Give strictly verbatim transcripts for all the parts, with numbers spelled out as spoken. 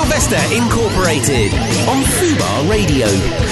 Sylvester Incorporated on Fubar Radio.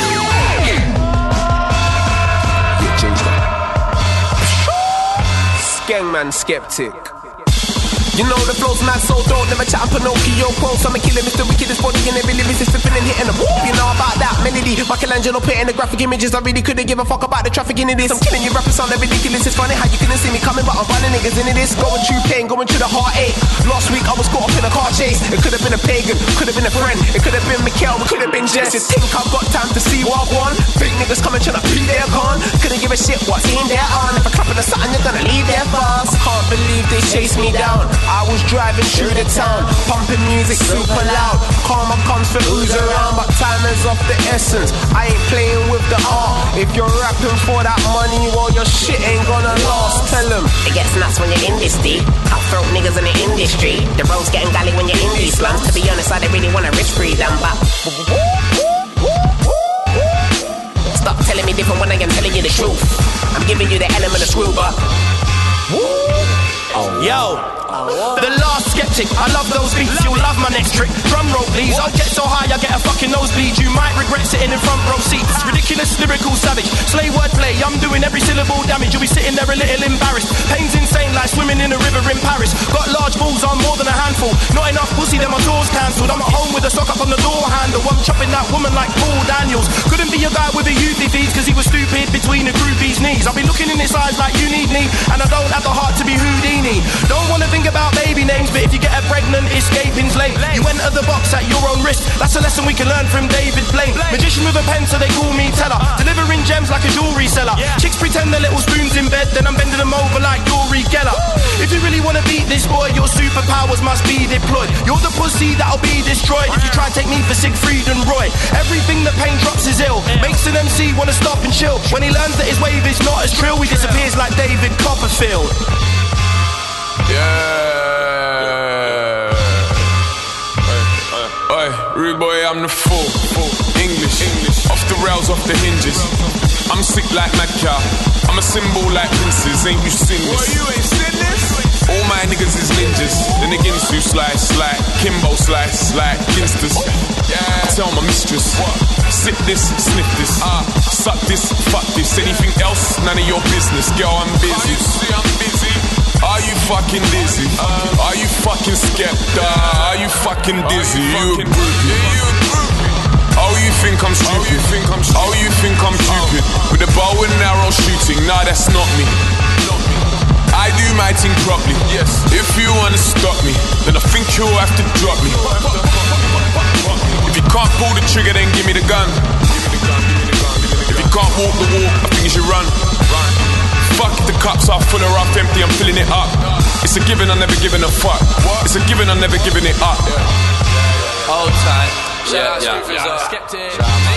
Skengman Skeptic. You know the flow's mad, so don't never chat on Pinocchio quotes. I'm a killer, Mister Wickedest body in every lyrics is flipping and hitting the whoop. You know about that melody, Michelangelo painting the graphic images. I really couldn't give a fuck about the traffic into this. I'm killing you rappers, sound ridiculous. It's funny how you couldn't see me coming, but I'm running niggas into this. Going through pain, going through the heartache. Last week I was caught up in a car chase. It could have been a pagan, could have been a friend. It could have been Mikhail, it could have been Jess. You think I've got time to see what I want? Fake niggas coming trying to be there gone. Couldn't give a shit what's in there on. If I clap in the something, you're gonna leave there fast. Can't believe they chased me down. I was driving through the town, pumping music super loud. Karma comes for who's around, but time is of the essence. I ain't playing with the art. If you're rapping for that money, well your shit ain't gonna last. Tell them it gets nuts when you're in this deep. Cutthroat niggas in the industry. The road's getting gully when you're in these slums. To be honest, I don't really wanna risk freedom, but stop telling me different when I am telling you the truth. I'm giving you the element of screw, but oh. Yo, the last skeptic, I love those beats, you'll love my next trick. Drum roll please, I'll get so high I get a fucking nosebleed. You might regret sitting in front row seats. Ridiculous, lyrical, savage, slay wordplay, I'm doing every syllable damage. You'll be sitting there a little embarrassed. Pain's insane like swimming in a river in Paris. Got large balls, I'm more than a handful. Not enough pussy, then my tour's cancelled. I'm at home with a sock up on the door handle. I'm chopping that woman like Paul Daniels. Couldn't be a guy with a youth disease cause he was stupid between the groupie's knees. I'll be looking in his eyes like you need me, and I don't have the heart to be Houdini. Don't wanna think about baby names, but if you get her pregnant, escaping's lame. You enter the box at your own risk. That's a lesson we can learn from David Blaine. Magician with a pen, so they call me teller. Delivering gems like a jewelry seller. Chicks pretend they're little spoons in bed, then I'm bending them over like Yuri Geller. If you really wanna beat this boy, your superpowers must be deployed. You're the pussy that'll be destroyed if you try to take me for Siegfried and Roy. Everything that Pain drops is ill, makes an M C wanna stop and chill. When he learns that his wave is not as trill, he disappears like David Copperfield. Yeah. Oi, rude boy, I'm the fool. English, English, off the rails, off the hinges. I'm sick like mad cow. I'm a symbol like princes. Ain't you seen this? Boy, you ain't seen this? All my niggas is ninjas. Then again, Sue slice like Kimbo slice like Ginsters. Yeah. I tell my mistress, what? Sip this, sniff this, ah, suck this, fuck this. Anything else, none of your business. Girl, I'm busy. See, I'm busy. Are you fucking dizzy? Uh, Are you fucking skepta? Are you fucking dizzy? You, you a groupie? Yeah, you a groupie? Oh, you think I'm stupid? Oh, you think I'm stupid? Oh, you think I'm stupid? Oh. With a bow and arrow shooting? Nah, that's not me. Not me. I do my thing properly. Yes. If you wanna stop me, then I think you'll have to drop me. If you can't pull the trigger, then give me the gun. Give me the gun. Give me the gun. Give me the gun. If you can't walk the walk, I think you should run. Run. Fuck if the cups are full or half empty, I'm filling it up. It's a given, I'm never giving a fuck. It's a given, I'm never giving it up. Hold tight. Yeah, yeah, yeah. Skeptic.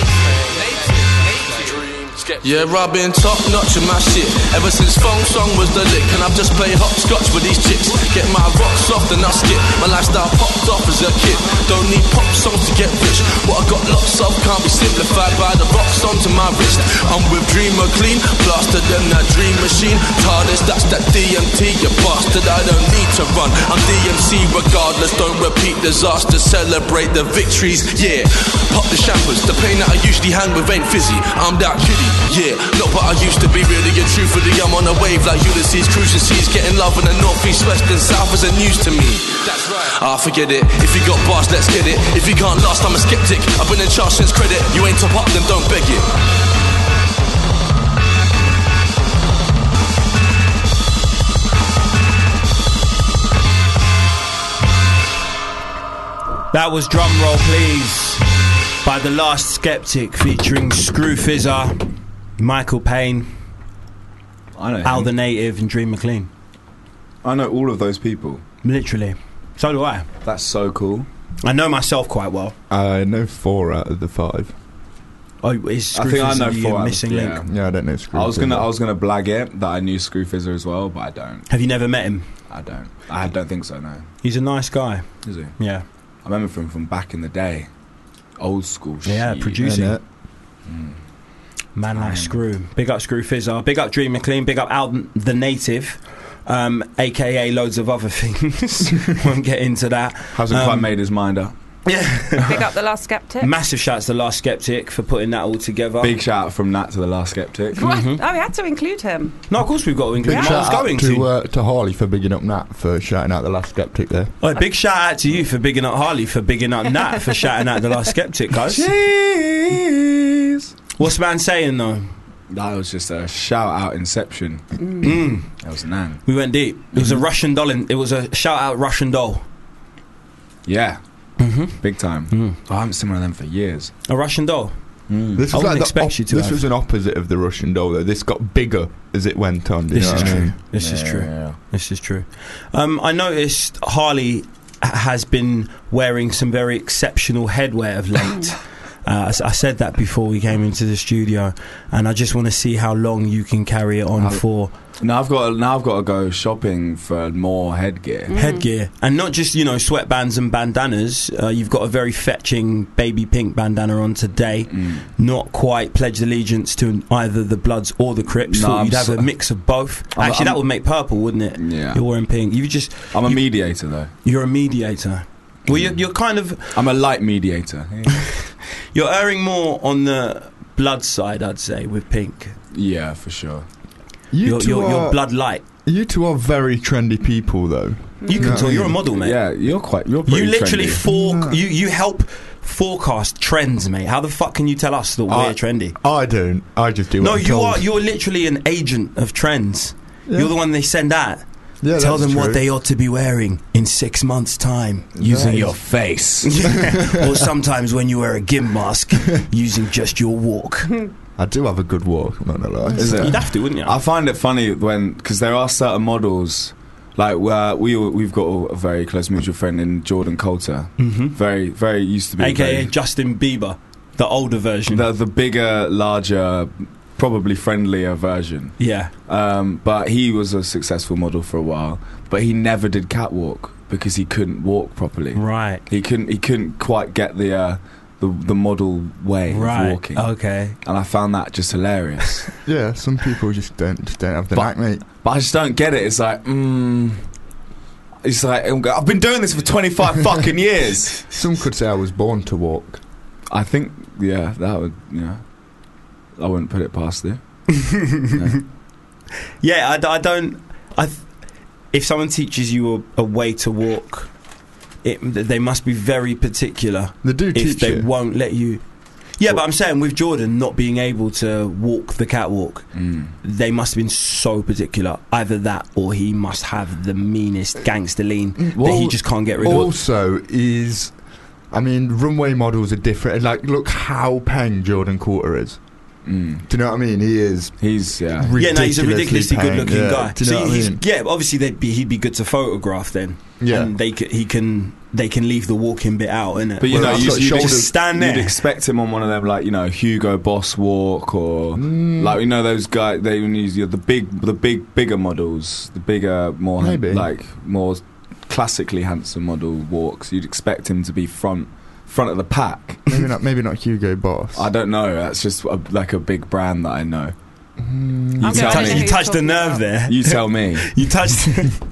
Yeah, I've been top notch in my shit ever since Phone Song was the lick. And I've just played hopscotch with these chicks. Get my rocks off and I skip. My lifestyle popped off as a kid. Don't need pop songs to get rich. What I got lots of can't be simplified by the rocks onto my wrist. I'm with Dreamer Clean, blaster than that dream machine. TARDIS, that's that D M T, you bastard. I don't need to run, I'm D M C regardless. Don't repeat disaster, celebrate the victories. Yeah, pop the champers. The pain that I usually hang with ain't fizzy. I'm that kiddie. Yeah, not what I used to be, really and truthfully I'm on a wave like Ulysses, cruising seas, getting love in the north, east, west and south isn't news to me. That's right. Ah, forget it, if you got bars, let's get it. If you can't last, I'm a skeptic. I've been in charge since credit. You ain't top up, then don't beg it. That was Drum Roll Please by The Last Skeptic featuring Screw Fizzer, Michael Payne, I know Al the Native and Dream McLean. I know all of those people. Literally. So do I. That's so cool. I know myself quite well. I know four out of the five. Oh, is Screw I think Fizzer I know the four. missing yeah. link? Yeah, I don't know Screw I was gonna, Fizzer. I was gonna blag it that I knew Screw Fizzer as well, but I don't. Have you never met him? I don't. I don't think so. No. He's a nice guy. Is he? Yeah. I remember from from back in the day, old school. Yeah, shit. producing. Yeah, Mm. Man like Screw. Big up Screw Fizzer. Big up Dream McLean. Big up Al the Native. Um, A K A loads of other things. Won't get into that. Hasn't um, quite made his mind up. Yeah. Big up The Last Skeptic. Massive shouts to The Last Skeptic for putting that all together. Big shout out from Nat to The Last Skeptic. What? Mm-hmm. Oh, we had to include him. No, of course we've got to include Big him. I was shout out going to, to. uh, to Harley for bigging up Nat for shouting out The Last Skeptic there. Oh, big shout out to you for bigging up Harley, for bigging up Nat, for shouting out The Last Skeptic, guys. Jeez. What's man saying though? That was just a shout out Inception. Mm. That was Nan. We went deep. It was a Russian doll. In, it was a shout out Russian doll. Yeah. Mm-hmm. Big time. Mm. Oh, I haven't seen one of them for years. A Russian doll. Mm. This I was wouldn't like the expect op- you to This have. was an opposite of the Russian doll, though. This got bigger as it went on. do you This know is what I true. mean? This Yeah, is true. yeah, yeah. This is true. Um, I noticed Harley h- has been wearing some very exceptional headwear of late. Uh, I, s- I said that before we came into the studio, and I just want to see how long you can carry it on I'll- for. Now I've got now I've got to go shopping for more headgear. Headgear, and not just, you know, sweatbands and bandanas. Uh, you've got a very fetching baby pink bandana on today. Mm. Not quite pledged allegiance to either the Bloods or the Crips. No, Thought I'm you'd have so- a mix of both. I'm- Actually, I'm- that would make purple, wouldn't it? Yeah. You're wearing pink. You just I'm a you- mediator though. You're a mediator. Well, you're, you're kind of I'm a light mediator. you're erring more on the blood side, I'd say, with pink. Yeah, for sure. You You're, two you're, are, you're blood light. You two are very trendy people, though. You can know tell what I you're a mean? model, mate. Yeah, you're quite. You're pretty You literally trendy. for you you help forecast trends, mate. How the fuck can you tell us that we're I- trendy? I don't. I just do. No, what I'm you told. are. You're literally an agent of trends. Yeah. You're the one they send out. Yeah, Tell that's them what true. they ought to be wearing in six months' time. Using That your is- face. Or sometimes when you wear a gimp mask, using just your walk. I do have a good walk. I'm not gonna lie. Is it? You'd have to, wouldn't you? I find it funny when because there are certain models. Like uh, we we've got a very close mutual friend in Jordan Coulter. Mm-hmm. Very very used to be. A K A very- Justin Bieber, the older version. the the bigger, larger, probably friendlier version. yeah. Um, but he was a successful model for a while. But he never did catwalk because he couldn't walk properly. Right. He couldn't. He couldn't quite get the uh, the the model way Right. of walking. Okay. And I found that just hilarious. Yeah, some people just don't just don't have the But- knack, mate. But I just don't get it. It's like, mm, it's like I've been doing this for twenty-five fucking years. Some could say I was born to walk. I think, yeah, that would, yeah. I wouldn't put it past you. No. Yeah, I, d- I don't. I. Th- if someone teaches you a, a way to walk, it, they must be very particular. They do If teach they you. won't let you. Yeah, but I'm saying with Jordan not being able to walk the catwalk, Mm. they must have been so particular. Either that, or he must have the meanest gangster lean that he Well, just can't get rid of. Also, is I mean, runway models are different. Like, look how peng Jordan Coulter is. Mm. Do you know what I mean? He is. He's yeah. Yeah, no, he's a ridiculously peng, good-looking yeah. guy. Do you know so what I he's, mean? yeah, obviously they'd be, he'd be good to photograph then. Yeah. and they c- he can they can leave the walking bit out, innit? But you Well, know, that's you, got you'd, shoulders- ex- stand there. you'd expect him on one of them, like, you know, Hugo Boss walk, or Mm. like, you know, those guys. They use the big, the big, bigger models, the bigger, more Maybe. like more classically handsome model walks. You'd expect him to be front, front of the pack. Maybe not. Maybe not Hugo Boss. I don't know. That's just a, like a big brand that I know. Mm, You I'm tell gonna me. know who you you're touched the talking nerve about. there. You tell me. You touched.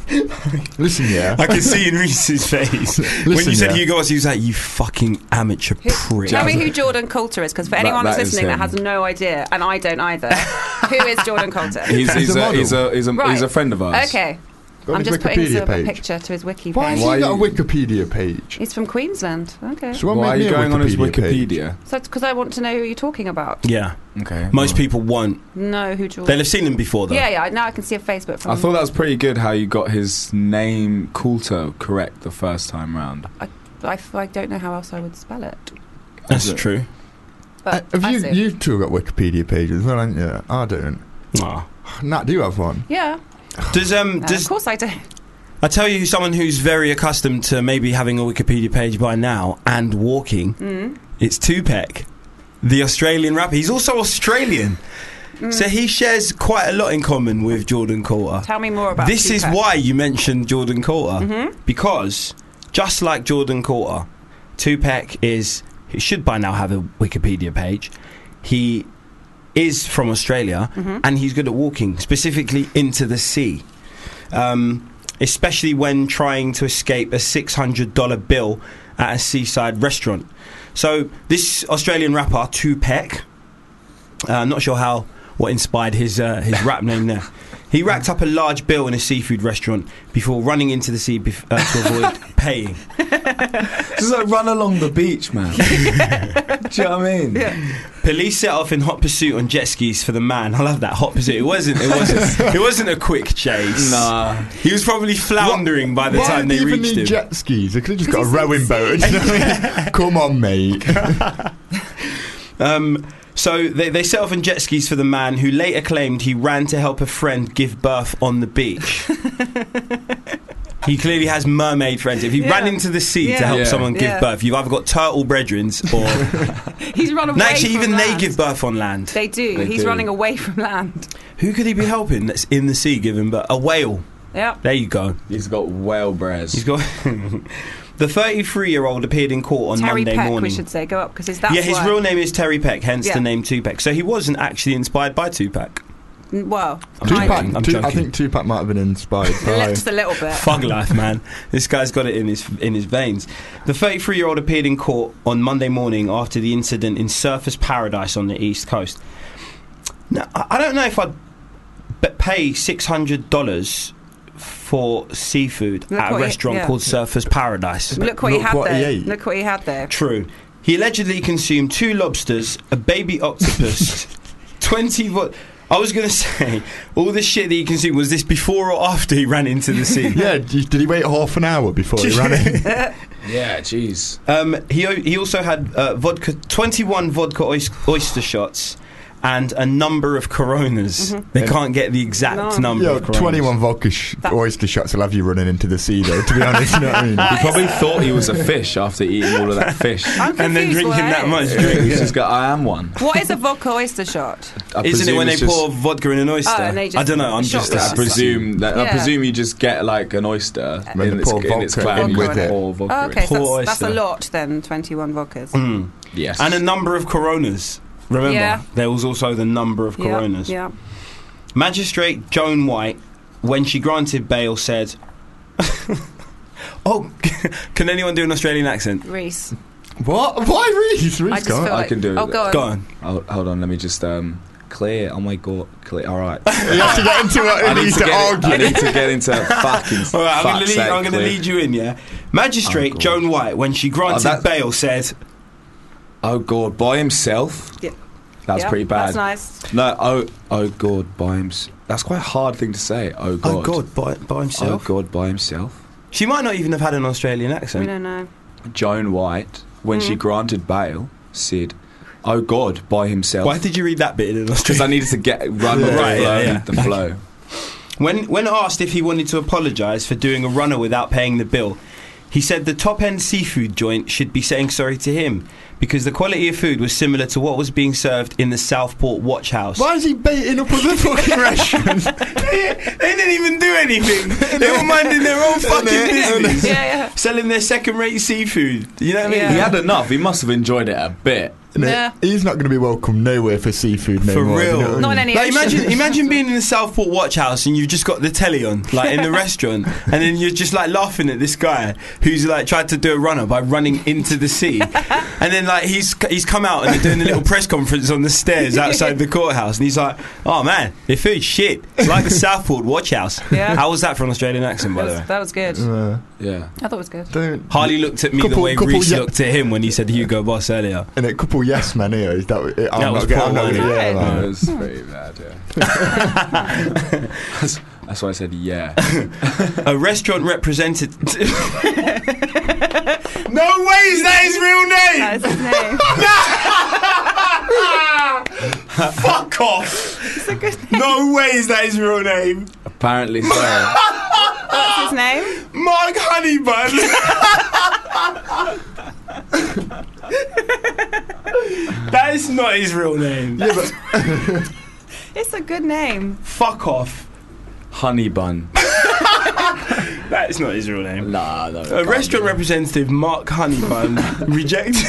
Listen, yeah. I can see in Reese's face when Listen, you said yeah. Hugo Boss, he was like, "You fucking amateur prick." Tell me who Jordan Coulter is, because for anyone that that's is listening that him. has no idea, and I don't either, who is Jordan Coulter? He's, he's, He's a a, he's model. a he's a Right. he's a friend of ours. Okay, Got I'm his just putting Wikipedia some, a page. picture to his wiki Why has page. Why he got a you- Wikipedia page? He's from Queensland. Okay, So what Why are made you me a going on his Wikipedia page? Wikipedia? so it's because I want to know who you're talking about. Yeah, Okay. most well. people won't. Know who Jordan? They'll have seen him before, though. Yeah, yeah. Now I can see a Facebook from. I thought that was pretty good how you got his name Coulter correct the first time round. I, f- I don't know how else I would spell it. That's Is it? true. But Uh, have I you see. you two got Wikipedia pages? Well, haven't you? I don't. Aw. Nat, do you have one? Yeah, Does um uh, does of course I do. I tell you someone who's very accustomed to maybe having a Wikipedia page by now and walking? Mm. It's Tupac, the Australian rapper. He's also Australian, Mm. so he shares quite a lot in common with Jordan Coulter. Tell me more about This is Tupac. why you mentioned Jordan Coulter, Mhm. because just like Jordan Coulter, Tupac is, he should by now have a Wikipedia page. He is from Australia, Mhm. and he's good at walking, specifically into the sea. Um, especially when trying to escape a six hundred dollar bill at a seaside restaurant. So this Australian rapper, Tupac, uh, I'm not sure how what inspired his uh, his rap name there. He racked up a large bill in a seafood restaurant before running into the sea bef- uh, to avoid paying. Just like run along the beach, man. Do you know what I mean? Yeah. Police set off in hot pursuit on jet skis for the man. I love that, hot pursuit. It wasn't. It wasn't. It wasn't a quick chase. Nah. He was probably floundering by the Why time did they they even reached need him. jet skis? They could have just got a rowing boat. You know what I mean? Come on, mate. Um. So they, they set off in jet skis for the man, who later claimed he ran to help a friend give birth on the beach. He clearly has mermaid friends. If he Yeah. ran into the sea Yeah. to help Yeah. someone give Yeah. birth, you've either got turtle brethrens or... He's run away No, actually, from even land. they give birth on land. They do. They He's do. running away from land. Who could he be helping that's in the sea giving birth? A whale. Yep. There you go. He's got whale bres. He's got... The thirty-three-year-old appeared in court on Terry Monday Peck, morning. we should say. Go up, because is that yeah, his why- real name is Terry Peck, hence Yeah. the name Tupac. So he wasn't actually inspired by Tupac. N- Well, I'm kind joking. of. I'm Tu- I joking. think Tupac might have been inspired by. Just a little bit. Fug life, man. This guy's got it in his in his veins. The thirty-three-year-old appeared in court on Monday morning after the incident in Surfers Paradise on the East Coast. Now, I I don't know if I'd b- pay six hundred dollars for seafood Look at a what he- restaurant yeah. called Surfers Paradise. Look what he Look had what he there. ate. Look what he had there. True. He allegedly consumed two lobsters, a baby octopus, twenty... Vo- I was going to say, all the shit that he consumed, was this before or after he ran into the sea? Yeah, d- did he wait half an hour before he ran in? Yeah, jeez. Um, he o- he also had uh, vodka, twenty-one vodka oys- oyster shots, and a number of Coronas. Mm-hmm. They can't get the exact No. number Yo, of Coronas. twenty-one vodka sh- That- oyster shots will have you running into the sea, though, to be honest, you know what I mean? He probably thought he was a fish after eating all of that fish. I'm and then confused drinking what that is. much He's drink. just got, I am one. What is a vodka oyster shot? I Isn't it presume when they it's just- Oh, pour vodka in an oyster? and they just I don't know. I'm shot just. glass. I presume that I Yeah. presume you just get like an oyster And then in its, pour in its vodka clam, in you with it. pour vodka Oh, in. okay, so Poor that's, that's a oyster. lot then, twenty-one vodkas. Mm. Yes. And a number of Coronas. Remember, Yeah. there was also the number of Coronas. Yeah, yeah. Magistrate Joan White, when she granted bail, said, "Oh, can anyone do an Australian accent?" Reese. What? Why Reese? I Reese just can't. feel I like, can do Oh, it. go on. Go on. Oh, hold on, let me just um clear. Oh my god, clear. All right. You have to get into it I and need need to to get. argue. I need to get into fucking. All right, I'm going to fuck's lead, sake, I'm gonna clear. lead you in, yeah? Magistrate Oh, God. Joan White, when she granted that- bail, said, Oh god, by himself. Yeah. That's Yeah, pretty bad. That's nice. No. Oh. Oh god, by himself. That's quite a hard thing to say. Oh god. "Oh God, by, by Oh himself." god, by himself. She might not even have had an Australian We accent. don't know. Joan White, when she Mm. granted bail, said, "Oh God, by himself." Why did you read that bit in an Because I Australian? needed to get run with Right, the flow. yeah, yeah. The flow. When when asked if he wanted to apologise for doing a runner without paying the bill, he said the top end seafood joint should be saying sorry to him because the quality of food was similar to what was being served in the Southport Watch House. Why is he baiting up other fucking restaurants? they, they didn't even do anything. They were minding their own fucking business. Yeah, yeah. Selling their second rate seafood. You know what I mean? Yeah. He had enough. He must have enjoyed it a bit. No, Yeah. He's not going to be welcome nowhere for seafood no For more. real. You know what I Not mean? in any Like ocean. imagine, imagine being in the Southport Watch House and you've just got the telly on, like in the restaurant, and then you're just like laughing at this guy who's like tried to do a runner by running into the sea, and then like he's he's come out and they're doing a little press conference on the stairs outside the courthouse, and he's like, "Oh man, their food's shit. It's like the Southport Watch House." Yeah. How was that for an Australian accent, by That the was, way? that was good. Uh, Yeah. I thought it was good. don't. Harley looked at me the Couple- way couple Reese ye- looked at him when he said Hugo Boss earlier. And a couple yes men here. Is that? I'm That not was gonna- poor, I'm not wasn't gonna- it? yeah, No, man. it was pretty bad. Yeah. that's, that's why I said yeah. A restaurant representative. No way is that his real name. That is his name. Fuck off. It's a good name. No way is that his real name. Apparently so. What's his name? Mark Honeybun. That is not his real name. Yeah, but It's a good name. Fuck off. Honey bun. That is not his real name. Nah, no. A restaurant representative, Mark Honeybun, rejected.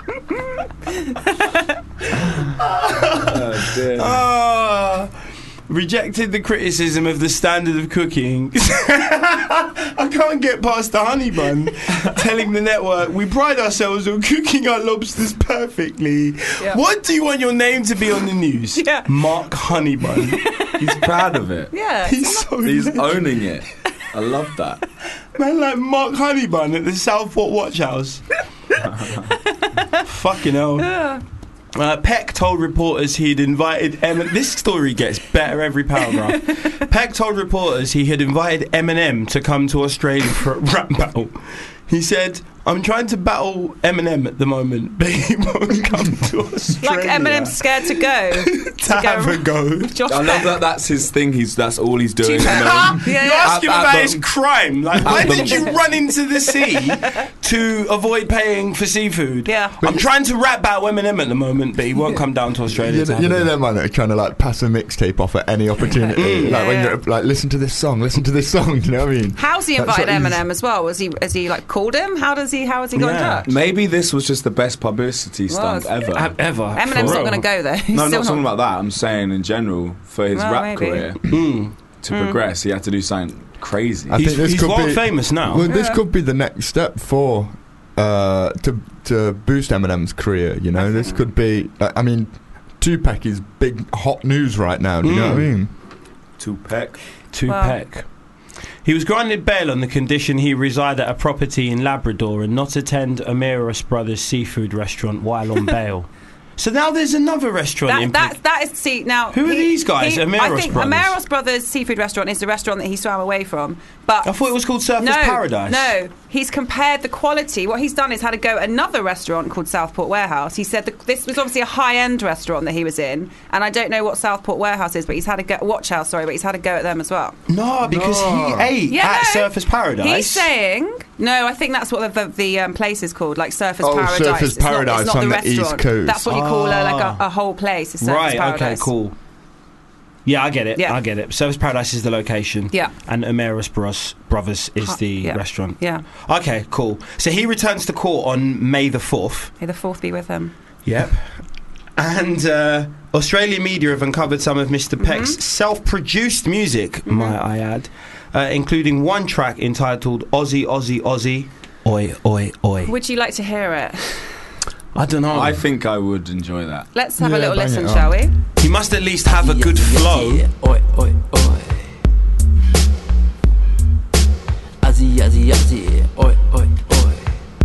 Oh, dear. Ah. rejected the criticism of the standard of cooking. I can't get past the honey bun telling the network, we pride ourselves on cooking our lobsters perfectly. Yeah. What do you want your name to be on the news? Yeah. Mark Honeybun. He's proud of it. Yeah. He's so He's legend. owning it. I love that. Man, like Mark Honeybun at the Southport Watch House. Fucking hell. Yeah. Uh, Peck told reporters he'd invited Eminem. This story gets better every paragraph. Peck told reporters he had invited Eminem to come to Australia for a rap battle. He said, I'm trying to battle Eminem at the moment, but he won't come to Australia. Like Eminem's scared to go. to, to have go a go. Josh I love Peck. that that's his thing. He's That's all he's doing. Do you- at the moment. Yeah, You yeah. ask him At- at about the- his crime. Like, why at the- did you run into the sea to avoid paying for seafood? Yeah. I'm trying to rap battle Eminem at the moment, but he won't come down to Australia. You to know, have you a know go. them man that are trying to like pass a mixtape off at any opportunity. like when Yeah. you're like, listen to this song, listen to this song. You know what I mean? How's he That's invited what he's- Eminem as well? Was he? Has he like called him? How does he? How has he got in Yeah. touch? Maybe this was just the best publicity stunt Was. ever. Uh, ever. Eminem's For not real. going to go there. He's no, I'm still not talking about that. I'm saying in general, for his Well, rap maybe. career Mm. to progress, he had to do something crazy. I He's, think this he's could world be famous now. Well, this Yeah. could be the next step for uh, to to boost Eminem's career. You know, this could be. Uh, I mean, Tupac is big hot news right now. Do you know what I Mm. mean? Tupac. Tupac. He was granted bail on the condition he reside at a property in Labrador and not attend Amiros Brothers seafood restaurant while on bail. So now there's another restaurant in That, that, that is, see, now... Who are he- these guys? he- Amiros I think Brothers? Amiros Brothers Seafood Restaurant is the restaurant that he swam away from. But I thought it was called Surfers no, Paradise. No, he's compared the quality. What he's done is had to go another restaurant called Southport Warehouse. He said that this was obviously a high-end restaurant that he was in, and I don't know what Southport Warehouse is, but he's had a go... Watch House, sorry, but he's had a go at them as well. No, because No. he ate Yeah, at no. Surfers Paradise. He's saying... No, I think that's what the, the, the um, place is called, like Surfers Oh, Paradise. Surfers It's not- Paradise it's not on the the East restaurant. Coast. That's what you call a, like Ah. a, a whole place, is Surfers Right, Paradise. okay, cool. Yeah, I get it. Yeah. I get it. Surfers Paradise is the location. Yeah. And Amiros Bros- Brothers is Huh, the yeah. restaurant. Yeah. Okay, cool. So he returns to court on May the fourth. May the fourth be with him. Yep. And uh, Australian media have uncovered some of Mister Peck's Mm-hmm. self-produced music, might I add, uh, including one track entitled Aussie, Aussie, Aussie. Oi, oi, oi. Would you like to hear it? I don't know. I think I would enjoy that. Let's have Yeah, a little bang listen, it shall we? he must at least have a good flow. Oi, oi, oi. Azzy, azzy, azzy. Oi, oi, oi.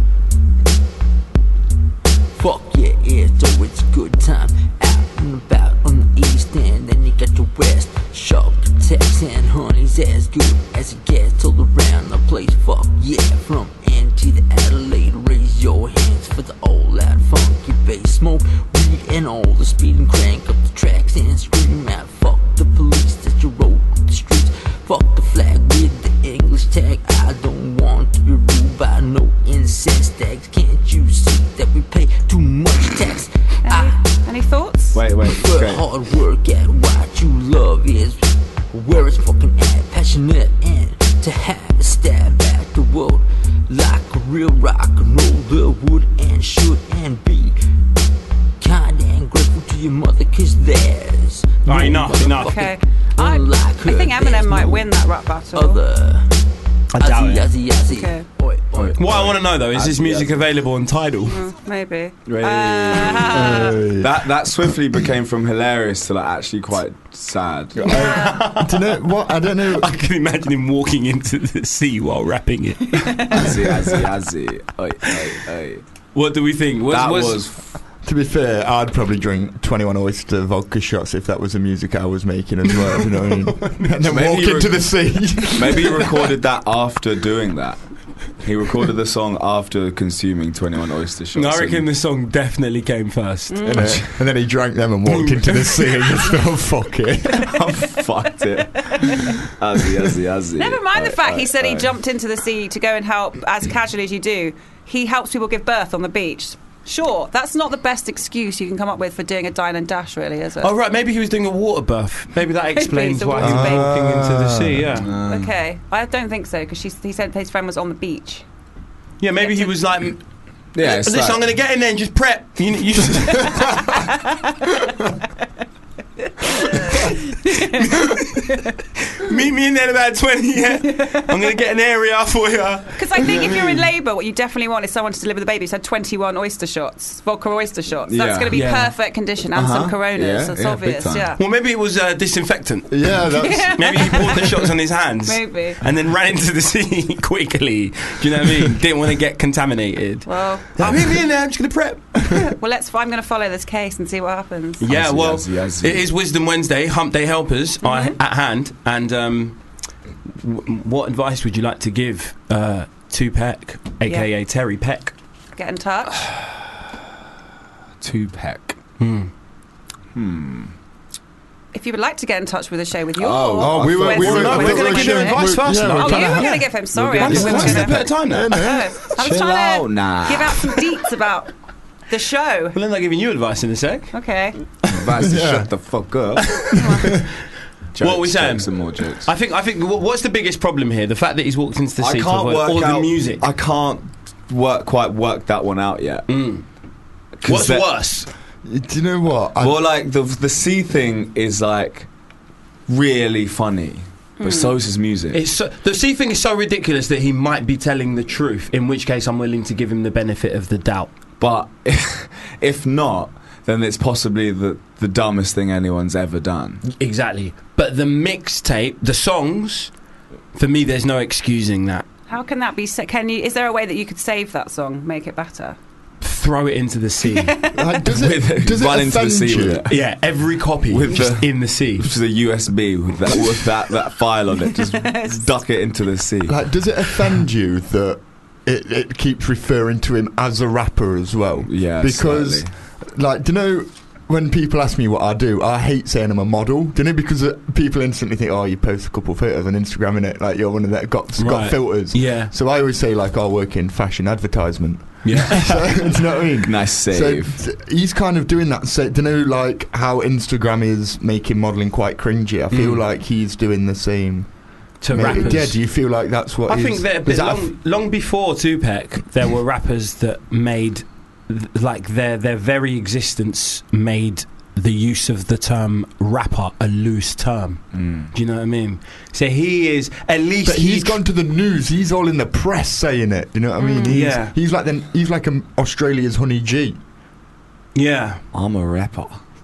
Fuck yeah, yeah, so it's good time. Out and about on the east end, then you got the west. Sharp attacks and honey's as good as it gets all around the place. Fuck yeah, from N to the Adelaide, raise your hands for the all out funky bass. Smoke weed and all the speed and crank up the tracks and scream out. Fuck the police that you rode the streets. Fuck the flag with the English tag. I don't want to be ruled by no incest tags. Can't you see that we pay too much tax? Any, I any thoughts? Wait, wait. put Okay. hard work at what you love is where it's fucking at. Passionate and to have a stab at the world like a real rock and roller would and should and be. Kind and grateful to your mother, cause there's All right, enough, enough. Okay. I, unlike I her, think Eminem there's might no win that rap battle. other. I doubt Azzy, it. azzy, azzy. Okay. Oi, oi, What I oi. want to know though is this Azzy, music azzy. available on Tidal? Mm, maybe. Right. Uh, Hey. That that swiftly became from hilarious to like actually quite sad. I, do you know what? I don't know. I can imagine him walking into the sea while rapping it. Azzy, azzy, azzy. Oi, oi, oi. What do we think? What's, That what's- was To be fair, I'd probably drink twenty-one Oyster vodka shots if that was the music I was making as well. You know what I mean? And then Maybe walk you into were- the sea. maybe he recorded that after doing that. He recorded the song after consuming twenty-one oyster shots. No, I reckon and- the song definitely came first. And, uh, and then he drank them and walked into the sea and just thought, fuck it. I fucked it. Azzy, azzy, azzy. Never mind the Oi, fact oi, he said he oi. jumped into the sea to go and help, as casually as you do. He helps people give birth on the beach. Sure, that's not the best excuse you can come up with for doing a dine and dash, really, is it? Oh right, maybe he was doing a water birth. Maybe that explains so why what he was do you walking think? into the sea. Yeah, Okay, I don't think so, because he said his friend was on the beach. yeah. Maybe he was like, Yeah, it's listen, like- I'm going to get in there and just prep. You, you Meet me in there in about twenty, yeah? I'm going to get an area for you. Because I think if you're in labour, what you definitely want is someone to deliver the baby who's had twenty-one oyster shots, vodka oyster shots. Yeah. That's going to be Yeah. perfect condition and Uh-huh. some Coronas. Yeah, That's yeah, obvious, big time. yeah. Well, maybe it was uh, disinfectant. Yeah, that's... Maybe he poured the shots on his hands. Maybe. And then ran into the sea quickly. Do you know what I mean? Didn't want to get contaminated. Well, I'm in there, I'm just going to prep. well, let's. I'm going to follow this case and see what happens. Yeah, well, yes, yes. it is Wisdom Wednesday, Hump Day Helpers are at hand. And um, w- what advice would you like to give uh, to Peck, a k a. Yeah. Terry Peck? Get in touch. Tupac. Hmm. Hmm. If you would like to get in touch with the show with your Oh, oh, we were- we Wednesday were- No, I we're thought going we to give you should- advice we- first. yeah, though. we're Oh, trying you to- were going to give him. Sorry, We're I getting- just What's was the gonna- better time now? No, I was Chill trying out to now. give out some deets about the show. Well, then they're giving you advice in a sec. Okay. Advice to shut the fuck up. Jokes, What are we saying? Jokes and more jokes. I think. I think. wh- What's the biggest problem here? The fact that he's walked into the I sea can't for work or out the music. I can't work quite work that one out yet. Mm. 'Cause What's that- worse? Do you know what? I, Well, like the the sea thing is like really funny, but so is his music. It's so, the sea thing is so ridiculous that he might be telling the truth. In which case, I'm willing to give him the benefit of the doubt. But if not, then it's possibly the the dumbest thing anyone's ever done. Exactly. But the mixtape, the songs, for me, there's no excusing that. How can that be? sa- Can you? Is there a way that you could save that song, make it better? Throw it into the sea. like, does With- it, does it run into the offend sea you? with it. Yeah, every copy With just the- in the sea. Which is a U S B with that with that, that file on it. Just duck it into the sea. Like, does it offend you that it, it keeps referring to him as a rapper as well? Yeah, because, slightly. like, do you know when people ask me what I do? I hate saying I'm a model. Do you know because uh, people instantly think, oh, you post a couple of photos on Instagram and it like you're one of that got got Right. filters. Yeah. So I always say like I work in fashion advertisement. Yeah. So, do you know what I mean? Nice save. So t- he's kind of doing that. So, do you know like how Instagram is making modelling quite cringy? I feel Mm. like he's doing the same. To Maybe- rappers. Yeah, do you feel like that's what? I is, think that is that a long, long before Tupac, there were rappers that made, th- like, their their very existence made the use of the term rapper a loose term. Mm. Do you know what I mean? So he is, at least But he he's gone to the news. He's all in the press saying it. You know what I mean? Mm. He's, Yeah. He's like the, he's like um, Australia's Honey G. Yeah. I'm a rapper.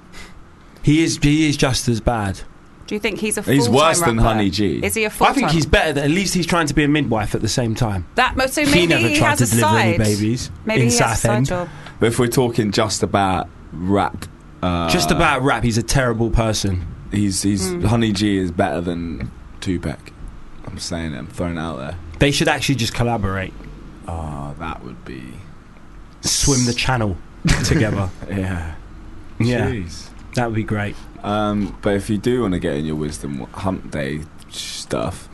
He is, he is just as bad. Do you think he's a full He's worse time than rapper? Honey G. Is he a full I think he's better, than, at least he's trying to be a midwife at the same time. that. So he maybe never he tried has to a deliver side. any babies Maybe in he has a Southend. side job. But if we're talking just about rap, uh, Just about rap, he's a terrible person. he's he's Mm. Honey G is better than Tupac. I'm saying it. I'm throwing it out there. They should actually just collaborate. Oh, that would be Swim the channel together. yeah. Yeah. Jeez. That would be great. Um, but if you do want to get in your wisdom hump day stuff,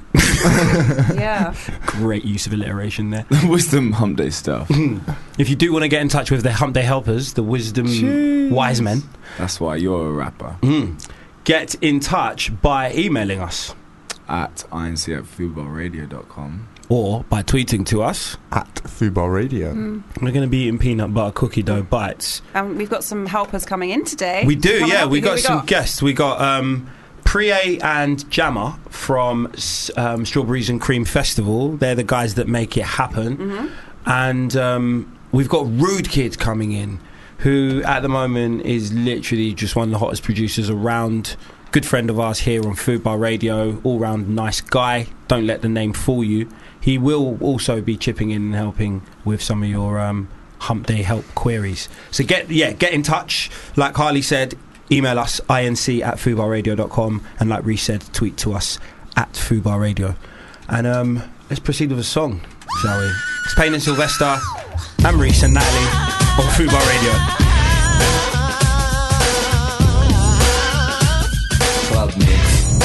Yeah. Great use of alliteration there. wisdom hump day stuff, If you do want to get in touch with the Hump Day Helpers, the Wisdom Jeez. Wise Men, that's why you're a rapper. mm, get in touch by emailing us At inc at football radio dot com. or by tweeting to us. At Fubar Radio. Mm. We're going to be eating peanut butter cookie dough bites. And we've got some helpers coming in today. We do, Come yeah. help We you. Who got we some guests. We got um, Priye and Jammer from s- um, Strawberries and Cream Festival. They're the guys that make it happen. Mhm. And um, we've got Rude Kid coming in, who at the moment is literally just one of the hottest producers around. Good friend of ours here on Food Bar Radio, all round nice guy. Don't let the name fool you. He will also be chipping in and helping with some of your um, Hump Day help queries. So get yeah, get in touch. Like Harley said, email us inc at foodbar radio dot com, and like Reece said, tweet to us at Foodbar Radio. And um, let's proceed with a song, shall we? It's Payne and Sylvester, and Reece and Natalie on Foodbar Radio. Club mix.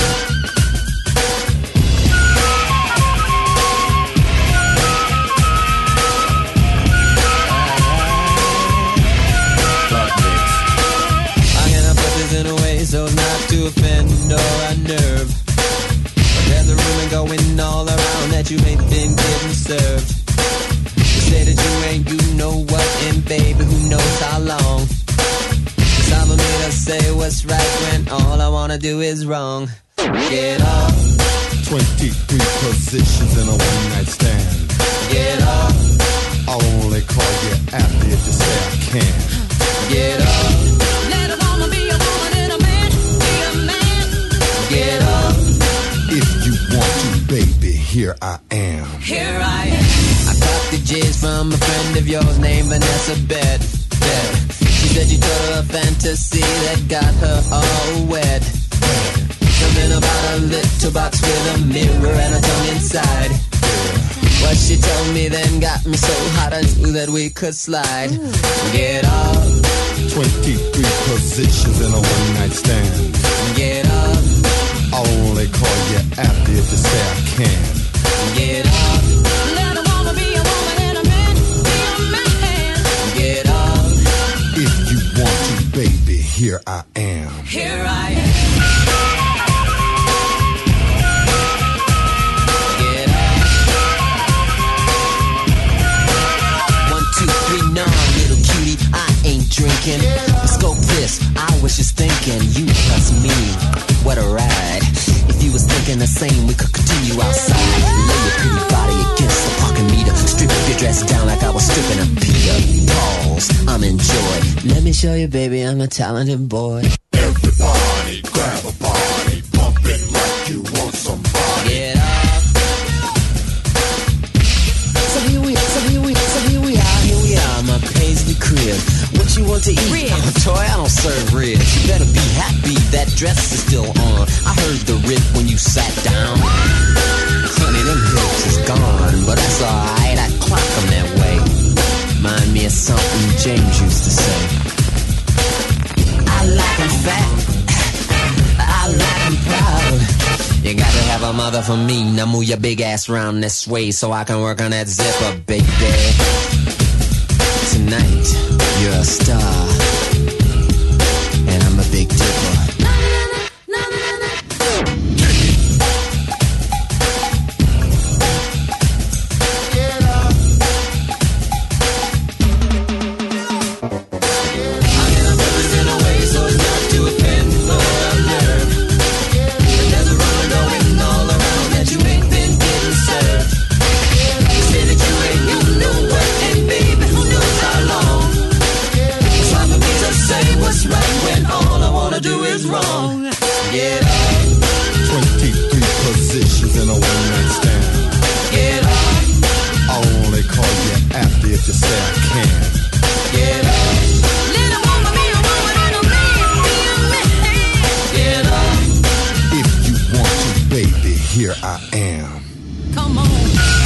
Club mix. I'm gonna put this in a way so as not to offend or unnerve. But there's a rumor going all around that you ain't been getting served. You say that you ain't, you know what, and baby, who knows how long. Cause I'm a man, I say what what's right when all I wanna do is wrong. Get up. twenty-three positions in a one night stand. Get up. I'll only call you after if you say I can. Get up. Let a woman be a woman and a man be a man. Get up. If you want to, baby, here I am. Here I am. I got the jizz from a friend of yours named Vanessa Bed. Bed. She said you told her a fantasy that got her all wet. Something about a little box with a mirror and a tongue inside. What she told me then got me so hot I knew that we could slide. Get up. twenty-three positions in a one night stand. Get up. I'll only call you after if you say I can. Get up. Let a woman be a woman and a man be a man. Get up. If you want to, baby, here I am. Here I am. Drinking, scope this, I was just thinking, you plus me, what a ride. If you was thinking the same, we could continue outside. Lay your pretty body against the parking meter. Strip your dress down like I was stripping a Peter. Pause, I'm in joy. Let me show you, baby, I'm a talented boy. Everybody grab a body, pump it like you want somebody. Get up. So here we are, so here we are, so here we are, here we are, my paisley crib. What you want to eat? Ribs. Oh, Toy, I don't serve ribs. You better be happy that dress is still on. I heard the rip when you sat down. Honey, them hips is gone, but that's alright. I clock them that way. Mind me of something James used to say. I like 'em fat. I like 'em proud. You gotta have a mother for me. Now move your big ass round this way so I can work on that zipper, baby. Tonight, you're a star, and I'm a big dipper. Do is wrong. Get up. twenty-three positions in a one night stand. Get up. I'll only call you after if you say I can. Get up. Let a woman be a woman and a man be a man. Get up. If you want to, baby, here I am. Come on.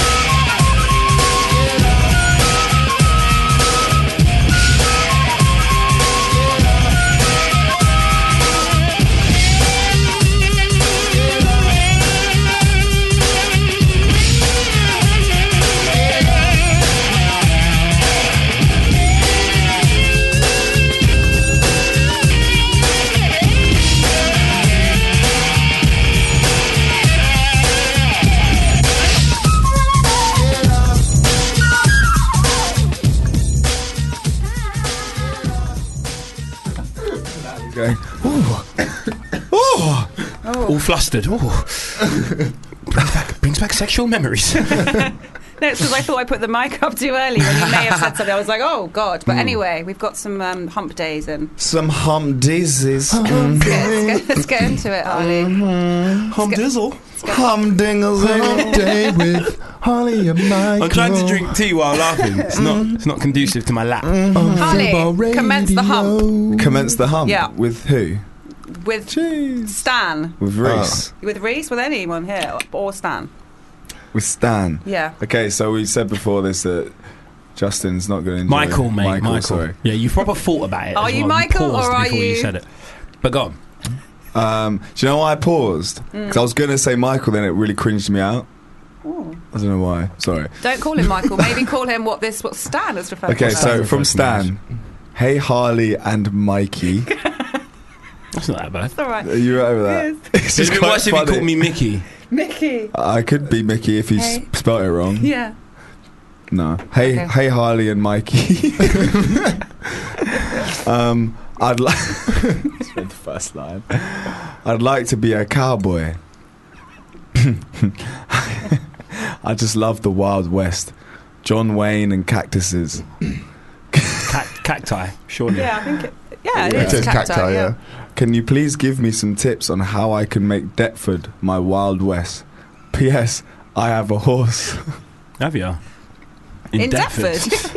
Okay. Oh. Oh. All flustered. Oh. brings, back, brings back sexual memories. No, it's because I thought I put the mic up too early when you may have said something. I was like, oh, God. But mm. anyway, we've got some um, hump days and... Some hump dizzes. Mm. Let's, get, let's get into it, Harley. Mm-hmm. Hump dizzle. Hum dingles every day with Harley and Michael. I'm trying to drink tea while laughing. It's not It's not conducive to my lap. Mm. Harley, commence the hump. Commence the hump? Yeah. With who? With Jeez. Stan. With Reese. Oh. With Reese? With anyone here? Or Stan? With Stan. Yeah. Okay, so we said before this that Justin's not going to enjoy Michael, it. mate. Michael, Michael. Sorry. Yeah, you proper thought about it. Are you well. Michael you or are before you... you said it. But go on. Um, do you know why I paused? Because mm. I was going to say Michael, then it really cringed me out. Ooh. I don't know why. Sorry. Don't call him Michael. Maybe call him what this what Stan has referred okay, to. Okay, so from Stan. Hey, Harley and Mikey. That's not that bad. That's all right. Are you right with that? It it's just quite worse if you called me Mickey. Mickey. I could be Mickey if you hey. s- spelled it wrong. Yeah. No. Hey, okay. Hey, Harley and Mikey. um, I'd like. That's the first line. I'd like to be a cowboy. I just love the Wild West. John Wayne and cactuses. Cac- cacti, surely. Yeah, I think it, yeah, it Yeah. is cacti, yeah. Can you please give me some tips on how I can make Deptford my Wild West? P S. I have a horse. Have you? In, In Deptford.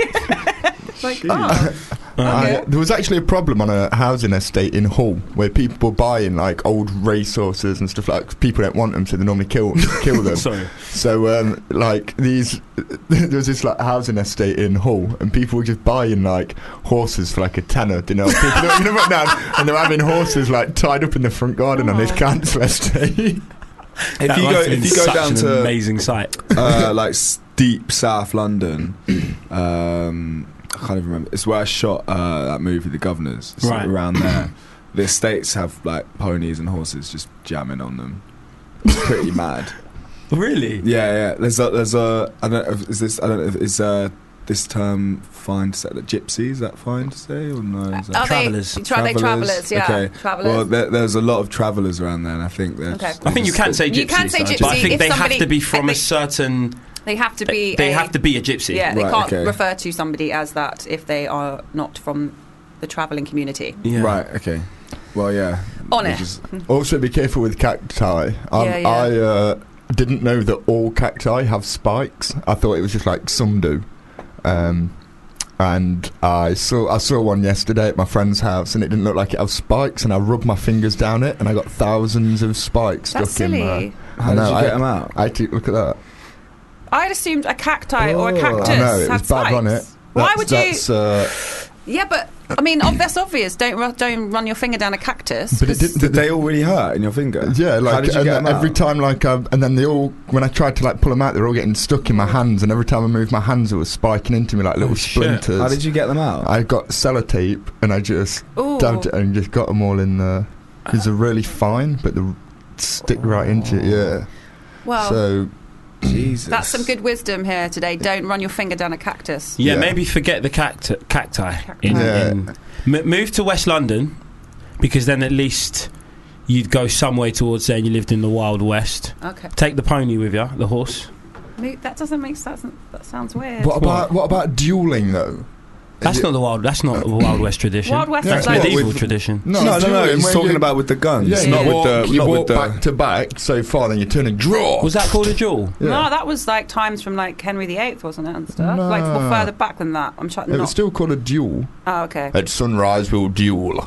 Like, oh. Uh, there was actually a problem on a housing estate in Hull where people were buying like old racehorses and stuff like. People don't want them, so they normally kill kill them. Sorry. So um, like these, there was this like housing estate in Hull, and people were just buying like horses for like a tenner. You know, people don't, you know, right now, and they're having horses like tied up in the front garden on this council estate. If That you must go, have been if you go such down an to amazing sight, uh, like s- deep South London, um, I can't even remember. It's where I shot uh, that movie, The Governors. It's Right. around there. The estates have like ponies and horses just jamming on them. It's pretty mad. Really? Yeah, yeah. There's a, there's a. I don't know. If, is this? I don't know. If, is uh, this term fine to say? Like, gypsies? Is that fine to say or no? Is that Are they- Travellers. tra- they travellers, yeah, Okay. travellers. Well, there, there's a lot of travellers around there, and I think there's. Okay. I think you can say gypsy. You can say gypsy but I think if they have somebody- to be from they- a certain. They have to be. They a, have to be a gypsy. Yeah, they Right, can't okay. refer to somebody as that if they are not from the travelling community. Yeah. Right. Okay. Well, yeah. On We it. just- Also, be careful with cacti. Um, Yeah, yeah. I uh, didn't know that all cacti have spikes. I thought it was just like some do. Um, and I saw I saw one yesterday at my friend's house, and it didn't look like it had spikes. And I rubbed my fingers down it, and I got thousands of spikes That's stuck in silly. my. How I did know, you I, get them out? I took look at that. I'd assumed a cacti or a Oh, cactus I know, it had was bad, spikes. wasn't it? Why That's- would you? that's, uh, Yeah, but I mean, ob- that's obvious. Don't ru- don't run your finger down a cactus. But it 'cause- did, Did they all really hurt in your finger? Yeah, like How did you and get then them every out? time, like, I, and then they all when I tried to like pull them out, they're all getting stuck in my hands, and every time I moved my hands, it was spiking into me like little Oh, shit. splinters. How did you get them out? I got sellotape, and I just Ooh. dabbed it and just got them all in there. Because they're really fine, but they stick right into it. Yeah. well, So Jesus. that's some good wisdom here today. Don't run your finger down a cactus. Yeah, Yeah. maybe forget the cacti. Cacti. In, Yeah. in, m- move to West London, because then at least you'd go some way towards saying you lived in the Wild West. Okay, Take the pony with you, the horse. Mo- that doesn't make sense. That sounds weird. what about what about dueling though? That's Yeah. not the wild. That's not the Wild West tradition. Wild West Yeah, is That's like what, medieval with- tradition. no, no, no. dueling, He's when talking you- about with the guns, Yeah, not you with walk, the you not walk with the. back to back so far, then you turn and draw. Was that called a duel? Yeah. No, that was like times from like Henry the Eighth, wasn't it, and stuff? No. Like well, further back than that. I'm trying It was not. still called a duel. Oh, okay. At sunrise, we'll duel.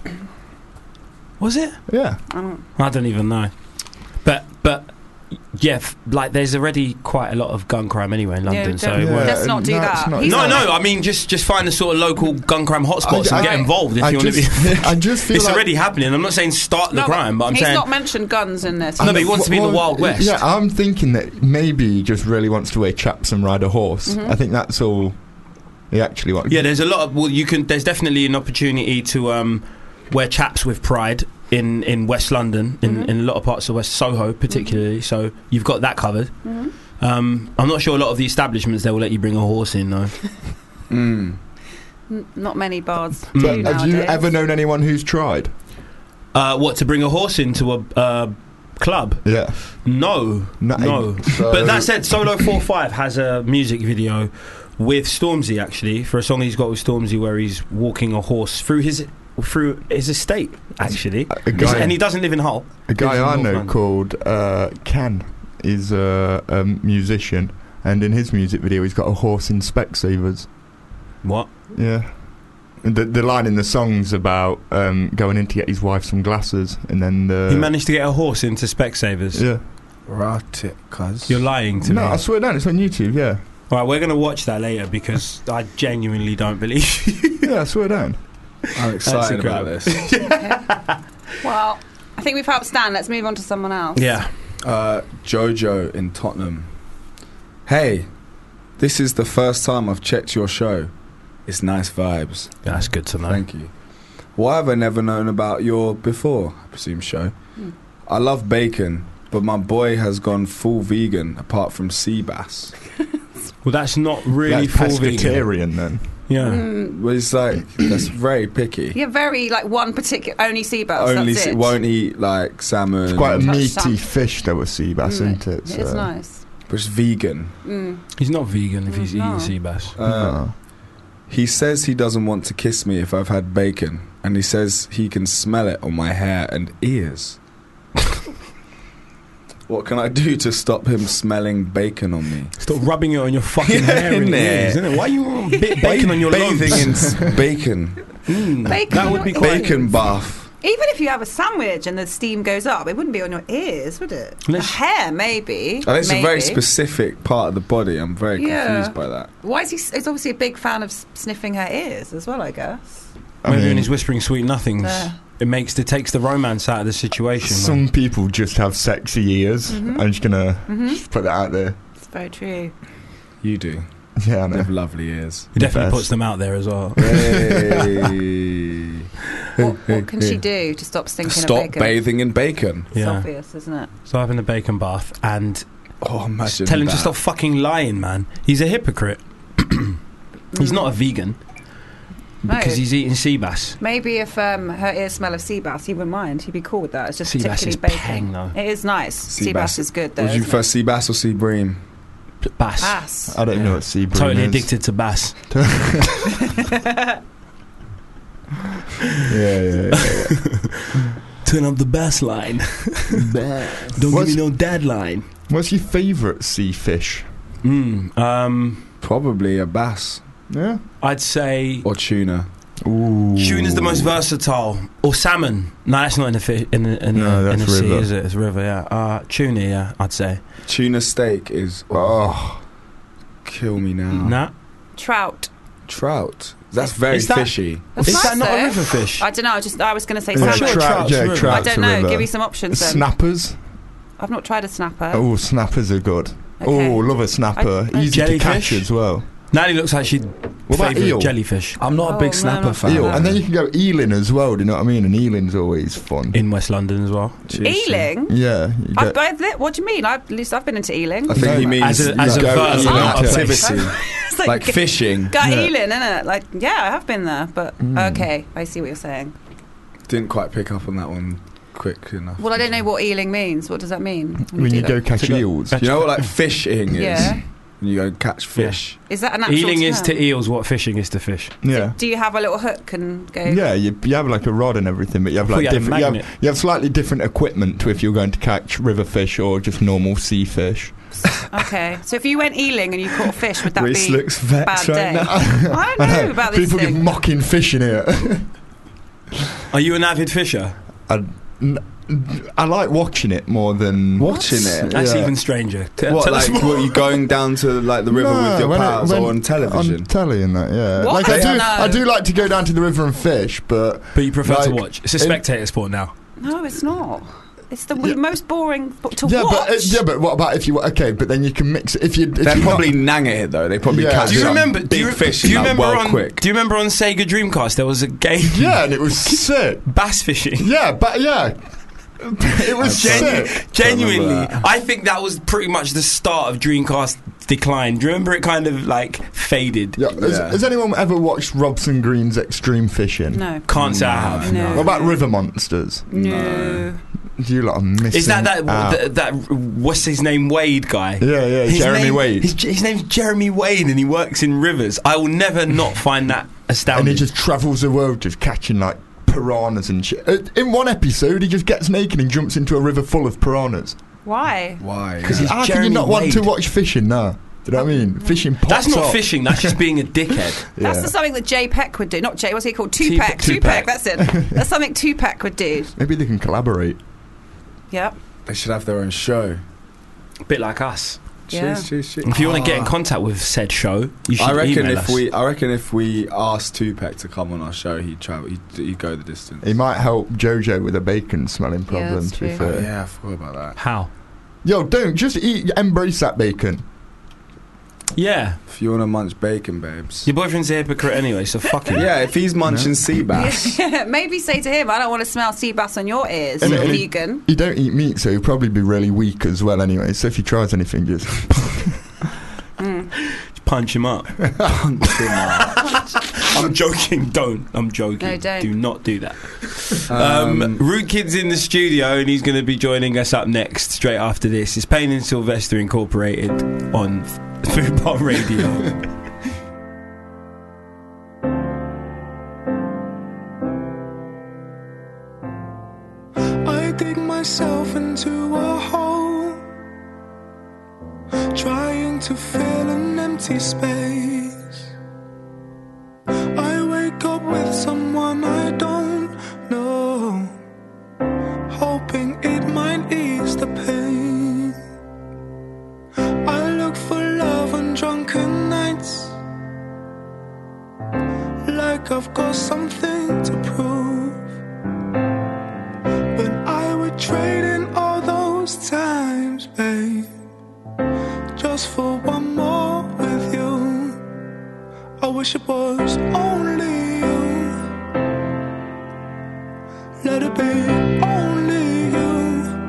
Was it? Yeah. Um, I don't even know. But but yeah, f- like there's already quite a lot of gun crime anyway in London. Yeah, so don't- it Yeah. won't- Let's not do no, that. it's not- He's no, not- no. I mean, just just find the sort of local gun crime hotspots I- and I- get involved if I you want to just, be. I just feel It's like already happening. I'm not saying start the no, crime, but I'm he's saying not mentioned guns in this. No, but he wants to be in the Wild West. Yeah, I'm thinking that maybe he just really wants to wear chaps and ride a horse. Mhm. I think that's all he actually wants. yeah. There's a lot of well, you can. There's definitely an opportunity to um, wear chaps with pride in, in West London, in, Mhm. in a lot of parts of West Soho, particularly. So you've got that covered. Mhm. Um, I'm not sure a lot of the establishments they will let you bring a horse in though. Mm. N- not many bars Mm. do But have you nowadays. ever known anyone who's tried? Uh, what, to bring a horse into a uh, club? Yeah. No, No. no. So- But that said, Solo forty-five has a music video with Stormzy actually for a song he's got with Stormzy where he's walking a horse through his through his estate actually, A guy- and he doesn't live in Hull. A guy Lives in I North know London. called uh, Ken is uh, a musician, and in his music video he's got a horse in Specsavers. What? Yeah. And The, the line in the song's about um, going in to get his wife some glasses, and then the, He managed to get a horse into Specsavers. yeah. Right, it, cuz. You're lying to No, me. I swear down, it's on YouTube. Yeah, All right, we're going to watch that later because I genuinely don't believe you. yeah, I swear down. I'm excited about incredible. this. Well, I think we've helped Stan. Let's move on to someone else. Yeah. Uh, Jojo in Tottenham. Hey, this is the first time I've checked your show. It's nice vibes. That's good to know. Thank you. Why have I never known about your before, I presume, show? Hmm. I love bacon, but my boy has gone full vegan apart from sea bass. Well, that's not really That's full vegan. pescatarian then. Yeah. Mm. Well, it's like that's very picky. Yeah, very like one particular only sea bass. Only that's se- it. won't eat like salmon. It's quite a Touch meaty some. fish, though, a sea bass, Mm. isn't it? It is So- nice. But it's vegan. Mm. He's not vegan if he's No. eating sea bass. Uh, No. He says he doesn't want to kiss me if I've had bacon, and he says he can smell it on my hair and ears. What can I do to stop him smelling bacon on me? Stop rubbing it on your fucking Yeah, hair and innit? ears, isn't it? Why are you bit bacon on your bathing lumps? in s- bacon? Mm, Bacon that on would be your quite. Bacon bath. Even if you have a sandwich and the steam goes up, it wouldn't be on your ears, would it? Let's- The hair, maybe. I think it's a very maybe. specific part of the body. I'm very Yeah. confused by that. Why is he? He's obviously a big fan of s- sniffing her ears as well, I guess. I Maybe mean, when he's whispering sweet nothings, Yeah. it makes it takes the romance out of the situation. some man. people just have sexy ears. Mhm. I'm just gonna Mhm. just put that out there. It's very true. You do. Yeah, I You know. have lovely ears. He definitely best. puts them out there as well. Hey. What, what can she do to stop stinking of Stop bacon? bathing in bacon. It's Yeah. obvious, isn't it? So having a bacon bath and Oh, imagine tell him that. to stop fucking lying, man. He's a hypocrite. He's not a vegan because No. he's eating sea bass. Maybe if um, her ears smell of sea bass, he wouldn't mind. He'd be cool with that. It's just Sea bass particularly is bacon. peng, though. It is nice. Sea, bass. is good, though. Would you isn't first sea bass or sea bream? Bass. it? Bass. I don't even know what sea bream Totally is. addicted to bass. Yeah, yeah, yeah. Turn up the bass line. Don't What's- give me no dad line. What's your favourite sea fish? Mm, um, Probably a bass Yeah. I'd say or tuna. Ooh. tuna's the most versatile. Or salmon. No, that's not in the fi- in the, in No, the, in that's the sea, river. is it? It's a river, yeah. Uh, tuna, yeah, I'd say. Tuna steak is Oh, kill me now. Nah. Trout. Trout. That's very Is that- fishy. That's Is nice, that not though. a river fish? I don't know. I just I was going to say yeah, I'm salmon. sure trout, trout's yeah, river. I trout's don't a know. river. Give me some options then. Snappers. I've not tried a snapper. Oh, snappers are good. Okay. Oh, love a snapper. I- I- Easy to catch Jellyfish? as well. Natalie looks like she'd What about favourite eel? jellyfish I'm not Oh, a big no, snapper not fan. Eel. that. And then you can go eeling as well, do you know what I mean? And eeling's always fun. in West London as well. Cheers. Ealing? Yeah. You I've, get, I've, li- what do you mean? I've, at least I've been into Ealing. I think No, he means as a- you as a go verb, in not a activity. It's like g- fishing. Got Yeah. Ealing, innit? Like, yeah, I have been there, but Mm. okay, I see what you're saying. Didn't quite pick up on that one quick enough. Well, I don't know what Ealing means. What does that mean? when you do go that? catch To go- eels. You know what like fishing is? Yeah. When you go catch fish. Is that an actual Ealing is term? to eels what fishing is to fish. Yeah. Do you have a little hook and go? Yeah, you, you have like a rod and everything, but you have I thought like you had a different. You have, magnet. you have slightly different equipment to if you're going to catch river fish or just normal sea fish. Okay, so if you went Ealing and you caught a fish, would that Reece be looks vexed bad right day? now. I don't know about this People thing. give mocking fishing here. Are you an avid fisher? I, n- I like watching it more than Watching it. That's Yeah. even stranger. T- What, tell us like, more. what, you going down to like the river No, with your when it- pals when- or on television? On telly and that, yeah. What? Like I I do, don't know. I do like to go down to the river and fish, but But you prefer to like, watch. It's a in- spectator sport now. No, it's not. It's the Yeah. most boring bo- to yeah, watch. but uh, yeah, but what about if you okay? But then you can mix it if you. If They're you're probably not, nang at it though. They probably Yeah. catch Do you some remember? big Do you, fish do you in that remember well on? quick. Do you remember on Sega Dreamcast there was a game? yeah, and it was sick. Bass fishing. Yeah, but yeah, it was Genu- sick. genuinely, remember that. I think that was pretty much the start of Dreamcast decline. Do you remember it kind of like faded? Yeah. Has, Yeah. has anyone ever watched Robson Green's Extreme Fishing? no, Can't say I have. No. What about River Monsters? no. You lot are missing. Is that that, out. that that what's his name Wade guy? Yeah, yeah, His Jeremy name- Wade. His, his name's Jeremy Wade, and he works in rivers. I will never not find that And astounding. he just travels the world just catching like piranhas and shit. Uh, In one episode, he just gets naked and jumps into a river full of piranhas. Why? Why? Because yeah. he's How can Jeremy you not want to Wade. watch fishing now? Do you know what I mean? Fishing pops That's not up. fishing. That's just being a dickhead. That's Yeah. the something that Jay Peck would do. Not Jay. What's he called? Tupac. Tupac. Tupac. That's it. That's something Tupac would do. Maybe they can collaborate. Yep. They should have their own show. A bit like us. Yeah. Cheers, cheers, cheers. If you want to get in Ah. contact with said show, you should I reckon email if us. we, I reckon if we asked Tupac to come on our show, he'd travel, he'd, he'd go the distance. He might help Jojo with a bacon smelling problem. that's to be true. Oh, fair. yeah, I forgot about that. How? Yo, don't just eat. Embrace that bacon. Yeah, If you want to munch bacon, babes. your boyfriend's a hypocrite anyway, so fuck him. Yeah, if he's munching sea bass. Maybe say to him, I don't want to smell sea bass on your ears, And- you're and- vegan. You don't eat meat, so he'll probably be really weak as well. Anyway, so if he tries anything, just punch him up. Punch him up. I'm joking. Don't. I'm joking. No, don't. Do not do that. Um, um, Rude Kid's in the studio, and he's going to be joining us up next, straight after this. It's Payne and Sylvester Incorporated on Fubar Radio. I dig myself into a hole, trying to fill an empty space. I wake up with someone I don't know, hoping it might ease the pain. I look for love on drunken nights, like I've got something to prove. But I would trade in all those times, babe, just for one more with you. I wish it was only you. Let it be only you.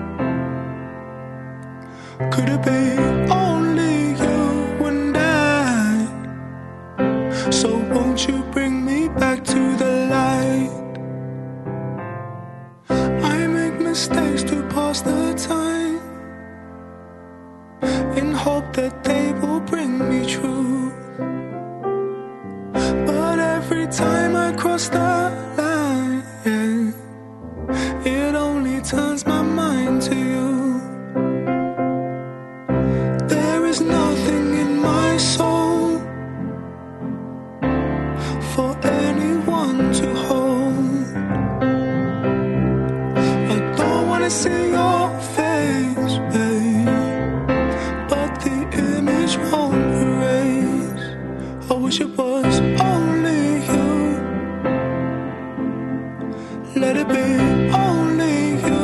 Could it be only you and I? So won't you bring me back to the light? I make mistakes to pass the time, in hope that they will bring me truth. But every time I cross the line, yeah, it only turns my mind to you. There is nothing in my soul for anyone to hold. I don't wanna see your face, babe, but the image won't erase. I wish it was only you. Let it be only you.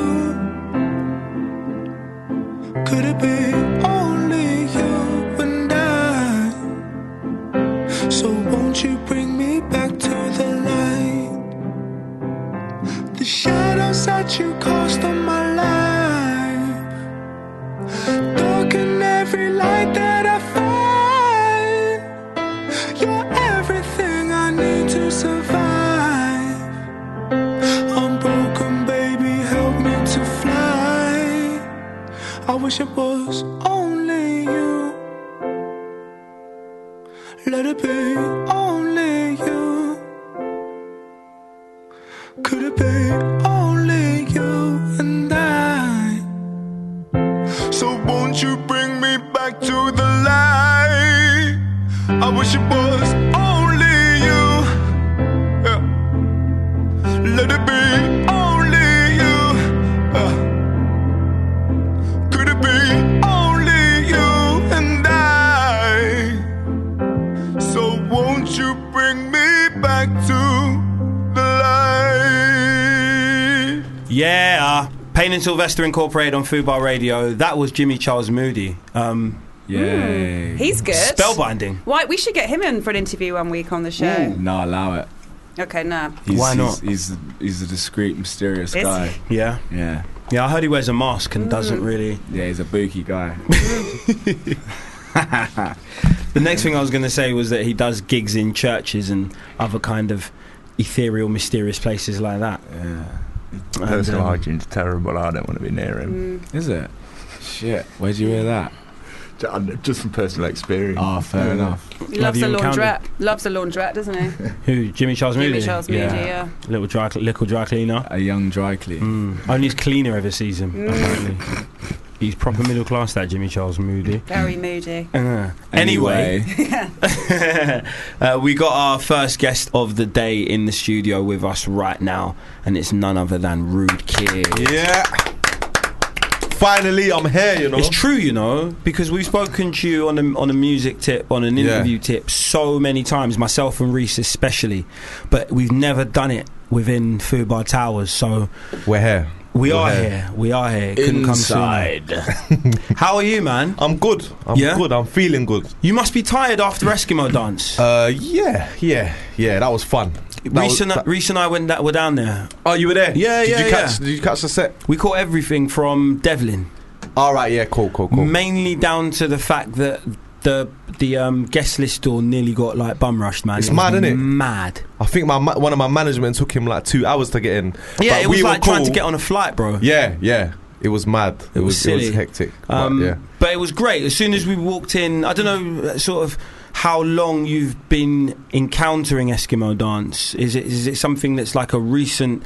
Could it be only you and I? So won't you bring me back to the light? The shadows that you cast on my life darken every light that I find. You're everything I need to survive. I'm broken, baby, help me to fly. I wish it was only you. Let it be only you. Could it be only you and I? So won't you bring me back to the light? I wish it was only you. Yeah. Let it be only you. Yeah. Could it be only you and I? So won't you bring me back to the light? Yeah. Payne and Sylvester Incorporated on Fubar Radio. That was Jimmy Charles Moody. Um, Yay. He's good. Spellbinding. Why? We should get him in for an interview one week on the show. Ooh. No, allow it. Okay, no. He's, Why not? He's, he's, he's a discreet, mysterious Is guy. he? Yeah. Yeah. Yeah, I heard he wears a mask and Mm. doesn't really... Yeah, he's a booky guy. The next thing I was going to say was that he does gigs in churches and other kind of ethereal, mysterious places like that. Yeah. Personal um, hygiene's terrible. I don't want to be near him. Mm. Is it? Shit. Where'd you hear that? Ju- Just from personal experience. Oh, fair Yeah. enough. He loves a you encountered- launderette. Loves a laundrette, doesn't he? Who? Jimmy Charles Moody? Jimmy Charles Moody, yeah. Little dry, little dry cleaner. A young dry clean. Mm. Only his cleaner ever sees him, Mm. apparently. He's proper middle class, that Jimmy Charles Moody. Very moody. Uh, anyway, uh, we got our first guest of the day in the studio with us right now, and it's none other than Rude Kid. Yeah. Finally, I'm here, you know. It's true, you know, because we've spoken to you on a, on a music tip, on an Yeah. interview tip so many times, myself and Reese especially, but we've never done it within Fubar Towers, so... We're here. We We're are here. here. We are here. Couldn't Inside. come sooner. How are you, man? I'm good. I'm Yeah? good. I'm feeling good. You must be tired after Eskimo dance. Uh, yeah, yeah, yeah. That was fun. That Reese was- and, that- Reese and I went that, were down there. Oh, you were there? Yeah, did yeah, you catch, yeah. Did you catch the set? We caught everything from Devlin. All right, yeah, cool, cool, cool. Mainly down to the fact that the the um, guest list store nearly got like bum rushed, man. It's it mad, was isn't it? Mad. I think my ma- one of my management took him like two hours to get in. Yeah, But it was we were like trying to cool. get on a flight, bro. Yeah, yeah. It was mad. It, It was was, silly. it was hectic. Um, but, yeah. But it was great. As soon as we walked in, I don't know, sort of how long you've been encountering Eskimo dance. Is it is it something that's like a recent,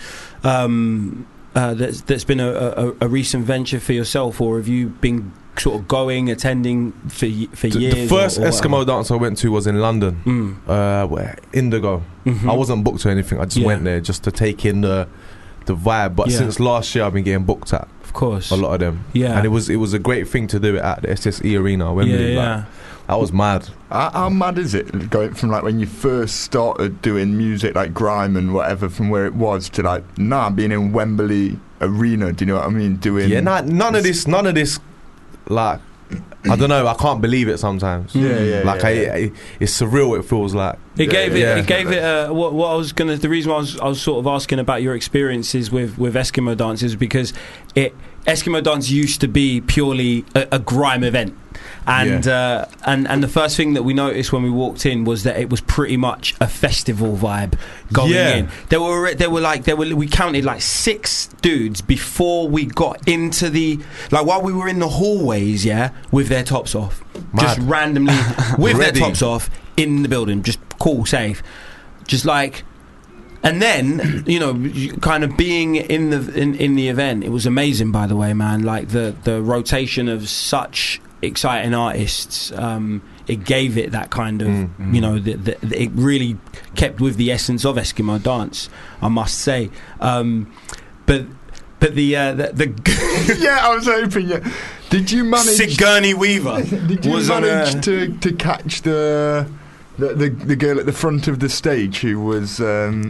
um, uh, that's that's been a, a, a recent venture for yourself, or have you been sort of going, attending for y- for The, years? the first or, or Eskimo dance I went to was in London. Mm. Uh, where Indigo. Mhm. I wasn't booked or anything. I just Yeah. went there just to take in the the vibe. But Yeah. since last year, I've been getting booked at. Of course, a lot of them. Yeah. and it was it was a great thing to do it at the S S E Arena, Wembley. Yeah, like, yeah. that was mad. How, how mad is it going from like when you first started doing music like grime and whatever, from where it was to like now being in Wembley Arena? Do you know what I mean? Doing Yeah, nah, none of this, none of this, like. I don't know. I can't believe it sometimes. Yeah, yeah, Like yeah, I, yeah. I, it's surreal. It feels like It gave it. Yeah. It gave it. Uh, what, what I was gonna. The reason why I was, I was sort of asking about your experiences with, with Eskimo dance is because it Eskimo dance used to be purely a, a grime event, and Yeah. uh, and and the first thing that we noticed when we walked in was that it was pretty much a festival vibe going Yeah. in. There were there were like there were we counted like six dudes before we got into the like while we were in the hallways, yeah, with their tops off, Mad. just randomly with their Ready. tops off in the building, just cool, safe, just like. And then, you know, you- kind of being in the in, in the event, it was amazing. By the way, man, like the the rotation of such exciting artists, um, it gave it that kind of, Mm. you know, the, the, the- it really kept with the essence of Eskimo dance, I must say. Um, but but the uh, the, the yeah, I was hoping. Yeah, did you manage? Sigourney Weaver Did you was on manage a- to to catch the the, the the girl at the front of the stage who was? Um,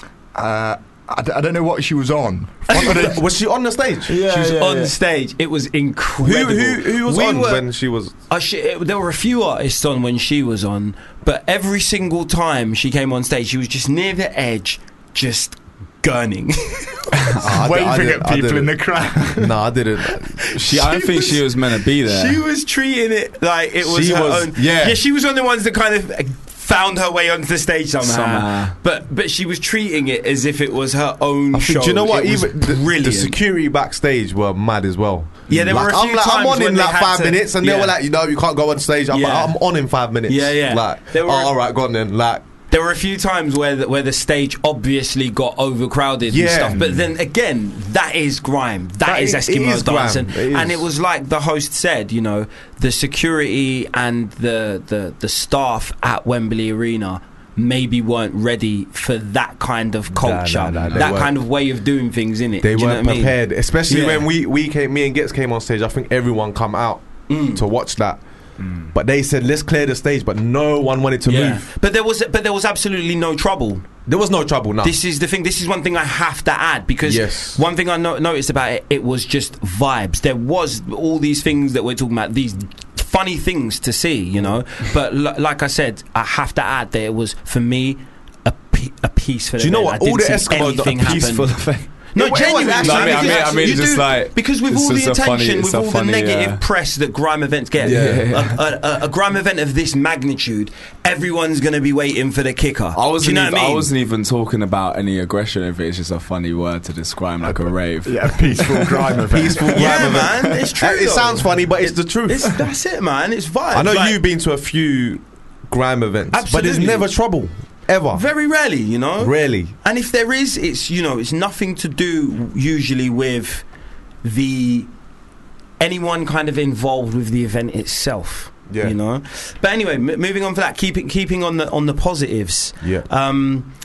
uh, I, d- I don't know what she was on. was she on the stage? Yeah, she was yeah, on yeah. stage. It was Who, incredible. who, who was We on were- when she was? Uh, she, it, there were a few artists on when she was on, but every single time she came on stage, she was just near the edge, just gurning. I di- I Waving did- at I people in didn't. the crowd. No, I didn't. She, I don't She think was- she was meant to be there. She was treating it like it was She her was- own. yeah. yeah, she was one of the ones that kind of uh, found her way onto the stage somehow. Somehow. But but she was treating it as if it was her own I show. think, do you know what? It was Even the, brilliant. the security backstage were mad as well. Yeah, there like, were a few I'm, like, I'm times on when in they like had five to- minutes, and yeah. they were like, you know, you can't go on stage. I'm Yeah. like, I'm on in five minutes. Yeah, yeah. Like, There were- oh, all right, go on then. Like, There were a few times where the, where the stage obviously got overcrowded Yeah. and stuff, but then again, that is grime. that, That is is- Eskimo it is dance, grime. and, It is. and it was like the host said, you know, the security and the the, the staff at Wembley Arena maybe weren't ready for that kind of culture, nah, nah, they that weren't. kind of way of doing things in it. they Do you know weren't what I mean? prepared, especially Yeah. when we we came. Me and Gets came on stage. I think everyone come out Mm. to watch that. But they said, let's clear the stage, but no one wanted to Yeah. move. But there was but there was absolutely no trouble. There was no trouble. No, This is the thing. This is one thing I have to add because Yes. one thing I no- noticed about it, it was just vibes. There was all these things that we're talking about, these funny things to see, you know. But l- like I said, I have to add that it was for me a pe- a peaceful. Do you know event. what? I All didn't the see Eskimos anything are happen. peaceful thing. No, It was genuinely. actually- No, I mean- I because mean- I mean you just do- like- because with it's all the just a funny- attention, it's with a all funny, the negative uh, press that grime events get, Yeah. a, a, a grime event of this magnitude, everyone's going to be waiting for the kicker. I wasn't, Do you know even, what I I mean? wasn't even talking about any aggression. If it's just a funny word to describe like a rave. Yeah, peaceful grime event. Peaceful grime Yeah, event. man, it's true. It though. sounds funny, but it's the truth. It's, that's it, man. It's vibes. I know Like, you've been to a few grime events, but Absolutely. there's never trouble ever. very rarely, you know. Rarely. And if there is, it's you know, it's nothing to do usually with the anyone kind of involved with the event itself. Yeah. You know. But anyway, m- moving on for that, keeping keeping on the on the positives. Yeah. Um,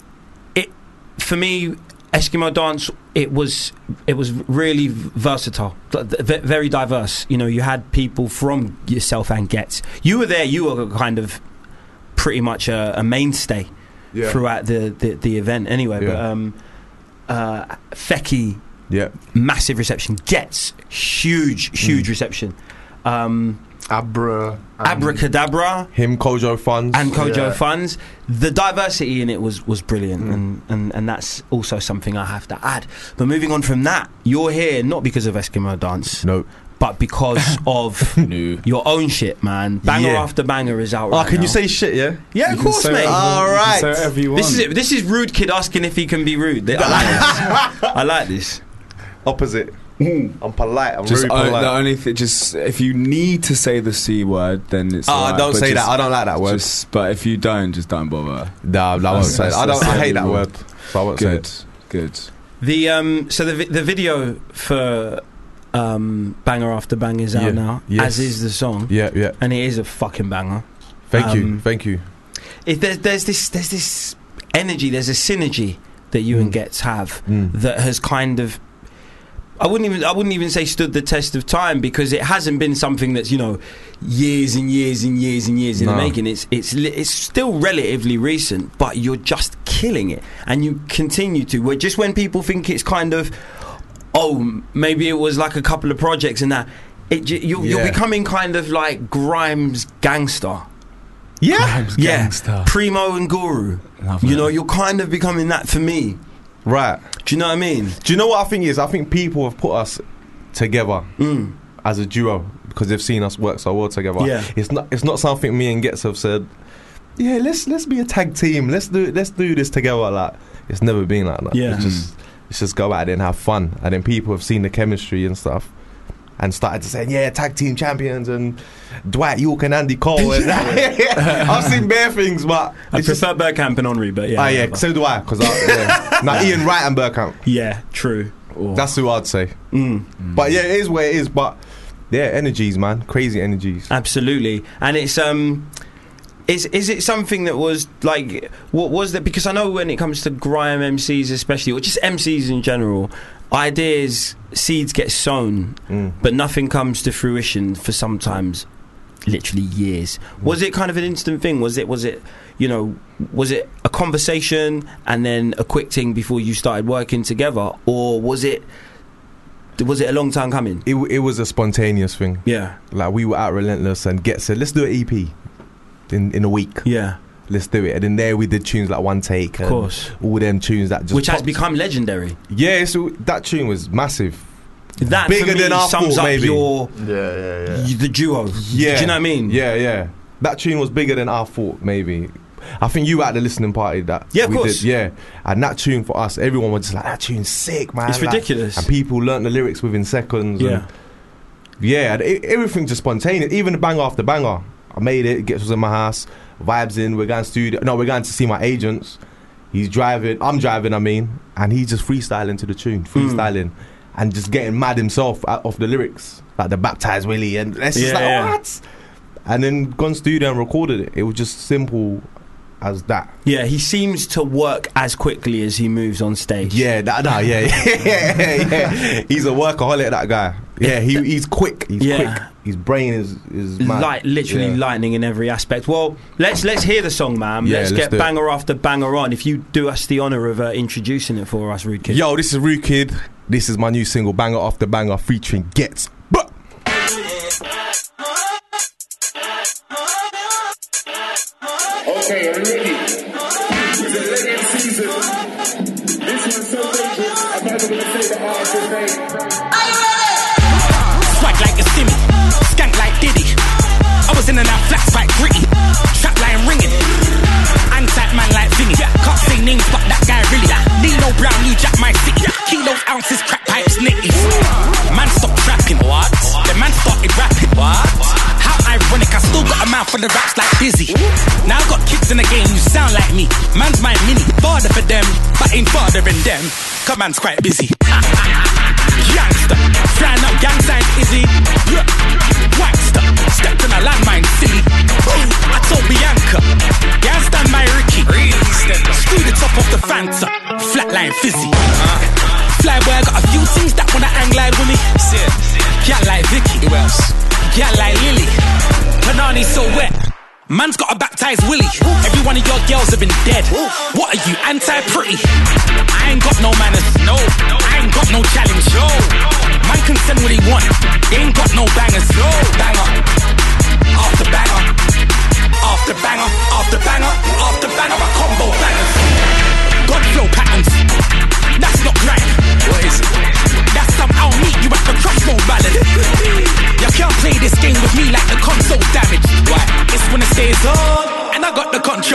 it for me, Eskimo dance. It was it was really versatile, th- th- very diverse. You know, you had people from yourself and Gets. You were there. You were kind of pretty much a, a mainstay Yeah. throughout the, the, the event. Anyway, but Yeah. um, uh, Fecky, Yeah. massive reception. Gets huge, huge Mm. reception. Um, Abra. and- Abracadabra. Him, Kojo Funds. And Kojo Yeah. Funds, the diversity in it was was brilliant, Mm. and, and and that's also something I have to add. But moving on from that, you're here not because of Eskimo dance, No. but because of your own shit, man. Banger Yeah. after banger is out Oh, right can now. you say shit, yeah? Yeah, of course, mate. All right. This is it. This is Rude Kid asking if he can be rude. I like this. I like this. Opposite. I'm polite. I'm Just very o- polite. the only thing, just if you need to say the C word, then it's. Oh, alright, don't but say just- that. I don't like that word. Just, but if you don't, just don't bother. Nah, I won't That's- say it. I that's- don't. I that's hate the that rule. word. So I won't say Good, it. good. The um, so the vi- the video for um, Banger After Banger is out Yeah. now, Yes. as is the song. Yeah, yeah. And it is a fucking banger. Thank you. Um, Thank you. If there's there's this there's this energy, there's a synergy that you and Gets have Mm. that has kind of. I wouldn't even I wouldn't even say stood the test of time, because it hasn't been something that's, you know, years and years and years and years in No. the making. It's it's li- it's still relatively recent, but you're just killing it, and you continue to. Where just when people think it's kind of, oh, maybe it was like a couple of projects and that, it j- you're, you're Yeah. becoming kind of like Grimes gangster. Yeah, Yeah, Gangster. Primo and Guru. Love You it. know, you're kind of becoming that for me. Right. Do you know what I mean? Do you know what I think is? I think people have put us together Mm. as a duo because they've seen us work so well together. Yeah. It's not. It's not something me and Gets have said. Yeah, let's let's be a tag team. Let's do let's do this together. Like, it's never been like that. Yeah. It's just let's just go out there and have fun. And then people have seen the chemistry and stuff, and started to say, yeah, tag team champions and Dwight York and Andy Cole. And I've seen bare things, but I it's prefer Bergkamp and Henry, but yeah. Ah, yeah, whatever. so do I. Because yeah. Now Ian Wright and Bergkamp. Yeah, true. That's who I'd say. Mm. But yeah, it is where it is. But yeah, energies, man, crazy energies. Absolutely, and it's um, is is it something that was like, what was that? Because I know when it comes to grime M Cs, especially, or just M Cs in general, ideas, seeds get sown, Mm. but nothing comes to fruition for sometimes, literally years. Mm. Was it kind of an instant thing? Was it? Was it? You know, was it a conversation and then a quick thing before you started working together, or was it? Was it a long time coming? It, w- it was a spontaneous thing. Yeah. Like, we were out Relentless and Get said, let's do an E P in, in a week. Yeah. Let's do it. And then there we did tunes like One Take. Of course. All them tunes that just Which has popped. become legendary. Yeah, so that tune was massive. That Bigger for me than I sums thought, up maybe. your Yeah, yeah, yeah. y- the duo. Yeah. Do you know what I mean? Yeah, yeah. That tune was bigger than I thought, maybe. I think you were at the listening party that Yeah, of we course. did, yeah. And that tune for us, everyone was just like, that tune's sick, man. It's Like, ridiculous. and people learnt the lyrics within seconds. Yeah. And yeah, and it, everything just spontaneous. Even the banger after banger. I made it, Gets was in my house, vibes in, we're going to studio. No, we're going to see my agents. He's driving, I'm driving, I mean, and he's just freestyling to the tune, freestyling, and just getting mad himself out off the lyrics. Like the Baptized Willie, and it's just Yeah, like, yeah. what? And then gone studio and recorded it. It was just simple as that. Yeah, he seems to work as quickly as he moves on stage. Yeah, that, no, yeah, yeah, yeah. He's a workaholic, that guy. Yeah, he, he's quick. He's Yeah. quick. His brain is is mad. Light, literally Yeah. lightning in every aspect. Well, let's let's hear the song, man. Yeah, let's, let's get do it. banger after banger on. If you do us the honour of uh, introducing it for us, Rude Kid. Yo, this is Rude Kid. This is my new single, Banger After Banger, featuring Gets. Buh! Okay, are we ready? It's a legend season. This one's so dangerous, I'm not even gonna say the artist's name. Swag like a stimmy, skank like Diddy. I was in and out flats like gritty, trap line ringing. Anti man like Vinny, can't say names but that guy really. Nino Brown, New Jack, my city. Kilos, ounces, crack pipes, nitties. Man stopped trapping, what? The man started rapping, what? How ironic, I still got a mouth for the raps like Dizzy. Now I got kids in the game, you sound like me. Man's my mini, father for them, but ain't fathering them. Cause man's quite busy. Youngster, flying up gang signs, Izzy. Yeah. Waxter, stepped on a landmine, silly. Boom, I told Bianca, yeah, I stand by Ricky. Screw the top off the Fanta, flatline fizzy. Flyboy, I got a few things that wanna hang like with me. Gal like Vicky, who else? Gal like Lily. Panani so wet. Man's got a baptized Willie. Every one of your girls have been dead. What are you, anti-pretty? I ain't got no manners. No, I ain't got no challenge. No, man can send what he want. They ain't got no bangers. No, banger after banger, after banger, after banger, after banger. A combo bangers. God flow patterns. That's not right. What is it? That's some I'll meet you at the crossroad ballad.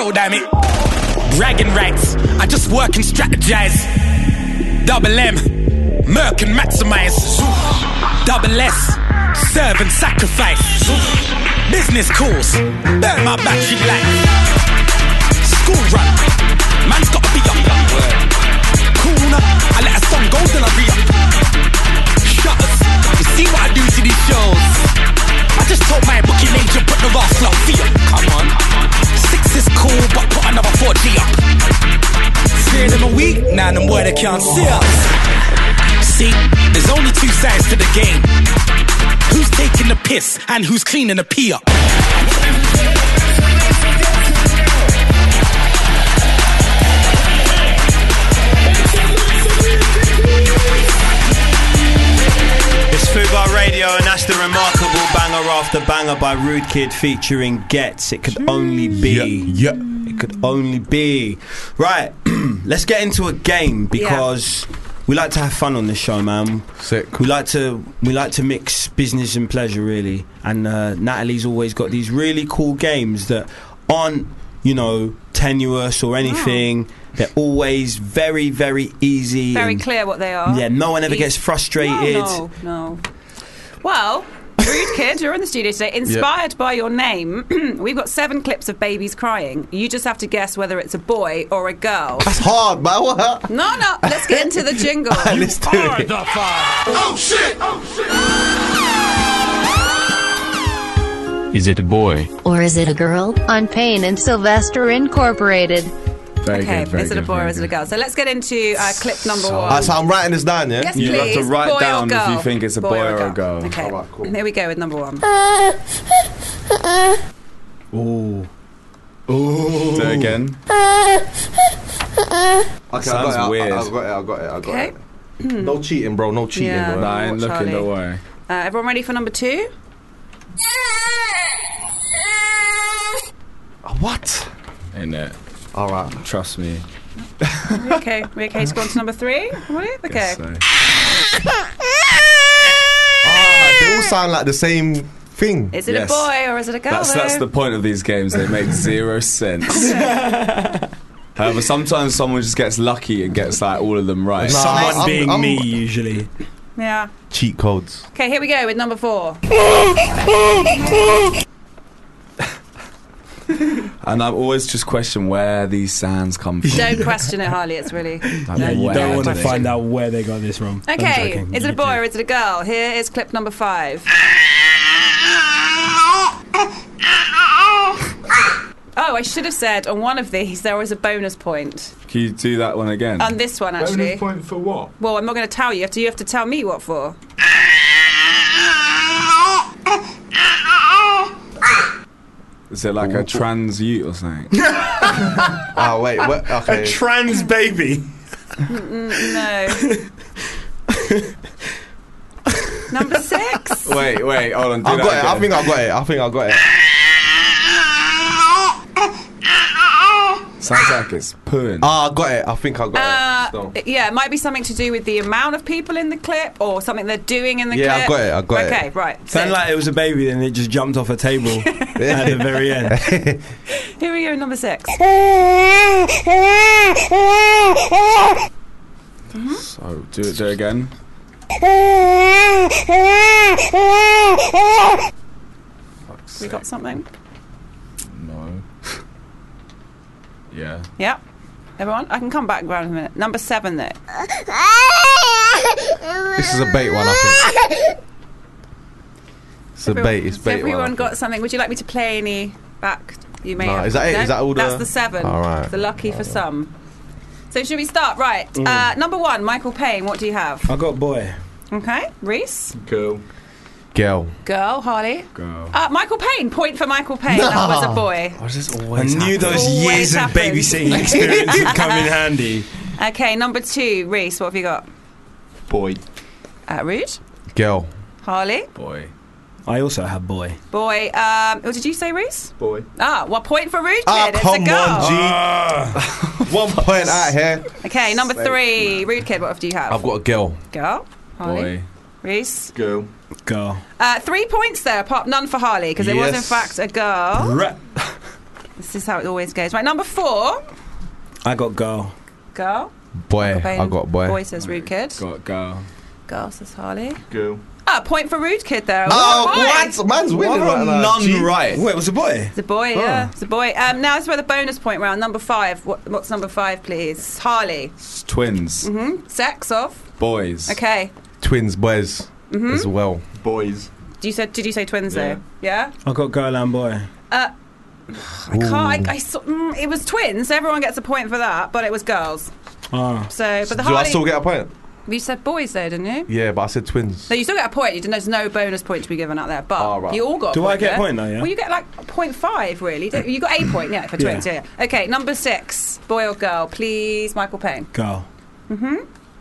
show, damn it. Bragging rights, I just work and strategize. Double M, Merc and maximize. Double S, serve and sacrifice. Business calls, burn my battery life. School run, man's gotta be up. Corner, I let a song go, then I re-up. Shutters, you see what I do to these shows? I just told my booking agent put the raw slot fee up. Come on, six is cool, but put another four G up. Three of them a week, now them boy they can't see us. See, there's only two sides to the game. Who's taking the piss and who's cleaning the pee up? It's Fubar Radio, and that's the remarkable banger after banger by Rude Kid featuring Gets. It could only be. Yeah. yeah. It could only be. Right, let's get into a game because yeah. we like to have fun on this show, man. Sick. We like to we like to mix business and pleasure, really. And uh, Natalie's always got these really cool games that aren't, you know, tenuous or anything. Oh. They're always very, very easy. Very clear what they are. Yeah, no one ever gets frustrated. No, no, no. Well, Rude Kid, you're in the studio today. Inspired yep. by your name, we've got seven clips of babies crying. You just have to guess whether it's a boy or a girl. That's hard, man. What? No, no. Let's get into the jingle. Let's do it. Oh, shit! Oh, shit! Is it a boy? Or is it a girl? On Payne and Sylvester Incorporated. Very okay, good, very is it good, a boy or is good. it a girl? So let's get into uh, clip number one. Uh, so I'm writing this down, yeah? Yes, you please. have to write boy down or girl? if you think it's a boy, boy or a a girl. girl. Okay, right, cool. Here we go with number one. Ooh. Ooh. Do it again. Okay, Sounds I got weird. it. I, I got it. I got it. I got Okay. it. No cheating, bro. No cheating. Yeah. Bro. Nah, I ain't Watch looking, Harley. don't worry. Uh, everyone ready for number two? What? Ain't it? All right. Trust me. We okay, we okay to go on to number three? What? Okay. So. Ah, they all sound like the same thing. Is it Yes. a boy or is it a girl? That's, that's the point of these games. They make zero sense. However, sometimes someone just gets lucky and gets like all of them right. Nah, Someone I'm- being I'm- me, usually. Yeah. Cheat codes. Okay, here we go with number four. And I've always just questioned where these sounds come from. Don't question it, Harley. It's really. Like, Yeah, you where don't want do to they- find out where they got this from. I'm Okay, joking. is it a You boy do. or is it a girl? Here is clip number five. Oh, I should have said on one of these there was a bonus point. Can you do that one again? On this one, actually. Bonus point for what? Well, I'm not going to tell you. You have to, you have to tell me what for. Is it like a trans ute or something? Oh wait, what? Okay. A trans baby. Mm, no. Number six. Wait, wait, hold on. Do I that got it. I again. think I got it. I think I got it. Sounds like it's pooing. Ah, I got it. I think I got Uh, it. Still. yeah, it might be something to do with the amount of people in the clip or something they're doing in the Yeah, clip. I got it, I got it. okay, right. Sounded so- like it was a baby, then it just jumped off a table at the very end. Here we go, number six. So, do it, do it again. We got something? No. Yeah. Yep. Everyone, I can come back around in a minute. Number seven, though. This is a bait one, I think. It's a bait. It's bait Everyone one. I got think. something. Would you like me to play any back? You may No, have. is that it? No? Is that all the- That's the seven. All right. The lucky for some. So should we start? Right. Mm. Uh, number one, Michael Payne. What do you have? I got boy. Okay. Reese. Girl. Girl. Girl. Harley. Girl. Uh, Michael Payne. Point for Michael Payne. That was a boy. I just I always knew those Always years of happens. babysitting experience would come in handy. Okay. Number two, Reese. What have you got? Boy. Uh, Rude. Girl. Harley. Boy. I also have boy. Boy. Um, what did you say, Reese? Boy. Ah, one point for Rude. Ah, Kid. It's come a girl. on, G. Ah. One point out here. Okay. Number three, Rude Kid. What do you have? I've got a girl. Girl. Harley. Boy. Reese. Girl. Girl. Uh, three points there, apart none for Harley because it was in Yes. fact a girl. Ra- This is how it always goes. Right, number four. I got girl. Girl. Boy, Bain- I got boy. Boy says Rude Kid. Got girl. Girl says Harley. Girl. Ah, point for Rude Kid there. Oh, What? what? Man's winning Well, right now. none Gee. right. Wait, it was a boy. It's a boy, yeah. It's a boy. Um, now it's for the bonus point round. Number five. What, what's number five, please? Harley. It's twins. Mm-hmm. Sex of? Boys. Okay. Twins, boys Mhm. as well. Boys. Do you said? Did you say twins Yeah. though? Yeah. I got girl and boy. Uh, I can't. I, I saw, mm, it was twins. So everyone gets a point for that, but it was girls. Oh. So, but the Do I Harley. still get a point? You said boys though, didn't you? Yeah, but I said twins. No, you still get a point. You didn't. There's no bonus point to be given out there, but Oh, right. you all got. A Do point I get a there. point though, yeah? Well, you get like a point five, really. Don't you? You got a point, yeah, for twins. Yeah. yeah. Okay, number six, boy or girl, please, Michael Payne. Girl. Mhm.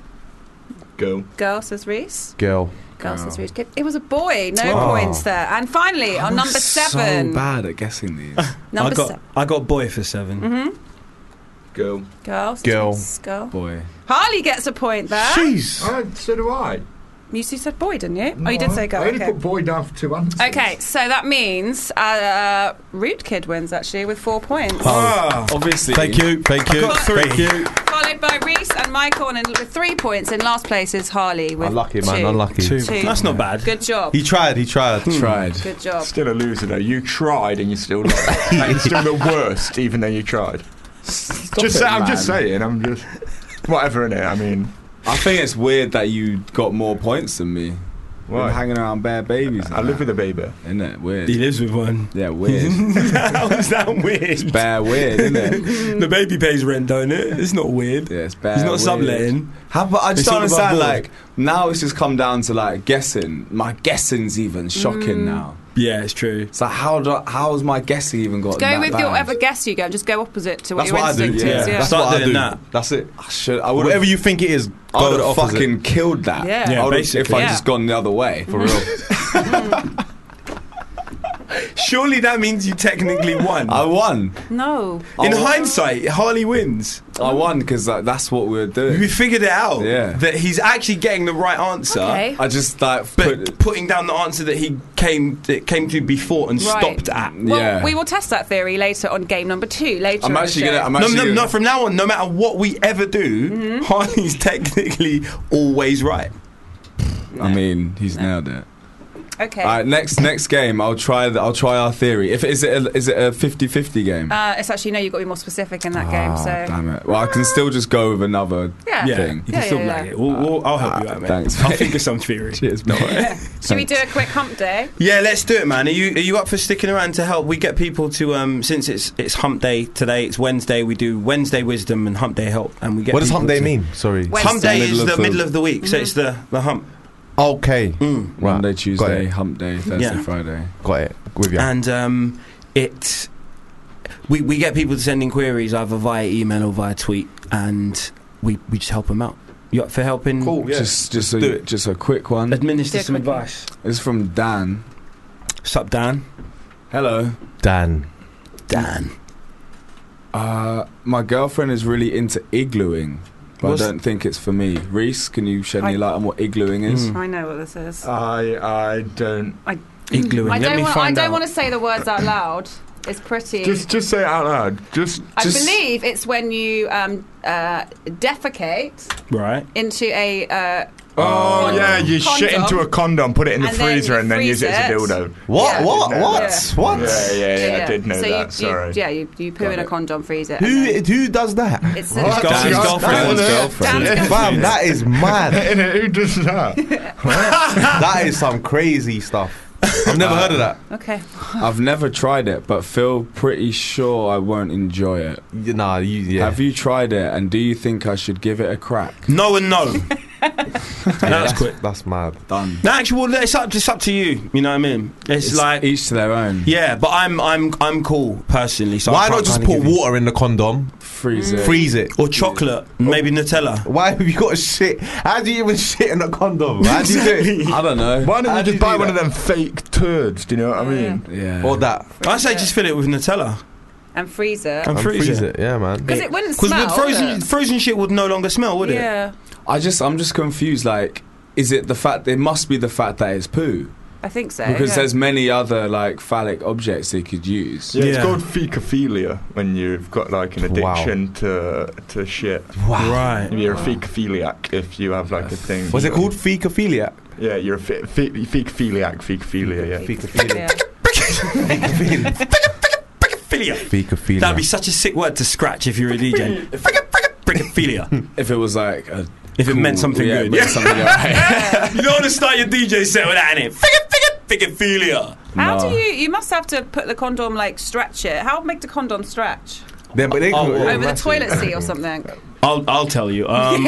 Girl. Girl says Reese. Girl. Girl says Reese. It was a boy. No Oh. points there. And finally, on number seven. So bad at guessing these. Number I got seven. I got boy for seven. Mhm. Girl. Girl. says Girl. Reese. Girl. Boy. Harley gets a point there. Jeez. Oh, so do I. You two said boy, didn't you? oh, you did say girl. I only Okay. put boy down for two answers. Okay, so that means uh, Rude Kid wins actually with four points. Ah. Obviously. Thank you, thank you. Got three. Thank you. Followed by Reese and Michael, and with three points. In last place is Harley with Unlucky, man, two. unlucky. Two. Two. That's not bad. Good job. He tried, he tried. Tried. Good job. Still a loser though. You tried and you still lost. And you're still the worst, even though you tried. just it, say, I'm man. just saying. I'm just whatever in it. I mean, I think it's weird that you got more points than me. Why? We're hanging around bare babies. I live with a baby. Isn't it weird? He lives with one. Yeah, weird. How is that weird? It's bare weird, isn't it? The baby pays rent, don't it? It's not weird. Yeah, it's bare He's not weird. subletting. How, but I just It's don't all above understand. board. Like now, it's just come down to like guessing. My guessing's even shocking now. Yeah, it's true. So how do how's my guessing even got Go that with bad? your whatever guess you go. Just go opposite to what That's your what I do. instinct Yeah, is. Yeah. that's Start what I doing do. that. That's it. I should. I would. Whatever you think it is, I go would the have opposite. fucking killed that. Yeah. Yeah, I would've- basically. if I Yeah. just gone the other way. For real. Surely that means you technically won. I won. No. In I won. hindsight, Harley wins. I won because like, that's what we were doing. We figured it out. Yeah. That he's actually getting the right answer. Okay. I just like But put. putting down the answer that he came that came to before and Right. stopped at. Well, Yeah. we will test that theory later on game number two. Later. I'm on the actually show. gonna. I'm No, actually no, gonna, no, from now on, no matter what we ever do, Mm-hmm. Harley's technically always right. I mean, he's nailed it. Okay. All right, next next game, I'll try. The, I'll try our theory. If is it a, is it a fifty-fifty game? Uh, it's actually no. You've got to be more specific in that game. Ah, So damn it. Well, I can still just go with another Yeah. Yeah, thing. you can Yeah, still yeah, blag yeah. it. We'll, we'll, I'll help you out, mate. thanks, I'll mate. think of some theory. Cheers, mate. should we do a quick hump day? Yeah, let's do it, man. Are you are you up for sticking around to help? We get people to um since it's it's Hump Day today. It's Wednesday. We do Wednesday wisdom and Hump Day help, and we get. What does people Hump Day to- mean? Sorry. Wednesday. Hump Day Middle is of the the- middle of the week, so Mhm. it's the the hump. Okay. Mm. Monday, Got Tuesday, it. Hump Day, Thursday, Yeah. Friday. Got it. With you. And um, it we we get people to send in queries either via email or via tweet, and we we just help them out. You up for helping? Cool. Yeah. Just just Do a, it. just a quick one. Administer Do a some quick one. advice. It's from Dan. Sup, Dan? Hello. Dan. Dan. Uh, my girlfriend is really into iglooing, but What's- I don't think it's for me. Reese, can you shed any I- light on what iglooing is? Mm. I know what this is. I I don't. Iglooing. I Let don't me want. I find don't out. want to say the words out loud. It's pretty. Just just say it out loud. Just. I just believe it's when you um, uh, defecate Right. into a. Uh, Oh Condom. yeah, you shit Condom. into a condom, put it in the And then freezer, you and then use freeze it as a it. dildo. What? Yeah. What? Yeah. What? Yeah. What? Yeah, yeah, yeah, I did know so that. You, Sorry. You, yeah, you, you poo Got in a it. condom, freeze it. Who and then who does that? It's What? the Dan's That's- girlfriend. that's- girlfriend. Dan's Fam, that is mad. Who does that? That is some crazy stuff. I've never heard of that. Okay. I've never tried it, but feel pretty sure I won't enjoy it. Y- Nah, you, yeah. Have you tried it, and do you think I should give it a crack? No and no. That's quick. That's mad. Done. No, actually, well, it's up. It's up to you. You know what I mean? It's, It's like each to their own. yeah, but I'm I'm I'm cool personally. So I Why can't not just kinda put give you- water in the condom, Freeze it. freeze it? or chocolate, maybe Nutella? Why have you got to shit? How do you even shit in a condom? How do you do it? I don't know. Why don't How you do just you buy do one of that? them fake turds? Do you know what I mean? Yeah. Or that. I say just fill it with Nutella And freeze it. and And freeze, freeze it. it, yeah, man. Because it wouldn't Because smell. frozen would it? frozen shit would no longer smell, would it? Yeah. I just, I'm just confused. Like, is it the fact? It must be the fact that it's poo. I think so. Because yeah. there's many other like phallic objects they could use. Yeah, it's called fecophilia when you've got like an addiction wow. to to shit. Wow. Right. You're a fecophiliac if you have like a thing. Was it called fecophiliac? Yeah, you're a fe- fe- fecophiliac, fecophilia, yeah. Fecophilia. Fecophilia. Fecophilia. That'd be such a sick word to scratch if you're a D J. Fecophilia. If it was like a If it cool, meant something yeah, good. meant something right. You don't want to start your D J set with that in it. Fecophilia. How No. do you? You must have to put the condom like stretch it. How make the condom stretch? Then, but they Oh, can- oh, Over the massive. toilet seat or something. I'll I'll tell you. Um,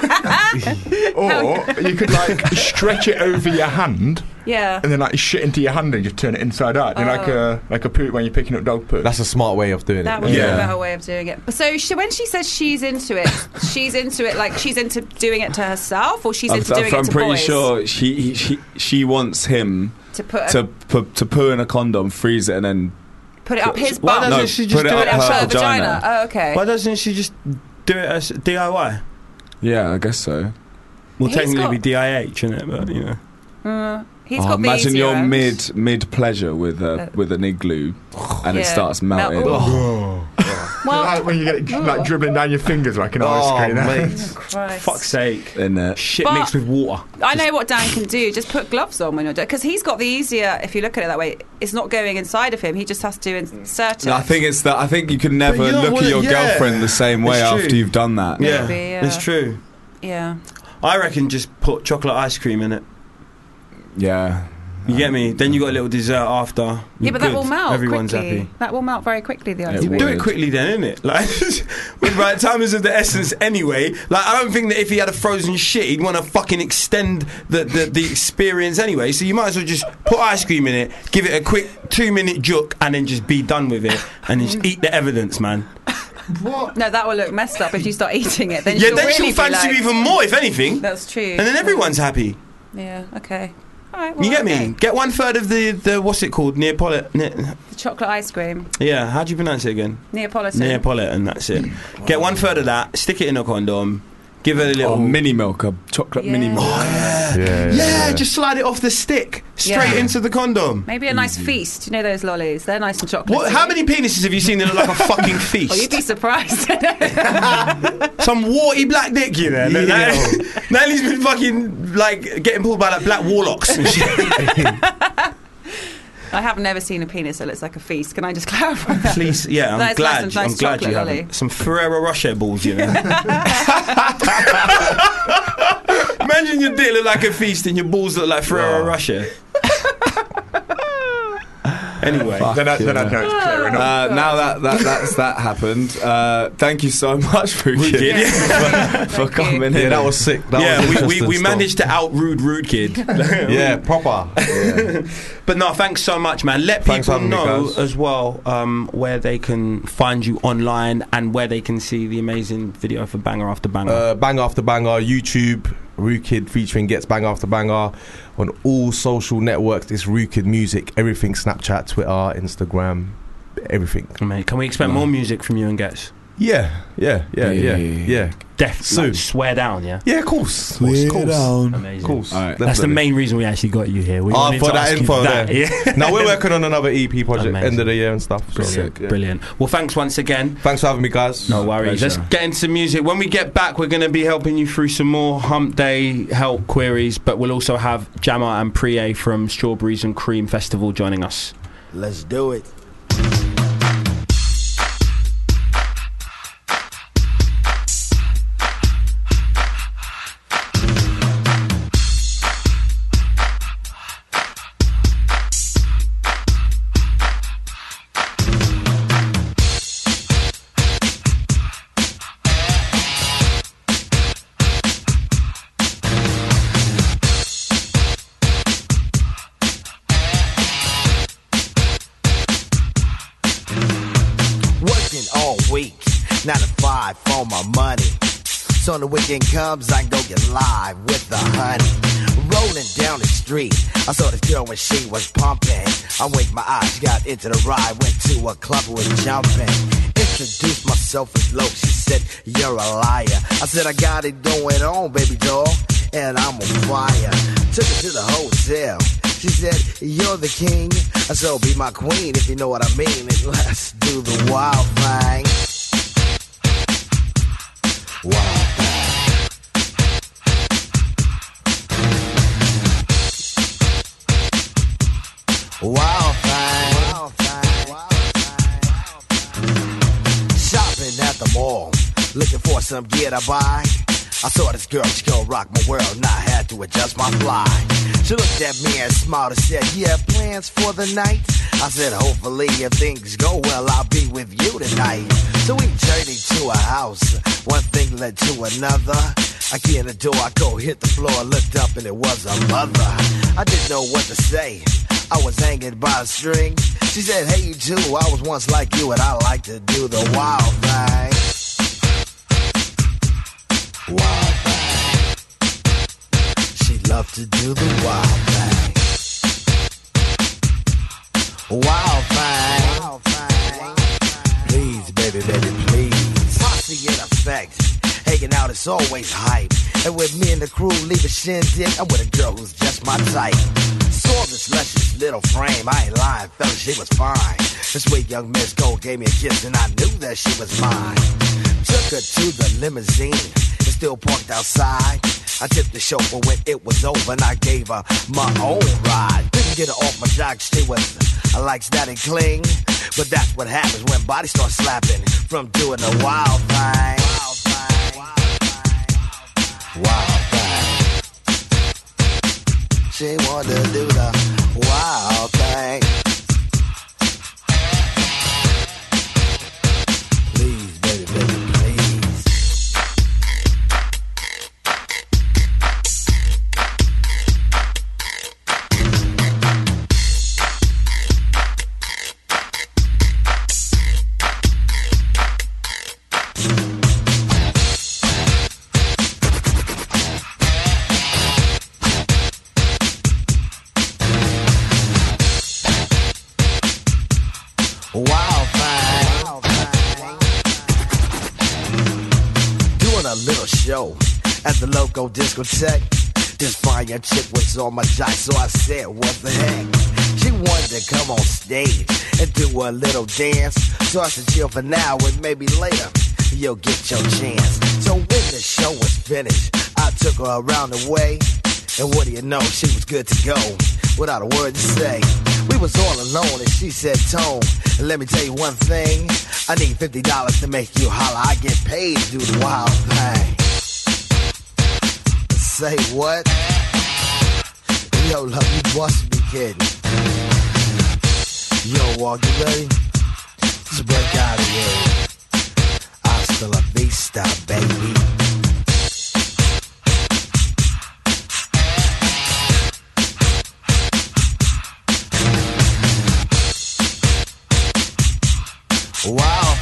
Or you could like stretch it over your hand. Yeah. And then like shit into your hand and just turn it inside out. You know, like a like a poo when you're picking up dog poo. That's a smart way of doing That it. would be Yeah. a better way of doing it. But so she, when she says she's into it, she's into it like she's into doing it to herself, or she's I'm, into doing I'm it to pretty boys. sure she she she wants him To put a- to put to poo in a condom, freeze it, and then Put it up his Why butt. doesn't No, she just put it do up it her herself? her vagina. vagina. Oh, okay. Why doesn't she just do it as D I Y? yeah, I guess so. Well, He's technically got- be D I H, isn't it? But you know. Uh, he's Oh, got the imagine easier you're end. mid mid pleasure with a Uh, with an igloo, and it yeah. starts melting. Melt- Oh. Well, like when you get it like dribbling down your fingers like an ice Oh, cream. mate. Christ. Fuck's sake. In there. Shit But- mixed with water. I know what Dan can do. Just put gloves on when you're doing, because he's got the easier. If you look at it that way, it's not going inside of him. He just has to insert it. I think it's that. I think you can never you don't look wanna- at your yeah. girlfriend the same way It's true. after you've done that. Yeah, Maybe, yeah. it's true. Yeah. I reckon just put chocolate ice cream in it. Yeah. You get me? Then you got a little dessert after. Yeah, You're but that good. will melt Everyone's quickly. happy. That will melt very quickly. The ice It cream. Do would. it quickly then, innit? Like, when by the time is of the essence anyway. Like, I don't think that if he had a frozen shit, he'd want to fucking extend the, the, the experience anyway. So you might as well just put ice cream in it, give it a quick two minute juk, and then just be done with it, and just eat the evidence, man. What? No, that will look messed up if you start eating it. Then Yeah, she'll then really she'll be fancy like, you even more, if anything. That's true. And then everyone's happy. Yeah. Okay. All right. Well, You get okay. me? Get one third of the, the what's it called? Neapolitan. Ne- The chocolate ice cream. yeah, how do you pronounce it again? Neapolitan. Neapolitan, that's it. Get one third of that, stick it in a condom, give it a little. Oh, mini milk, a chocolate Yeah. mini milk. yeah. Yeah, Yeah, just slide it off the stick straight Yeah. into the condom. Maybe a nice feast. You know those lollies? They're nice and chocolatey. What, how many penises have you seen that look like a fucking feast? Oh, you'd be surprised. Some warty black dick, you know. Yeah. Now he's been fucking like getting pulled by like black warlocks and shit. I have never seen a penis that looks like a feast. Can I just clarify that? Please, yeah, I'm That's glad. nice and nice I'm glad you chocolate haven't. lolly. Some Ferrero Rocher balls, you know. Imagine your dick look like a feast and your balls look like Ferrero Rocher. Anyway, Then I, then I know it's clear enough. Uh, now that, that that's that happened, uh, thank you so much, Rude Rude Kid, Kid. for, for coming in. Yeah, that was sick. That yeah, was we, we, interesting we stuff. managed to out rude rude kid. Yeah, proper. Yeah. But no, thanks so much, man. Let Thanks for people having me, know guys. as well um, where they can find you online and where they can see the amazing video for Banger After Banger. Uh, Bang After Banger, YouTube, Rukid featuring Gets Bang After Banger. On all social networks, it's Rukid Music. Everything, Snapchat, Twitter, Instagram, everything. Mate, can we expect more music from you and Gets? Yeah, yeah, yeah, yeah, yeah. Def, Soon. like, swear down, yeah? Yeah, of course. Of course, of course. Amazing. Of course. All right. That's the Definitely. main reason we actually got you here. We Oh, wanted for to that ask you info that, there. yeah. Now we're working on another E P project, Amazing. end of the year and stuff. So, Brilliant, yeah. brilliant. Well, thanks once again. Thanks for having me, guys. No worries. Pleasure. Let's get into music. When we get back, we're going to be helping you through some more Hump Day help queries, but we'll also have Jammer and Priye from Strawberries and Cream Festival joining us. Let's do it. Working all week, nine to five for my money. So when the weekend comes, I go get live with the honey. Rolling down the street, I saw this girl when she was pumping. I winked my eyes, got into the ride, went to a club, was jumping. Introduced myself as Loke, she said, you're a liar. I said, I got it going on, baby doll, and I'm on fire. Took her to the hotel. She said, you're the king, so be my queen if you know what I mean. And let's do the wild thing. Wild thing. Wild thing. Wild thing. Shopping at the mall, looking for some gear to buy. I saw this girl, she gon' rock my world, and I had to adjust my fly. She looked at me and smiled and said, you have plans for the night? I said, hopefully if things go well, I'll be with you tonight. So we journeyed to a house, one thing led to another. I get in the door, I go hit the floor, looked up and it was a mother. I didn't know what to say, I was hanging by a string. She said, hey you too, I was once like you and I like to do the wild thing. Wild thing. She loved to do the wild thing. Wild thing. Wild thing. Please, baby, baby, please. Posse in effect. Hanging out is always hype. And with me and the crew leave a shindig, I'm with a girl who's just my type. Saw this luscious little frame, I ain't lying, fella, she was fine. This sweet young Miss Gold gave me a kiss and I knew that she was mine. Took her to the limousine, it's still parked outside. I tipped the chauffeur when it was over and I gave her my own ride. Didn't get her off my jock, she was, I like static cling. But that's what happens when bodies start slapping from doing the wild thing. Wild thing. Wild thing. She wanted to do the wild thing. Please, baby, baby, please. Wild thing. Doing a little show at the local discotheque. This fine young chick was on my jock, so I said, what the heck? She wanted to come on stage and do a little dance. So I said, chill for now and maybe later you'll get your chance. So when the show was finished, I took her around the way. And what do you know, she was good to go without a word to say. We was all alone and she said, Tone, let me tell you one thing. I need fifty dollars to make you holler. I get paid to do the wild thing. Say what? Yo, love, you must be kidding. Yo, walk, you ready? Let's break out of here. Hasta la vista, baby. Wild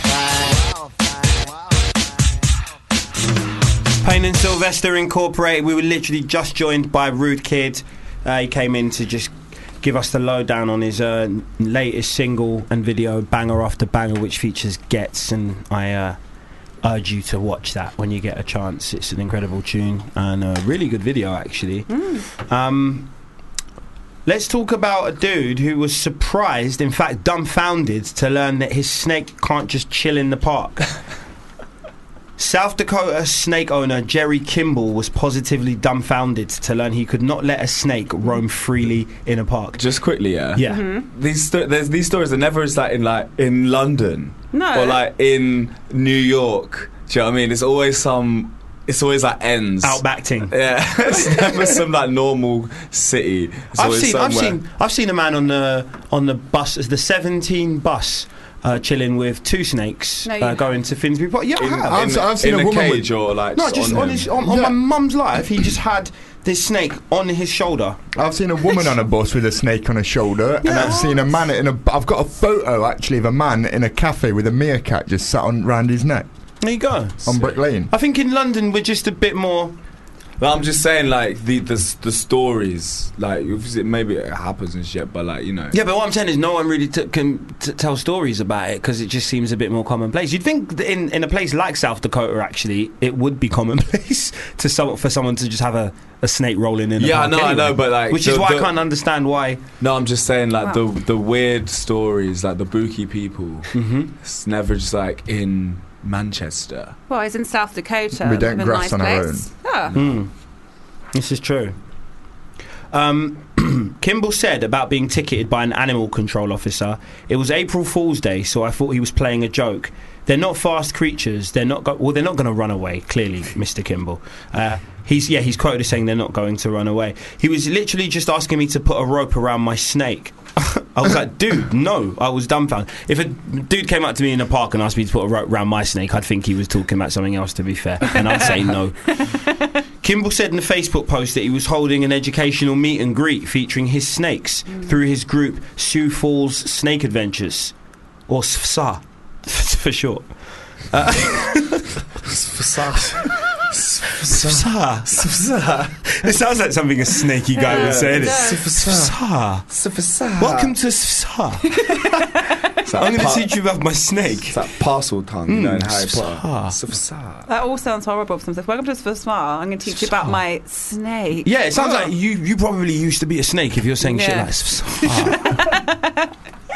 Payne and Sylvester Incorporated. We were literally just joined by Rude Kid. Uh, he came in to just give us the lowdown on his uh, latest single and video, Banger After Banger, which features Gets, and I uh, urge you to watch that when you get a chance. It's an incredible tune and a really good video, actually. Mm. Um, let's talk about a dude who was surprised, in fact dumbfounded, to learn that his snake can't just chill in the park. South Dakota snake owner Jerry Kimball was positively dumbfounded to learn he could not let a snake roam freely in a park. Just quickly, yeah. Yeah. Mm-hmm. These sto- there's these stories are never is like in like in London. No. Or like in New York. Do you know what I mean? It's always some. It's always like ends. Outbacting. Yeah. It's never some like normal city. It's I've always seen. I've somewhere. seen. I've seen a man on the on the bus, the seventeen bus. Uh, chilling with two snakes, No, you uh, going to Finsbury Park. Yeah, I In- have. I've- I've seen in a woman cage with- or, like, no, just just on on, him. his on, on Yeah. my mum's life. He just had this snake on his shoulder. I've seen a woman on a bus with a snake on her shoulder, and Yeah. I've seen a man in a. I've got a photo actually of a man in a cafe with a meerkat just sat on round his neck There you go. on Brick Lane. I think in London we're just a bit more. But I'm just saying, like the the, the stories, like obviously maybe it happens and shit, but like you know. Yeah, but what I'm saying is, no one really t- can t- tell stories about it because it just seems a bit more commonplace. You'd think that in in a place like South Dakota, actually, it would be commonplace to some, for someone to just have a, a snake rolling in. Yeah, I know, anyway. I know, but like, which the, is why the, I can't understand why. No, I'm just saying, like Wow. the the weird stories, like the Buki people. Mm-hmm. It's never just like in Manchester. Well, he's in South Dakota. We don't live in a grass nice on our place. Yeah. Mm. This is true. Um, Kimball said about being ticketed by an animal control officer, it was April Fool's Day, so I thought he was playing a joke. They're not fast creatures. They're not. Go- well, they're not going to run away. Clearly, Mister Kimball. Uh, he's yeah. He's quoted as saying they're not going to run away. He was literally just asking me to put a rope around my snake. I was like, dude, no. I was dumbfounded. If a dude came up to me in a park and asked me to put a rope around my snake, I'd think he was talking about something else. To be fair, and I'd say no. Kimball said in a Facebook post that he was holding an educational meet and greet featuring his snakes mm. through his group Sioux Falls Snake Adventures, or S F S A for short. Uh, S F S A. It sounds like something a snaky guy Yeah. would say. It S does. F S A. Welcome to S F S A. I'm going to par- teach you about my snake. It's like parcel tongue, you Mm, know, in Harry S F S A. Potter. S F S A. That all sounds horrible. For some Welcome to S F S A. I'm going to teach you about my snake. Yeah, it sounds like you, you probably used to be a snake if you're saying shit Yeah. like S F S A.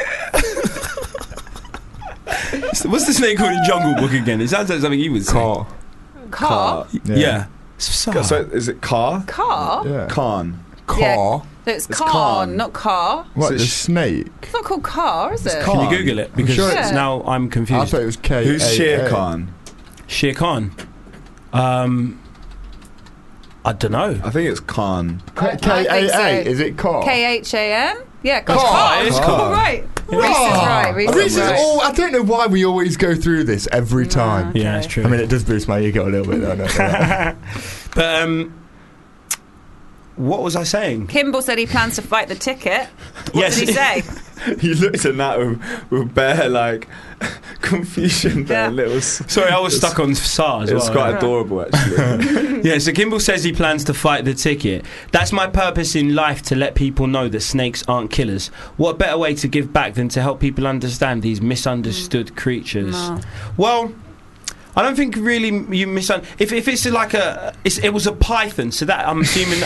What's the snake called in Jungle Book again? It sounds like something you would say. Car. Car? Yeah. yeah. So is it car? Car? Yeah. Khan. Car. Yeah. No, it's, It's Khan, Khan. not car. What, So the it's- snake? It's not called car, is it? Can you Google it? Because sure it's- now I'm confused. I thought it was K. Who's Shere Khan? Shere Khan. Um, I don't know. I think it's Khan. K A A. Is it car? K H A N? Yeah, That's car. car, it is Car. car. Right. Oh. Reese is right. Reese Reese is is right. all, I don't know why we always go through this every time. okay. Yeah, it's true. I mean, it does boost my ego a little bit, though. I don't know. But um, what was I saying? Kimball said he plans to fight the ticket. What Yes. did he say? You looked at that with, with bare like confusion there, Yeah. little. Sorry, I was stuck on S A as It well. was quite adorable, actually. Yeah, so Kimball says he plans to fight the ticket. That's my purpose in life, to let people know that snakes aren't killers. What better way to give back than to help people understand these misunderstood creatures? No. Well, I don't think really you misunderstand. If, if it's like a, it's, it was a python, so that I'm assuming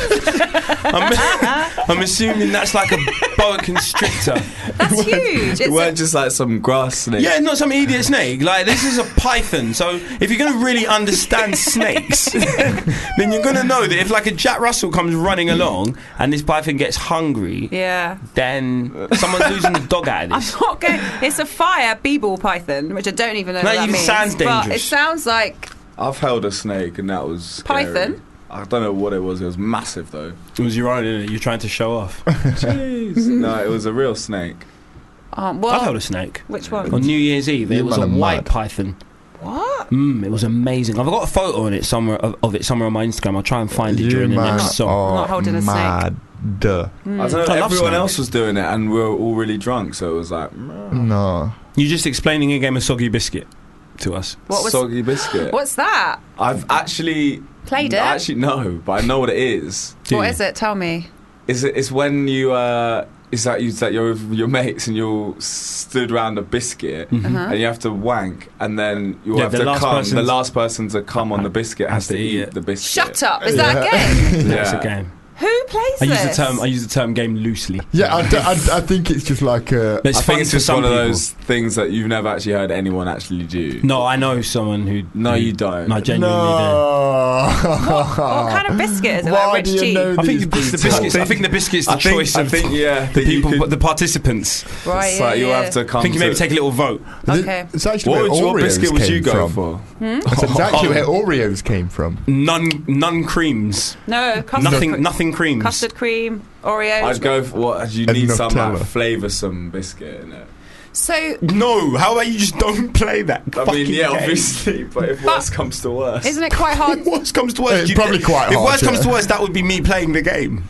that I'm, I'm assuming that's like a boa constrictor. That's huge. It It's weren't a, just like some grass snake. Yeah, not some idiot snake. Like, this is a python. So if you're going to really understand snakes, then you're going to know that if like a Jack Russell comes running along and this python gets hungry, yeah. then someone's losing the dog out of I'm this. not going. It's a fire bee-ball python, which I don't even know That what that even means. sounds But dangerous. it sounds like I've held a snake and that was scary. Python? I don't know what it was. It was massive though. It was your own, innit? You're trying to show off. Jeez. No, it was a real snake. um, well, I've held a snake. which one? On New Year's Eve, it You was a man are white mad. python. What? Mm, it was amazing. I've got a photo on it somewhere of, of it somewhere on my Instagram. I'll try and find it You during the man next song. are Not holding a snake. mad. Duh. I don't know. I love Everyone snakes. else was doing it, and we were all really drunk. So it was like No. You're just explaining a game of soggy biscuit to us. What was? soggy biscuit. What's that? I've actually Played it? Actually, no, but I know what it is. Do What you? is it? Tell me. Is it? It's when you. Uh, it's like you that you're with your mates and you're stood around a biscuit Mhm. Uh-huh. and you have to wank and then you Yeah, have the to last come. The person's- last person to come on the biscuit has, to eat it. the biscuit. Shut up! Is that a game? Yeah. That's a game. Who plays I this? use the term. I use the term game loosely. Yeah, I, d- I, d- I think it's just like a. It's I fun think it's for just some one of people. those things that you've never actually heard anyone actually do. No, I know someone who. No, who, you don't. No, I genuinely do. No. What kind of biscuit is it? Why Like rich do you tea? know I think these the, the details? biscuits. I think the biscuits. The I think- choice I of think, yeah, the that you people, could- the participants. Right. It's Yeah, like you yeah. have to come. I think you to maybe take a little vote. Okay. It's actually What, where would you, what Oreos biscuit would came you go from. for? Hmm? I said, it's actually Oh. where Oreos came from. None, none creams. No, custard Nothing, cre- nothing creams. Custard cream, Oreos. I'd go for what? You And need some Nutella. like flavoursome biscuit in it. So, No, how about you just don't play that? I mean, fucking yeah, game? obviously, but if But- worse comes to worse, isn't it quite hard? If worse comes to worse, It's you- probably quite If hard, worse comes yeah. to worse, that would be me playing the game.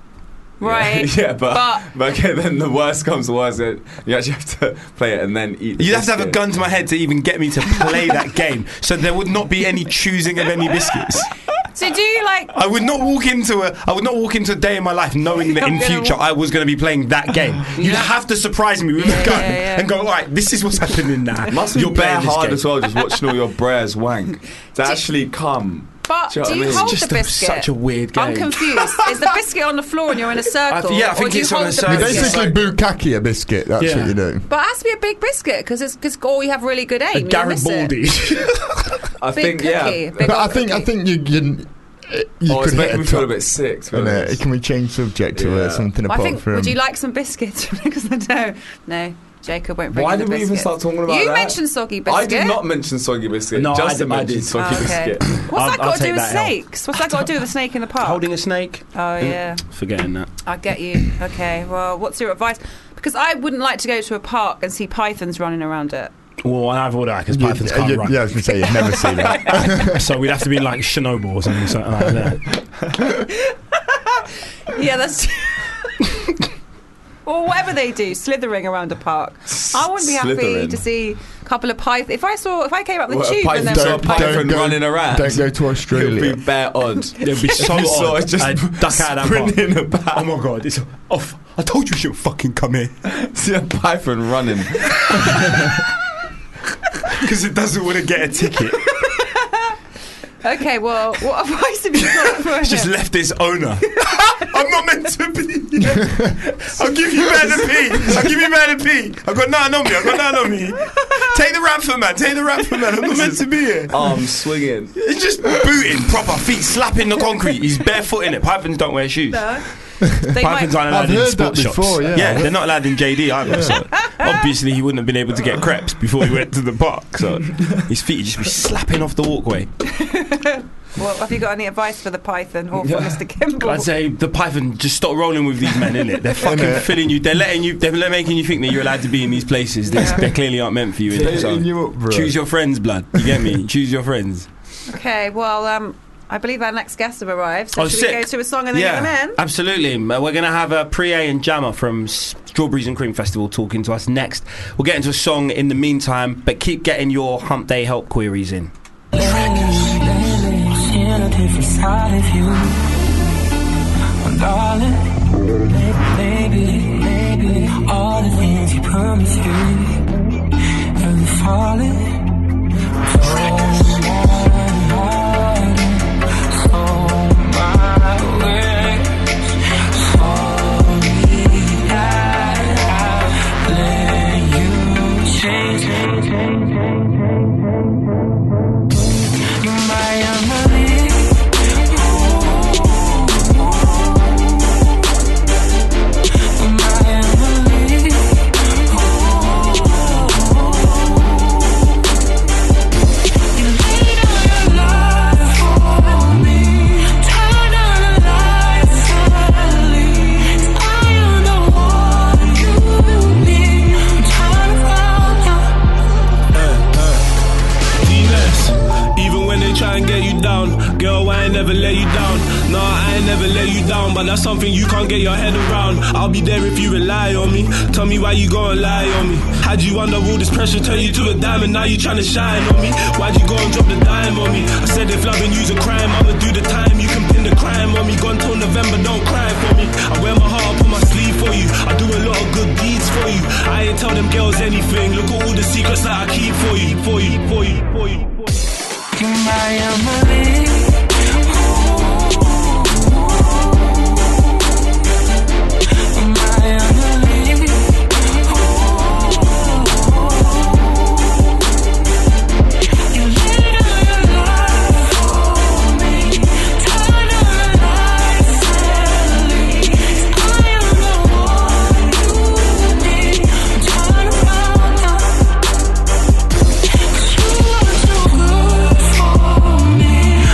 Right. yeah, but, But- but okay, then the worst comes to worst, it, you actually have to play it and then eat. The You'd have to have a biscuit. gun to my head to even get me to play that game. So there would not be any choosing of any biscuits. So do you like? I would not walk into a. I would not walk into a day in my life knowing that I'm in gonna future walk- I was going to be playing that game. You'd Yeah. have to surprise me with Yeah, a gun yeah, yeah. and go, all right, this is what's happening now. Must be You're bare playing this hard game. as well, just watching all your bras wank to actually come. But Do you know do what you I mean? hold It's the just a- biscuit? such a weird I'm game. confused. Is the biscuit on the floor and you're in a circle? I- yeah, I think or do you it's on hold a the circle. You biscuit? basically bukkake a biscuit. That's Yeah. what you do. But it has to be a big biscuit because it's because or you have really good aim. A you don't miss it. Garibaldi. I Big think, cookie, yeah. big But I old think I cookie. think you you, you Oh, it's could hit making a me feel a top. bit sick. to be Innit? honest. Can we change subject to Yeah. uh, something I apart think. from? Would you like some biscuits? Because I don't. No, Jacob won't bring Why you the did we even biscuits. start talking about you that? mentioned soggy biscuit. I did not mention soggy biscuit. No, I Justin did- I mentioned did. soggy Okay. biscuit. What's I'll- that I'll got to do take with that L. snakes? What's that got to do with the snake in the park? Holding a snake. Oh yeah, Forgetting that. I get you. Okay, well, what's your advice? Because I wouldn't like to go to a park and see pythons running around it. Well, I have all that because You- pythons uh, can't you- run. Yeah, I was going to say you've never seen that. So we'd have to be in like Chernobyl or something, something like that. Yeah, that's. Or whatever they do, slithering around a park. I wouldn't be happy Slithering. to see a couple of pythons. If I saw, if I came up the What, a tube and there python- was a don't- python, python go- running around. Don't go to Australia. It'll be bare odd. It'd be so You saw odd. it just I'd duck out of that park. sprinting about. Oh my god! It's off. I told you, you shouldn't fucking come here See a python running. because it doesn't want to get a ticket. Okay, well, what advice have you got for It's just him? left its owner. I'm not meant to be. I'll give you man to pee. I'll give you man to pee. I've got nothing on me. I've got nothing on me. Take the Ranford man. Take the Ranford man. I'm not meant to be here. Arms swinging. It's just booting, proper feet slapping the concrete. He's barefoot in it. Pythons don't wear shoes. No. They Pythons might, aren't allowed I've in heard sports that shops. before, yeah. they're not allowed in J D either. So obviously he wouldn't have been able to get crepes before he went to the park. So his feet would just be slapping off the walkway. well, have you got any advice for the python or for Mister Kimball? I'd say the python, just stop rolling with these men, innit? They're fucking Innit? filling you. They're letting you. They're making you think that you're allowed to be in these places. They're, Yeah. they clearly aren't meant for you. Innit? So Setting you up, bro. choose your friends, blood. You get me? Choose your friends. Okay, well, um, I believe our next guests have arrived. So Oh, should sick. we go to a song and then yeah, get them in? absolutely. Uh, We're going to have uh, Priye and Jammer from Strawberries and Cream Festival talking to us next. We'll get into a song in the meantime, but keep getting your Hump Day help queries in. Seeing a different side of you, oh, darling. Maybe, maybe all the things you promised me, and you're falling. So my, so my ways. Sorry that I let you change. You're my Emily. Try and get you down, girl, I ain't never let you down. No, I ain't never let you down, but that's something you can't get your head around. I'll be there if you rely on me. Tell me why you gon' lie on me. Had you under all this pressure, turn you to a diamond, now you tryna shine on me. Why'd you go and drop the dime on me? I said if loving you's a crime, I'ma do the time. You can pin the crime on me. Gone till November, don't cry for me. I wear my heart up on my sleeve for you. I do a lot of good deeds for you. I ain't tell them girls anything. Look at all the secrets that I keep for you, for you, for you, for you. You're my Emily. Me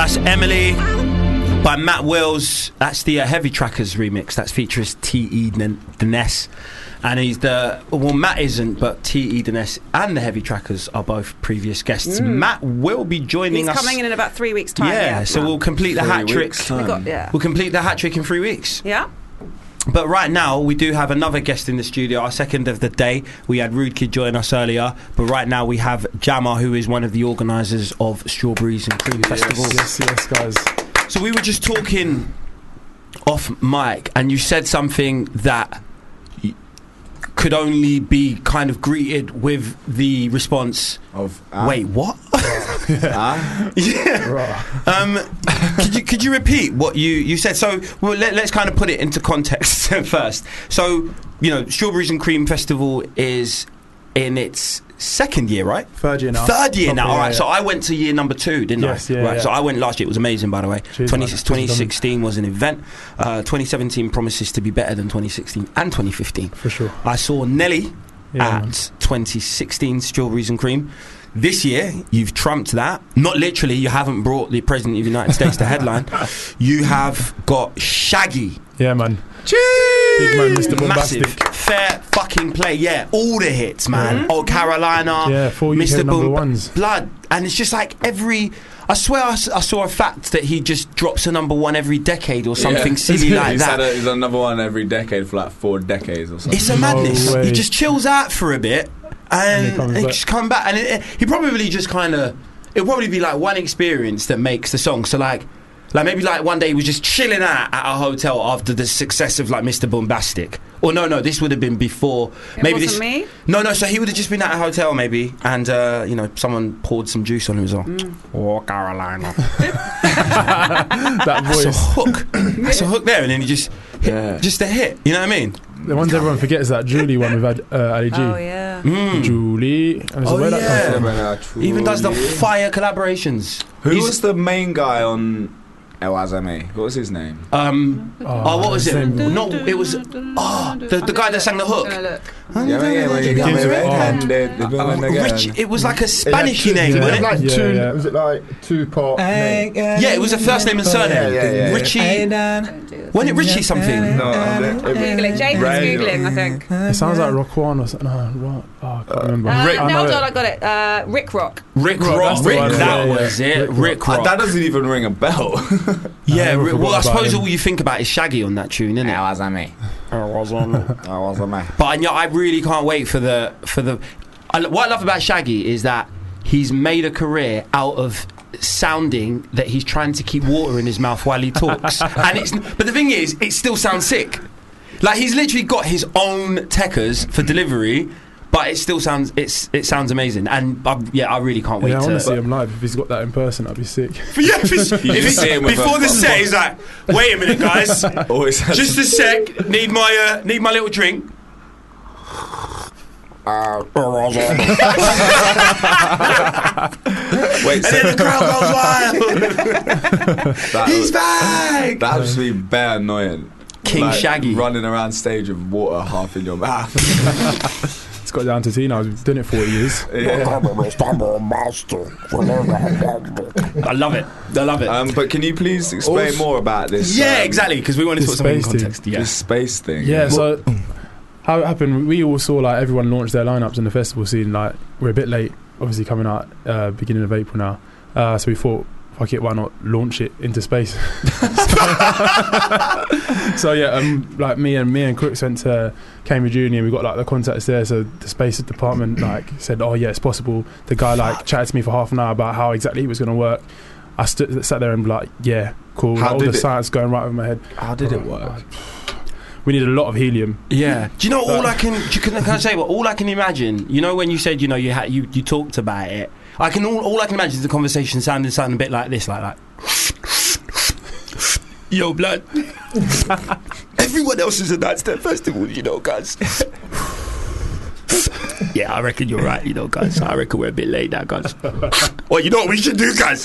That's Emily by Matt Wills. That's the uh, Heavy Trackers remix. That features T E Dines. And he's the... Well, Matt isn't, but T E Dines and the Heavy Trackers are both previous guests. Mm. Matt will be joining He's us... coming in in about three weeks' time. Yeah, Yeah, so we'll complete the Three hat trick. weeks' time. We got- yeah. We'll complete the hat trick in three weeks. Yeah. But right now, we do have another guest in the studio, our second of the day. We had Rude Kid join us earlier, but right now we have Jammer, who is one of the organisers of Strawberries and Cream Festival. Yes, yes, guys. So we were just talking off mic, and you said something that y- could only be kind of greeted with the response of ah. "Wait, what?" ah? Yeah. Um, could you could you repeat what you, you said? So well, let, let's kind of put it into context first. So you know, Strawberries and Cream Festival is in its second year, right? Third year now. Third year Top now. year, All right. yeah. So I went to year number two, didn't Yes, I? yeah, right. yeah. So I went last year. It was amazing, by the way. Cheers, twenty, man. twenty sixteen was an event. Uh, twenty seventeen promises to be better than twenty sixteen and twenty fifteen. For sure. I saw Nelly Yeah, at man. twenty sixteen Strawberries and Cream. This year, you've trumped that. Not literally, you haven't brought the President of the United States to headline. You have got Shaggy. Yeah, man. Jeez. Big man, Mister Massive. Bombastic. Fair fucking play. Yeah, all the hits, man. Oh, Carolina. Yeah, four U K Mister number Boom ones. Blood. And it's just like every... I swear I, s- I saw a fact that he just drops a number one every decade or something Yeah. silly like he's that. Had a, he's had another one every decade for like four decades or something. It's a madness. He just chills out for a bit and, And he comes and back. just come back. And it, it- he probably just kind of... It'll probably be like one experience that makes the song. So like... Like maybe like one day he was just chilling out at a hotel after the success of like Mister Bombastic. Or no, no, this would have been before. It maybe wasn't this. me? No, no. So he would have just been at a hotel maybe, and uh, you know, someone poured some juice on him as well. Mm. Oh, Carolina. That That's a voice. hook. That's a hook there, and then he just hit, just a hit. You know what I mean? The ones everyone forgets is that Julie one we've had uh, Ali G. Oh, yeah. Mm. Julie. And so Oh, where that yeah. come from? He even does the fire collaborations. Who He's- was the main guy on El Azami? What was his name? Um. Oh, Oh, what was it? same- No, it was. Oh, the the guy that sang the hook. Yeah, yeah, when you got me red-handed, the villain again. Rich, it was like a It had Spanishy two- name, it wasn't had it? like Yeah, two, yeah. Was it like two part? name? Yeah, it was a first name and surname. Yeah, yeah, yeah. Richie. Wasn't it Richie something? No, Google it. Jason's Right. Googling, I think. It sounds like Rockwan or something. No, Rock. Oh, I can't remember. Uh, I no, know hold it. on, I got it. Uh, Rick Rock. Rick Rock, Rock. that's the Rick, one, that yeah, was yeah. it. Rick Rock. Rick Uh, Rock. that doesn't even ring a bell. Yeah, never Rick, well, forgot I about suppose him. all you think about is Shaggy on that tune, isn't it? El Azami. El Azami. But I, I really can't wait for the for the. I, lo- what I love about Shaggy is that he's made a career out of sounding that he's trying to keep water in his mouth while he talks, and it's. But the thing is, it still sounds sick. Like he's literally got his own techers for delivery, but it still sounds it's it sounds amazing. And I, yeah, I really can't wait Yeah, I want to. to see him live. If he's got that in person, that'd be sick. Yeah, if it's- You if just it's- see him with before a- the set, he's like, "Wait a minute, guys, Always has just a sec. Need my uh, need my little drink." Uh, Wait, And so then the crowd goes wild. that He's was- back. That would be bare annoying. King Like, Shaggy. running around stage with water half in your mouth. It's got down to T now. We've done it forty years. Yeah. I love it. I love it. Um, but can you please explain Also- more about this? yeah, um, exactly. Because we wanted to this put something in space thing. context. Yeah. This space thing. Yeah, so how it happened, we all saw like everyone launch their lineups in the festival scene. Like, we're a bit late, obviously coming out uh, beginning of April now. Uh, so we thought, fuck it, why not launch it into space? So yeah, um, like me and me and Crooks went to Cambridge Uni, and we got like the contacts there. So the space department like said, oh yeah, it's possible. The guy like chatted to me for half an hour about how exactly it was going to work. I st- sat there and be like, yeah, cool. How Like, all did the it- science going right over my head. How did it work? We need a lot of helium. Yeah. Do you know all I can? do you- Can, can I say what? All I can imagine. You know when you said you know you had you, you talked about it. I can all, all I can imagine is the conversation sounding something a bit like this, like that. Yo, blood. Everyone else is a Nightstep festival, you know, guys. Yeah, I reckon you're right, you know, guys. I reckon we're a bit late now, guys. Well, you know what we should do, guys?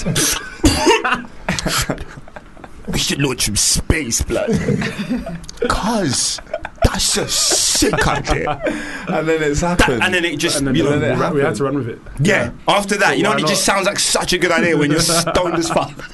We should launch some space, blood. Cause that's just sick idea. And then it's happened. That, and then it just, And then you know, then it we, we had happened. to run with it. yeah. After that, But you know, why and it not? just sounds like such a good idea when you're stoned as fuck.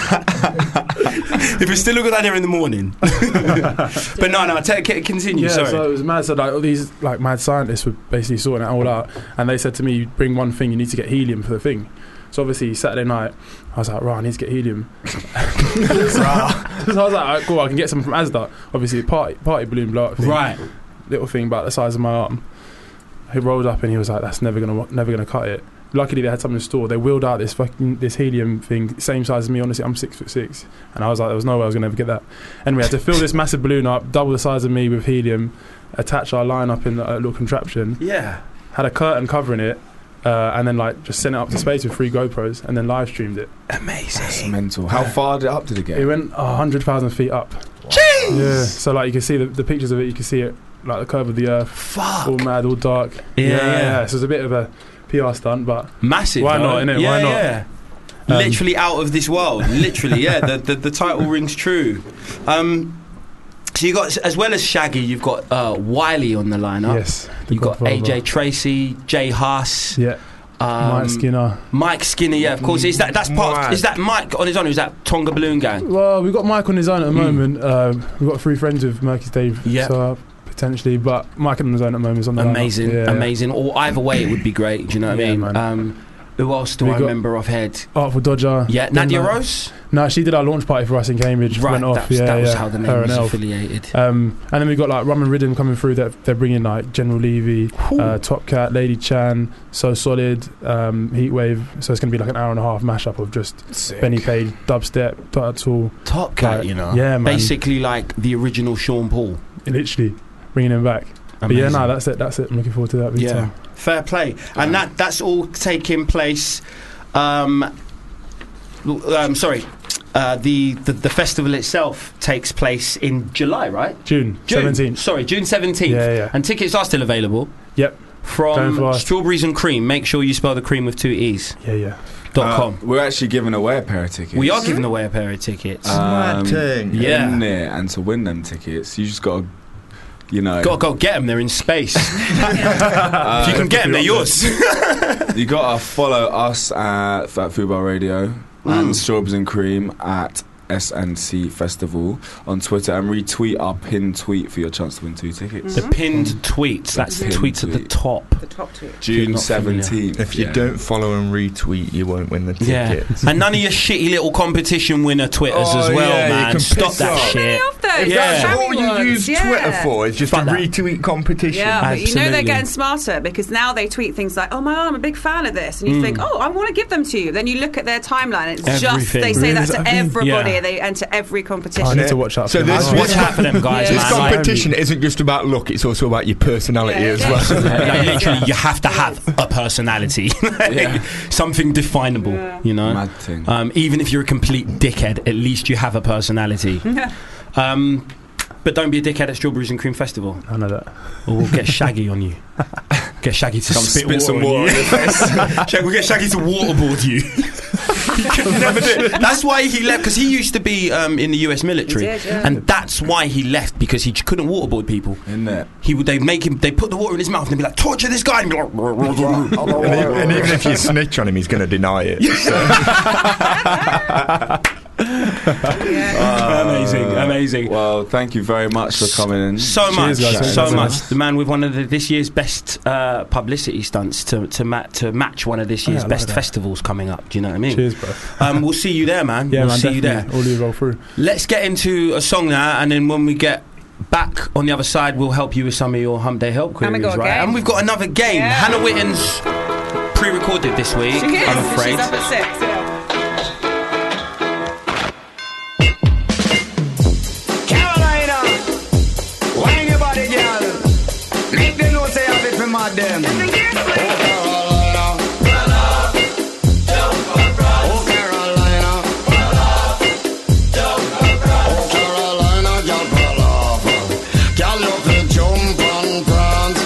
If it's still a good idea in the morning. But no, no, take it, continue. Yeah, sorry. so it was mad. So like all these like mad scientists were basically sorting it all out, and they said to me, "Bring one thing. You need to get helium for the thing." So obviously Saturday night, I was like, "Right, I need to get helium." so, so I was like, "Alright, cool. I can get some from Asda." Obviously, party party balloon blow up thing, Right. little thing about the size of my arm. He rolled up and he was like, "That's never gonna never gonna cut it." Luckily, they had something in store. They wheeled out this fucking this helium thing, same size as me. Honestly, I'm six foot six, and I was like, there was no way I was gonna ever get that. Anyway, I had to fill this massive balloon up, double the size of me, with helium, attach our line up in a little contraption. Yeah. Had a curtain covering it, uh, and then like just sent it up to space with three GoPros, and then live streamed it. Amazing. That's mental. How far did it up did it get? It went a hundred thousand feet up. Jeez. Yeah. So like you can see the, the pictures of it. You can see it like the curve of the Earth. Fuck. All mad, all dark. Yeah, yeah. yeah. yeah. So it was a bit of a P R stunt, but massive. Why though. not? Innit? Yeah, Why not? yeah. Um, Literally out of this world. Literally, yeah. The, the the title rings true. Um, so you got, as well as Shaggy, you've got uh, Wiley on the lineup. Yes, the You've got Godfather. A J Tracy, Jay Haas. Yeah. Um, Mike Skinner. Mike Skinner, yeah, of course. Is that that's part? Mad. Is that Mike on his own? Or is that Tonga Balloon Gang? Well, we've got Mike on his own at the Mm. moment. Uh, we've got three friends with Murky's Dave. Yeah. So uh, potentially, but Mike on his own at the moment is on the lineup. Amazing, Yeah, yeah. amazing. Or either way, it would be great. Do you know what I Yeah, mean? man. Um, who else do We I got- remember off head? Artful Dodger. Yeah, Then, Nadia uh, Rose. No, she did our launch party for us in Cambridge. Right, Went off. that was- yeah, that was yeah. how the name Her was and Elf. affiliated. Um, and then we got like Rum and Rhythm coming through. That they're bringing like General Levy, uh, Top Cat, Lady Chan, So Solid, um, Heatwave. So it's gonna be like an hour and a half mashup of just Sick. Benny Page, dubstep, Turtle. Top Cat, like, you know. Yeah, man. Basically, like the original Sean Paul. Literally bringing him back. But yeah, Amazing. no, that's it. That's it. I'm looking forward to that. Big Yeah, time. fair play. And that that's all taking place. Um, um, sorry, uh, the, the the festival itself takes place in July, right? June seventeenth. Sorry, June seventeenth. Yeah, yeah. And tickets are still available. Yep. Going From fast. Strawberries and Cream. Make sure you spell the cream with two e's. Yeah, yeah. Dot Uh, com. We're actually giving away a pair of tickets. We are giving away a pair of tickets. Um, thing. Yeah. in there, and to win them tickets, you just got to, you know, Gotta go get them. They're in space. uh, if you can get them, they're yours. you got to follow us at, at Fubar Radio and Mm. Strawberries and Cream at S N C Festival on Twitter, and retweet our pinned tweet for your chance to win two tickets. The pinned tweets. That's the pinned tweets at the tweet. top. The top tweet. If you're June not familiar. seventeenth. If you yeah. don't follow and retweet, you won't win the Yeah, tickets. and none of your shitty little competition winner Twitters Oh, as well, yeah, you man. can Stop piss that off. shit. Of those, If Yeah. that's Shabby all you ones, use yeah. Twitter for, is just Fuck a that. retweet competition. Yeah, but you know Absolutely. they're getting smarter because now they tweet things like, "Oh my God, I'm a big fan of this," and you Mm. think, "Oh, I want to give them to you." Then you look at their timeline, and it's just Everything. they say Really? that Is to that a thing? everybody. Yeah. They enter every competition. I need to watch out. So for them. this- I- Watch out for them guys, Yeah. This man. Like, competition isn't just about luck; it's also about your personality Yeah, as yeah. well. like, literally, you have to have a personality, Yeah. something definable. Yeah. You know, Mad thing. um, even if you're a complete dickhead, at least you have a personality. Um, but don't be a dickhead at Strawberries and Cream Festival, I know that. or we'll get Shaggy on you. Get Shaggy to Come spit, spit some water on water you. in your face. Shag- we'll get Shaggy to waterboard you. He could never do it. That's why he left, because he used to be um, in the U S military, He did, yeah. and that's why he left, because he couldn't waterboard people. Isn't it? He would they make him they put the water in his mouth and they'd be like, torture this guy, and, he'd be like, and, even, and even if you snitch on him, he's going to deny it. So. amazing, amazing. Well, thank you very much for coming in. So much, guys. so Thanks. much. The man with one of the, this year's best uh, publicity stunts to to, ma- to match one of this Oh, year's yeah, I best like that. festivals coming up. Do you know what I mean? Cheers, bro. Um, we'll see you there, man. Yeah, we'll man. see you there. definitely. All you roll through. Let's get into a song now, and then when we get back on the other side, we'll help you with some of your Hump Day help And we queries, got a right? game. And we've got another game. Yeah. Hannah Witten's pre-recorded this week. She is. I'm afraid. She's up at six. Yeah. Carolina, wine your body, girl. Make them know say have it for mad them. Oh, Carolina. Oh, Carolina. Oh, Carolina, girl, pull off. Girl, you can jump and prance.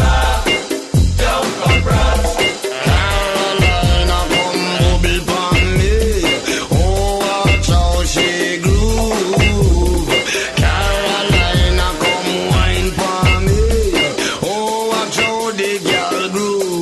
Carolina, come booby pon me. Oh, watch how she groove. Carolina, come wine pon me. Oh, watch how the girl groove.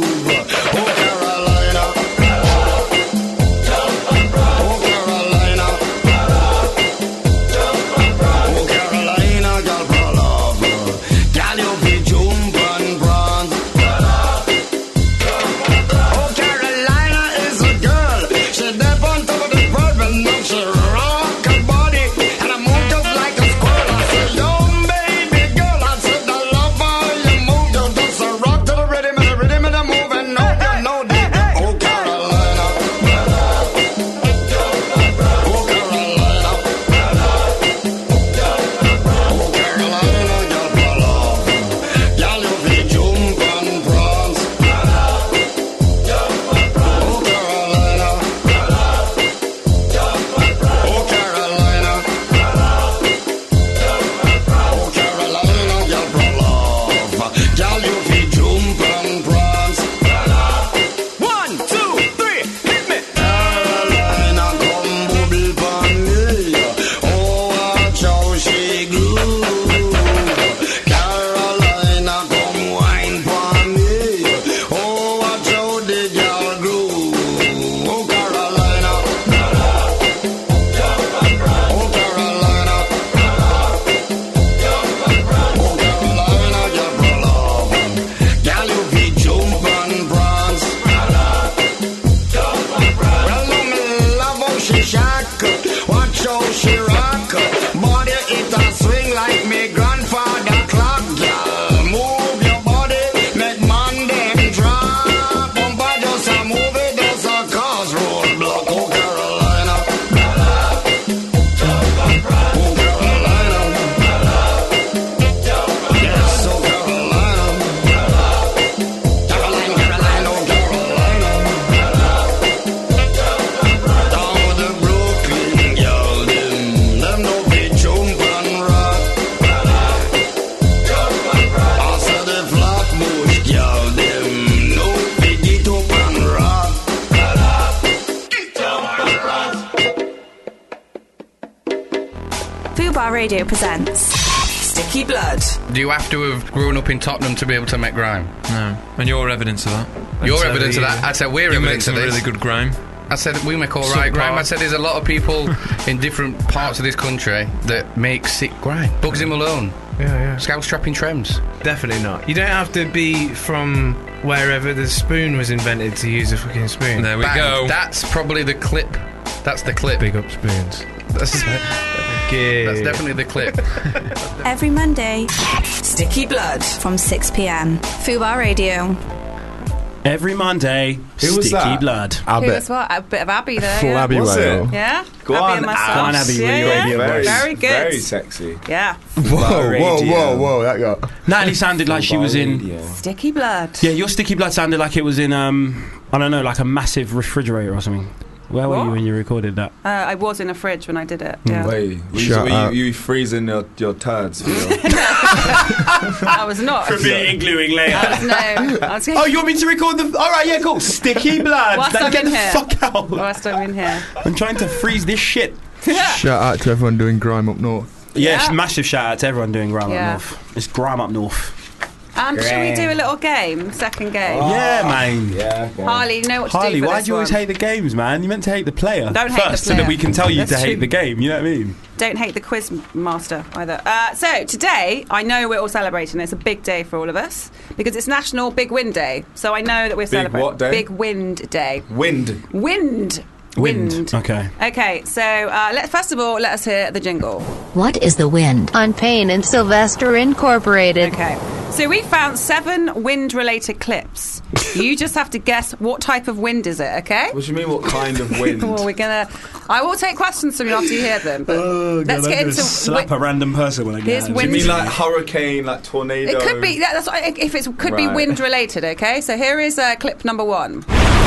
Fubar Radio presents Sticky Blood. Do you have to have grown up in Tottenham to be able to make grime? No. And you're evidence of that. You're I'd say evidence of you- that. I'd say we're you evidence make some of this. really good grime. I said we make all Subpar. right grime. I said there's a lot of people in different parts of this country that make sick grime. Bugsy Malone. Yeah, yeah. Scouse trapping Trems. Definitely not. You don't have to be from wherever the spoon was invented to use a fucking spoon. There we Bang. go. That's probably the clip. That's the clip. Big up spoons. That's, that's definitely the clip. Every Monday, Sticky Blood from six p.m. Fubar Radio. Every Monday, Who was Sticky that? Blood. Who was what? A bit of Abby there. Yeah. Flabby Was whale. it? Yeah. Go Abby on, and myself. Go on, Abby, Yeah, with your yeah. radio Very, voice. Very good. Very sexy. Yeah. Whoa, whoa, whoa, whoa! That got. Natalie sounded like she was in. Sticky Blood. Yeah, your Sticky Blood sounded like it was in. Um, I don't know, like a massive refrigerator or something. Where were What? you when you recorded that? Uh, I was in a fridge when I did it. Yeah. Wait, were you, Shut were up. you, you freezing your, your turds? For your I was not. For being gluing later. I was no. I was Oh, you want me to record the? All right, yeah, cool. Sticky Blood. Whilst Then I'm get in the here. fuck out. Whilst I'm in here. I'm trying to freeze this shit. Shout out to everyone doing grime up north. Yeah, Yeah. massive shout out to everyone doing grime Yeah. up north. It's grime up north. Um, should we do a little game? Second game. Yeah, man. Yeah. Harley, you know what to Harley, do for why this do you always one. hate the games, man? You meant to hate the player Don't first, hate the so that player. we can tell you That's to hate true. the game. You know what I mean? Don't hate the quiz master either. Uh, so today, I know we're all celebrating. It's a big day for all of us because it's National Big Wind Day. So I know that we're Big celebrating what day? Big Wind Day. Wind. Wind. Wind. Okay. Okay. So uh, let first of all, let us hear the jingle. What is the wind? On Payne and Sylvester Incorporated. Okay. So we found seven wind-related clips. You just have to guess what type of wind is it. Okay. What do you mean? What kind of wind? Well, we're gonna. I will take questions from you after you hear them. But Oh, let's get into. slap wi- a random person when I get Here's out. Do you wind- mean like hurricane, like tornado? It could be. Yeah, that's what, if it could be Right. wind-related. Okay. So here is uh, clip number one.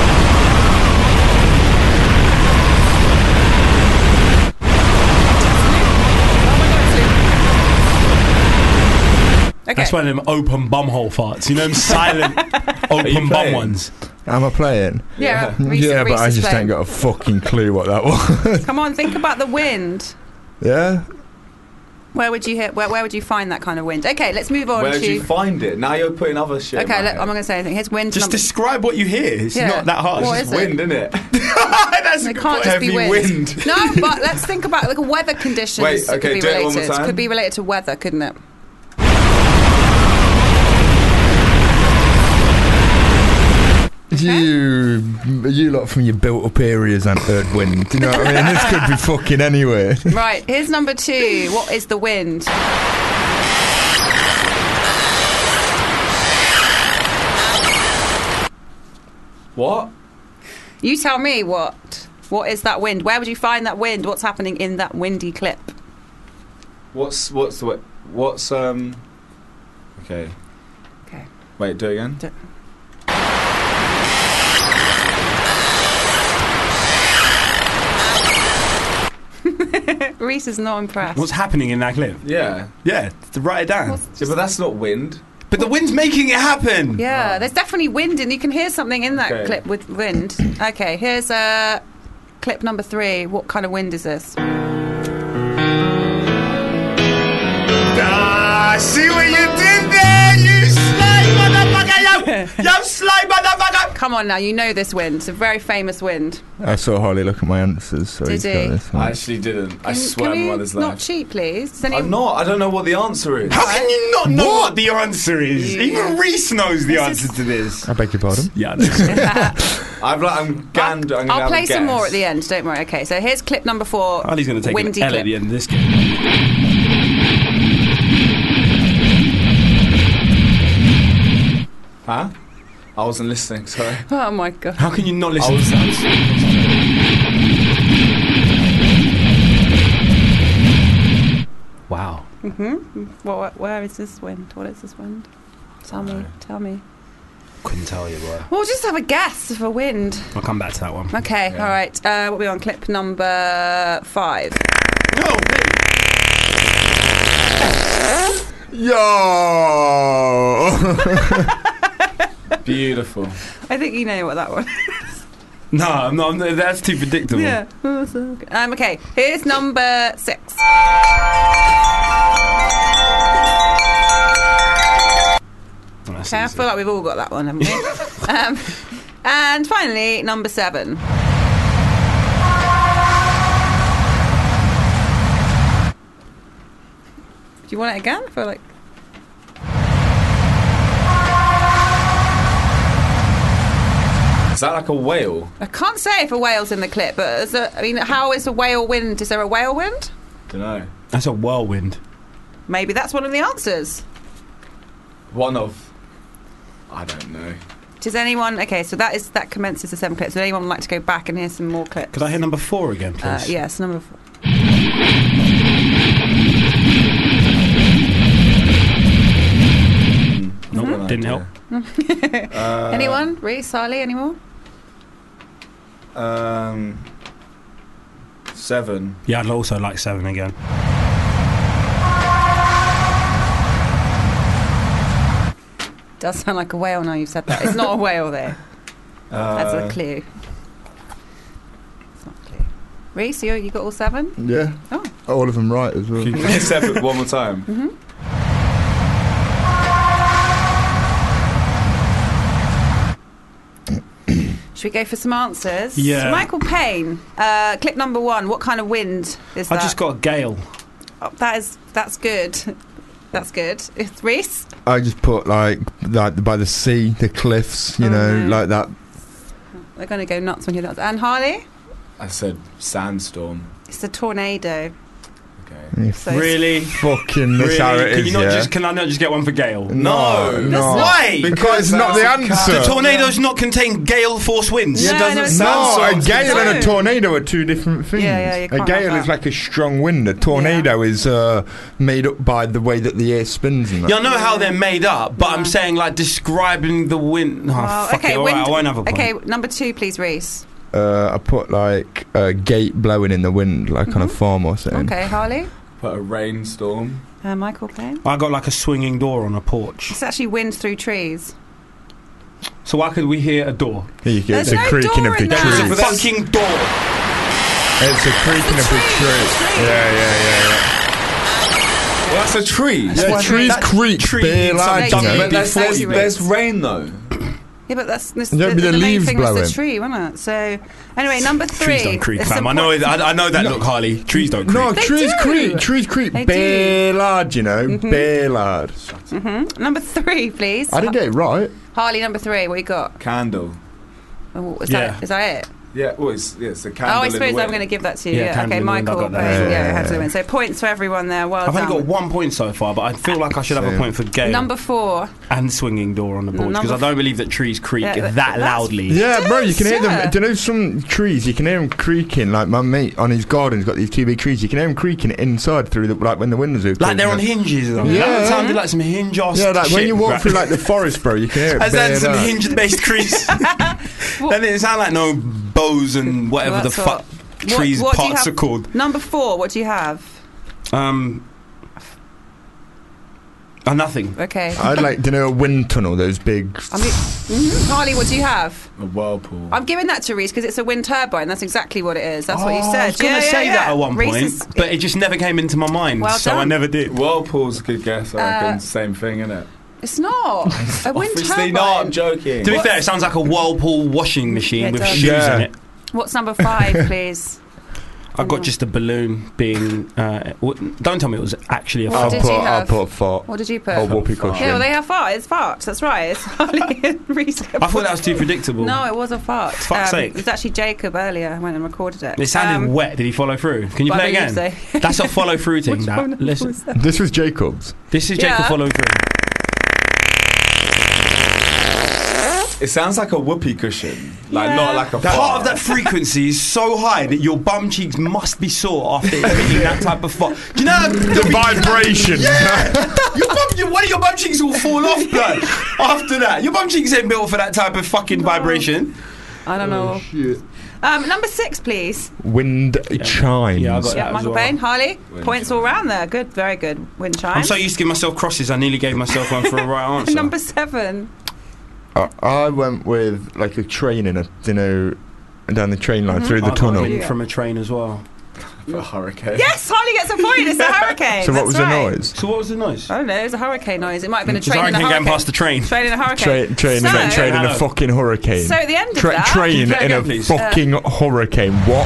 Okay. That's one of them open bumhole farts. You know them silent open bum playing? ones. Am I playing? Yeah, Reece- yeah, but Reece I is just playing. ain't got a fucking clue what that was. Come on, think about the wind. Yeah. Where would you hit? Where, where would you find that kind of wind? Okay, let's move on Where to. did you find it? Now you're putting other shit. in okay, my let, head. I'm not going to say anything. Here's wind. Just number. describe what you hear. It's Yeah. not that hard. What It's is just it? wind, isn't it? That's a It good can't point. just be Heavy wind. wind. No, but let's think about like weather conditions. Wait, that okay, could be do it one more related. time. Could be related to weather, couldn't it? You, you lot from your built-up areas and heard wind. Do you know what I mean? This could be fucking anywhere. Right. Here's number two. What is the wind? What? You tell me what. What is that wind? Where would you find that wind? What's happening in that windy clip? What's what's the what's um? Okay. Okay. Wait, do it again. Do- Reese is not impressed. What's happening in that clip? Yeah. Yeah, to write it down. Yeah, but that's not wind. But the wind's making it happen. Yeah, there's definitely wind, and you can hear something in that Okay. clip with wind. Okay, here's uh, clip number three. What kind of wind is this? Ah, see what you did there, you sly motherfucker, yo, yo, sly motherfucker. Come on now, you know this wind. It's a very famous wind. I saw Holly look at my answers, so Did he's got he? this one. I actually didn't. I Can- swear can on you my mother's not life. cheat, please? Does any- I'm not. I don't know what the answer is. How can you not know what the answer is? Yeah. Even Reese knows the This answer is- to this. I beg your pardon? Yeah, I know. I've like, I'm gander. I'm gonna I'll have play a some guess. more at the end. Don't worry. Okay, so here's clip number four. Harley's going to take windy an L clip. at the end of this game. Huh? I wasn't listening. Sorry. Oh my god. How can you not listen I was- to that? Wow. Mm-hmm. What, where is this wind? What is this wind? Tell me. Tell me. Couldn't tell you, boy. We'll just have a guess for wind. I'll come back to that one. Okay, Yeah. all right. Uh, what are we on? Clip number five. Yo! Beautiful. I think you know what that one is. No, I'm not, I'm not- that's too predictable. Yeah. Um, okay, here's number six. Okay, I feel like we've all got that one, haven't we? um, and finally, number seven. Do you want it again? I feel like. Is that like a whale? I can't say if a whale's in the clip, but is a, I mean, how is a whale wind? Is there a whale wind? Don't know. That's a whirlwind. Maybe that's one of the answers. One of. I don't know. Does anyone? Okay, so that is that commences the seven clips. Would anyone like to go back and hear some more clips? Could I hear number four again, please? Uh, yes, number four. Nope, Mhm. didn't help. Uh, Anyone? Reese, Harley, any more? Um, seven. Yeah, I'd also like seven again. Does sound like a whale now you've said that. It's not a whale there. That's a Uh, clue. It's not a clue. Reese, you, you got all seven? Yeah. Oh. All of them right as well. Seven, one more time. Mm-hmm. Should we go for some answers? Yeah. Michael Payne, uh, clip number one. What kind of wind is I that? just got a gale. Oh, that is that's good. That's good. It's Reese. I just put like like by the sea, the cliffs, you Oh, know, no. like that. They're going to go nuts when you're nuts. And Harley, I said sandstorm. it's a tornado. You So- Really? Fucking that's Really? how it Can is, you not yeah. just? Can I not just get one for gale? No, no. Why? Because it's not the answer. Do tornadoes not contain gale force winds? Yeah, No, no, it's no, not. a gale and No. a tornado are two different things. Yeah, yeah, you a can't gale have is that. like a strong wind. A tornado is uh, made up by the way that the air spins. And that. Yeah, I know how they're made up, but I'm saying like describing the wind. Oh, Well, fuck okay, it. All right, wind- I won't have a point. Okay, number two, please, Reese. Uh, I put like a gate blowing in the wind, like on a farm or something. Okay, Harley. Put a rainstorm. Uh, Michael Payne. I got like a swinging door on a porch. It's actually wind through trees. So why could we hear a door? Here you go. There's It's a no creaking door of the in there. tree. There's a fucking door. It's a creaking of the tree. Yeah, yeah, yeah, yeah. Well, that's a tree. Yeah, trees creak. tree Bare needs large, some you know. But there's, there's, Before you- there's rain though. Yeah, but that's this, There'll the, be the the main leaves thing was blowing. the tree, wasn't it? So, anyway, number three. Trees don't creak, It's fam. a I know. point- I, I know that look, Harley. Trees don't creak. No, They trees do. creak. Trees creak. They Bare large, you know. Mhm. Bare large. Mhm. Number three, please. I didn't get it right. Harley, number three. What you got? Candle. Oh, is, Yeah. that, is that it? Yeah, well, it's, yeah, it's a Oh, candle. I in the suppose I'm wind. going to give that to you. Yeah, Yeah, candle okay, in the wind, I Michael. got that. Payne, Yeah. yeah, had to win. So points for everyone there. Well I've done. only got one point so far, but I feel like I should have a Same. point for gale Number four. and swinging door on the porch because Number I don't believe that trees creak Yeah, that that's- loudly. Yeah, bro, you can hear yeah. them. Do you know some trees? You can hear them creaking. Like my mate on his garden's got these two big trees. You can hear them creaking inside through the like when the windows are Like they're on closing. hinges. Yeah, Yeah. that sounded like some hinge ass. Yeah, like when shit, you walk right? through like the forest, bro, you can hear it. Has that bare some dark. hinge-based crease? That didn't sound like no bows and whatever Well, the that's fuck what- trees what, what do you parts have- are called. Number four. What do you have? Um, oh, nothing. Okay. I'd like to know a wind tunnel. Those big. I mean, mhm. Harley, what do you have? A whirlpool. I'm giving that to Reese because it's a wind turbine. That's exactly what it is. That's what you Oh, said. I was going to yeah, say yeah, that yeah. at one Reese point, is- but it just never came into my mind, Well so I done. never did. Whirlpool's a good guess, I reckon. Uh, Same thing, innit? It's not a wind Obviously turbine. not, I'm joking. To be fair, it sounds like a whirlpool washing machine Yeah, it with does. shoes Yeah. in it. What's number five, please? I've got just a balloon being. Uh, w- don't tell me it was actually a What I'll fart. did put. you I'll have? put a fart. What did you put? A whoopee cushion. Yeah, well, they have fart. It's fart. That's right. It's Harley and Reese. I thought that was too predictable. No, it was a fart. Fuck's um, sake. It was actually Jacob earlier. I went and recorded it. It sounded Um, wet. Did he follow through? Can you I play it believe again? so. That's a follow through thing. Which That one listen. was that? This was Jacob's. This is Yeah. Jacob follow through. It sounds like a whoopee cushion. Like, Yeah. not like a The fart. part of that frequency is so high that your bum cheeks must be sore after hitting that type of fart. Do you know The vibration. Yeah. Your bum, your, one of your bum cheeks will fall off, blood. After that, your bum cheeks ain't built for that type of fucking vibration. I don't know. Um, number six, please. Wind chimes. Yeah, I got Yeah, that as Michael well. Payne, Harley. Wind Points all round there. Good, very good. Wind chime. I'm so used to giving myself crosses. I nearly gave myself one for a right answer. Number seven. I, I went with like a train in a, you know, down the train line Mhm. through the I got tunnel. wind from a train as well. A hurricane. Yes, Harley gets a point. It's a hurricane. So what That's was right. the noise? So what was the noise? I don't know. It was a hurricane noise. It might have been a It's train a in a hurricane hurricane. going past the train. Train in a hurricane. Tra- train, so, in a, train in a Hello. fucking hurricane. So at the end of Tra- that, train Can you play in a again, please? fucking hurricane. What?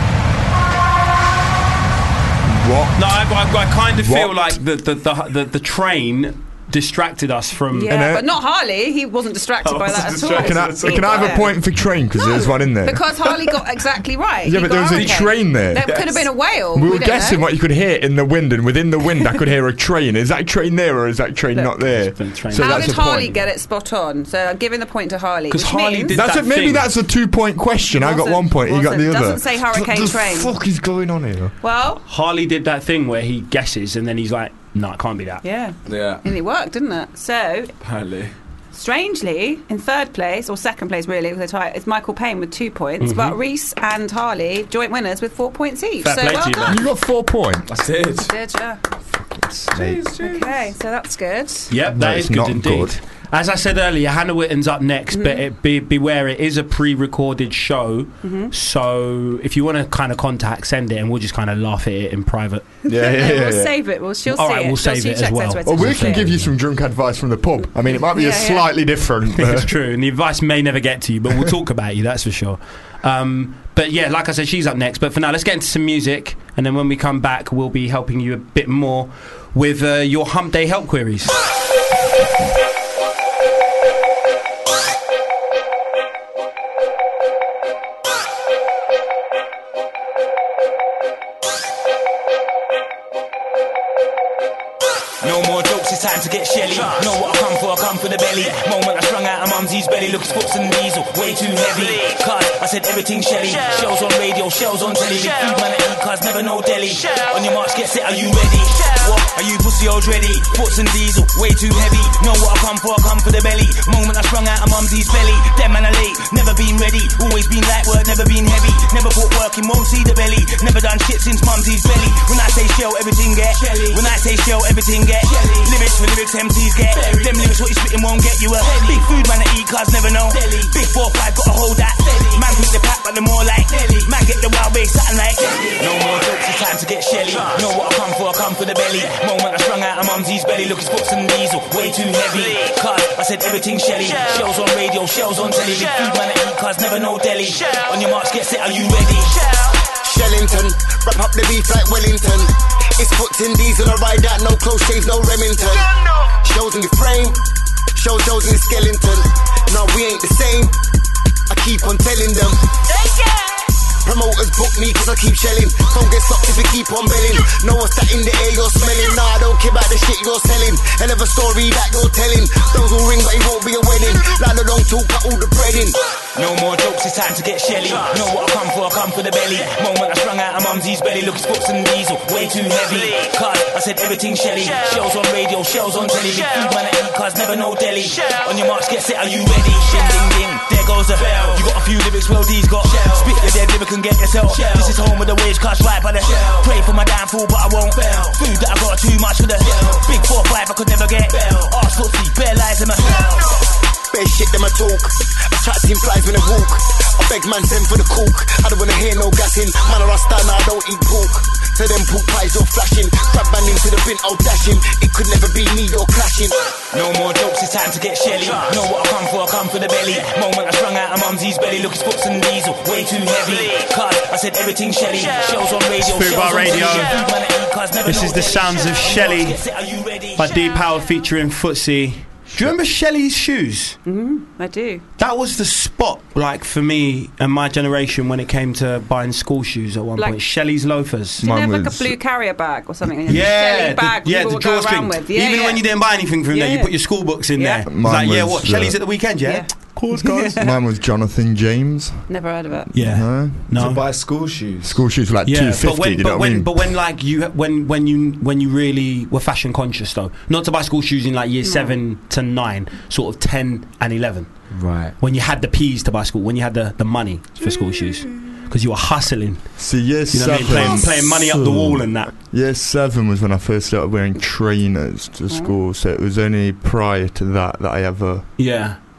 What? No, I, I, I kind of feel What? like the the, the the the train distracted us from. yeah, but not Harley. He wasn't distracted by that at all. Can I, He can I have got a it. point for train? Because there's one in there. Because Harley got exactly right. Yeah, He but there got was a hurricane. train there. There could have been a whale. We were don't guessing know. what you could hear in the wind, and within the wind, I could hear a train. Is that train there, or is that train Look. not there? So How that's did a Harley point. get it spot on? So I'm giving the point to Harley. 'Cause which Harley means did That's a, that maybe thing. that's a two-point question. I got Wasn't- one point. You got the wasn't- other. doesn't say hurricane what the train. fuck is going on here? Well, Harley did that thing where he guesses and then he's like, "No, it can't be that." yeah. Yeah. And it worked, didn't it? So, Apparently. strangely, in third place, or second place really, with a tie, it's Michael Payne with two points, Mhm. but Reese and Harley, joint winners with four points each. Fair so play well to you, done. You got four points. I did. You did, yeah. Okay, so that's good. Yep, No, that it's is good not indeed. good. As I said earlier, Hannah Witton's up next, but Mhm. it, be, beware, it is a pre-recorded show. Mhm. So if you want to kind of contact, send it, and we'll just kind of laugh at it in private. Yeah, yeah, yeah. We'll yeah. save it. We'll, she'll All see right, it. we'll She'll- save she it as checks well. our Twitter, Or we she'll can see give it. you some drunk advice from the pub. I mean, it might be a Yeah, yeah. slightly different. It's But true, and the advice may never get to you, but we'll talk about you, that's for sure. Um, but yeah, like I said, she's up next. But for now, let's get into some music, and then when we come back, we'll be helping you a bit more with uh, your Hump Day help queries. No more jokes, it's time to get shelly. Know what I come for, I come for the belly. Moment I sprung out of mumsy's belly, looks Fox and Diesel, way too heavy. Cuz I said everything shelly. Shells on radio, shells on telly. Big food man at eat, cuz never no deli. On your march, get set, are you ready? What? Are you pussy old ready? Fox and Diesel, way too heavy. Know what I come for, I come for the belly. Moment I sprung out of mumsy's belly. Them man are late, never been ready. Always been light work, never been heavy. Never put work in, won't see the belly. Never done shit since mumsy's belly. When I say shell, everything get. When I say shell, everything get. Lyrics for lyrics, M Cs get. Them lyrics what you spitting won't get you a big food man to eat, cuz never know. Big four five, gotta hold that. Man pick the pack, but the more like. Man get the wild wig, something like. No more jokes, it's time to get shelly. Know what I come for, I come for the belly. Moment I sprung out of mumsy's belly, looking Fox and Diesel, way too heavy. Cuz I said everything shelly. Shells on radio, shells on telly. Big food man to eat, cuz never no deli. On your march, get set, are you ready? Shellington, wrap up the beef like Wellington. It's Fox and Diesel, I ride out, no close shave, no Remington. Shows in your frame, shows shows in your skeleton. No, we ain't the same, I keep on telling them. Promoters book me cause I keep shelling. Phone gets stopped if you keep on belling. Know what's that in the air you're smelling. Nah, I don't care about the shit you're selling. Hell of a story that you're telling. Those will ring but it won't be a wedding. Lala don't talk, cut all the bread in. No more jokes, it's time to get shelly. Know what I come for, I come for the belly. Moment I sprung out of mumsy's belly, looking Fox and Diesel, way too heavy. Cuz I said everything shelly. Shells on radio, shells on telly. Big food man to eat, cuz never no deli. On your march, get set, are you ready? Ding ding ding, there goes the bell. You got a few lyrics, well these got. Spit the dead lyric and get yourself. This is home with the wage cuts right by the pray for my downfall, but I won't. Food that I got too much for the big four five I could never get. Arse footsie, bare lies in my Bare shit them I talk. I chat team flies when I walk. I beg man send for the cook. I don't wanna hear no gassing. Man or I stand, I don't eat pork. To them pork pies all flashing. Grab man into the bin, I'll dash him. It could never be me or clashing. No more jokes, it's time to get shelly. Know what I come for, I come for the belly. Moment I sprung out of mumsy's belly, looking Fox and Diesel, way too heavy. Cuz I said everything shelly. Shells on radio, Food Bar shells on Radio. telly. This is the sounds of Shelly by D Power featuring Footsie. Do you remember Shelley's shoes? Mm-hmm, I do. That was the spot, like for me and my generation, when it came to buying school shoes. At one Like- point, Shelley's loafers. Didn't they have like a blue carrier bag or something? And Yeah, Shelly bag the, yeah, people the would go drawstring. around with. Yeah, Even yeah. when you didn't buy anything from there, you Yeah. put your school books in Yeah. there. It's Mine like, yeah, was, what? Shelley's uh, at the weekend, yeah? Yeah. Course, guys. Mine was Jonathan James. Never heard of it. Yeah. No. No. To buy school shoes. School shoes were like Yeah, two fifty. but when, You but know what when, I mean? but when, like you, when, when you, when you really were fashion conscious, though, not to buy school shoes in like year seven to nine, sort of ten and eleven. Right. When you had the P's to buy school, when you had the, the money for school shoes, because you were hustling. See, year You know what I seven. mean? Playing, playing money up the wall and that. Year seven was when I first started wearing trainers to school, so it was only prior to that that I ever Yeah.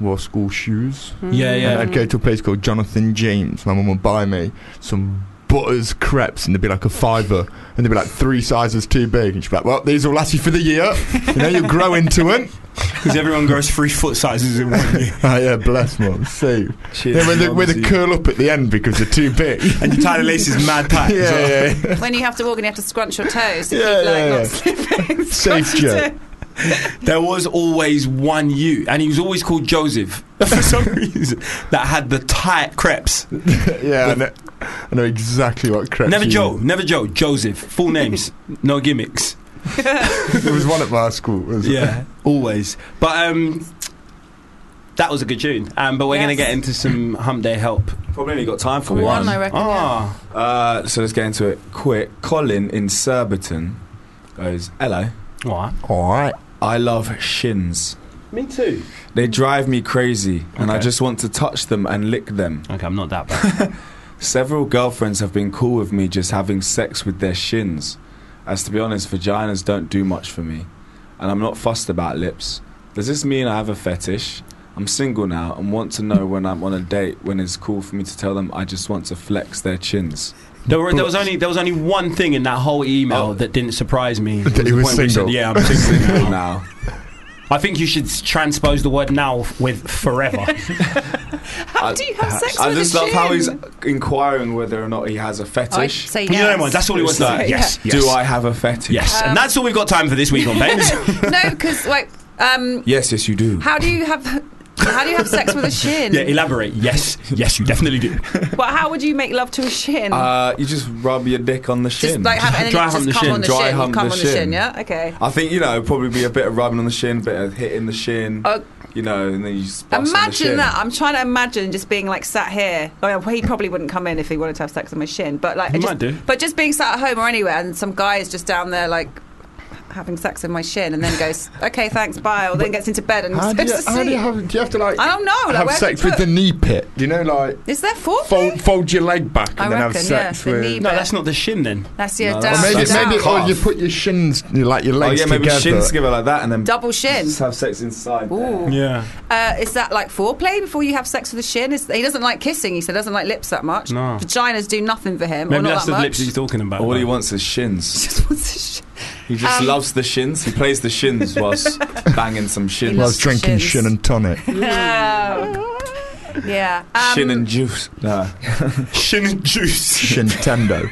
wore school shoes. Yeah, yeah. And I'd go to a place called Jonathan James. My mum would buy me some Butters crepes, and they'd be like a fiver, and they'd be like three sizes too big. And she'd be like, well, these will last you for the year. You know, you'll grow into it. Because everyone grows three foot sizes in one year. Oh, yeah, bless mum. See. Yeah, with the, with the curl up at the end because they're too big. And you tie the laces mad tight. Yeah, as well. yeah, yeah. When you have to walk and you have to scrunch your toes to Yeah, keep like yeah, not yeah. slipping. Safe Scrunch your joke. toe. There was always one you, and he was always called Joseph for some reason, that had the tight crepes. Yeah, I know, I know exactly what crepes. Never you Joe, mean. never Joe, Joseph. Full names, no gimmicks. There was one at my school. Was Yeah, always. But um, that was a good tune. Um, but we're Yes. going to get into some Hump Day help. Probably only got time for One, one. I reckon. Ah, Uh, so let's get into it quick. Colin in Surbiton goes, hello. what? Alright. I love shins. Me too. They drive me crazy, and I Okay. just want to touch them and lick them. Okay, I'm not that bad. Several girlfriends have been cool with me just having sex with their shins. As to be honest, vaginas don't do much for me, and I'm not fussed about lips. Does this mean I have a fetish? I'm single now and want to know when I'm on a date when it's cool for me to tell them I just want to flex their chins. There, were, there was only there was only one thing in that whole email Oh. that didn't surprise me. That he the was point where he single. said, yeah, I'm single now. now. I think you should s- transpose the word now with forever. How do you have sex I with just a love shin? how he's inquiring whether or not he has a I'd fetish. say You yes. know, that's all he wants It's to like, say. Yes, yes. Do I have a fetish? Yes, Um, and that's all we've got time for this week on Baines. No, because like, um, Yes, yes, you do. how do you have? How do you have sex with a shin? Yeah, elaborate. Yes, yes, you definitely do. Well, how would you make love to a shin? Uh, you just rub your dick on the just shin. like have and then dry it hump just the come shin, on the dry shin. You hump come the on the shin. shin. Yeah. Okay. I think, you know, it'd probably be a bit of rubbing on the shin, a bit of hitting the shin, Oh, you know, and then you just bust on the imagine shin. that. I'm trying to imagine just being like sat here. Oh, well, he probably wouldn't come in if he wanted to have sex with my shin, but like, He just, might do. But just being sat at home or anywhere, and some guy is just down there like having sex with my shin, and then goes, "Okay, thanks, bye." Or then gets into bed and How do, goes you, to how do you sleep. have? Do you have to like? I don't know. Like, have where sex do you with the put- knee pit. Do you know, like Is there foreplay? fold, fold your leg back and I then have reckon, sex yeah, the with. knee No, bit. that's not the shin then. That's your No, down. that's- Or maybe, down. maybe, or calf. you put your shins, you like your Oh, legs yeah, maybe together. shins together like that, and then Double shin. just have sex inside. there. Ooh. Yeah. Uh, is that like foreplay before you have sex with a shin? Is, he doesn't like kissing. He said doesn't like lips that much. No. Vaginas do nothing for him. or Maybe not that's that the much. lips he's talking about. All he though. wants is shins. Just wants a sh- He just Um, loves the shins. He plays the shins whilst banging some shins. Whilst drinking shins. shin and tonic. No. Yeah. Um, Shin and juice. No. Shin and juice. Shintendo.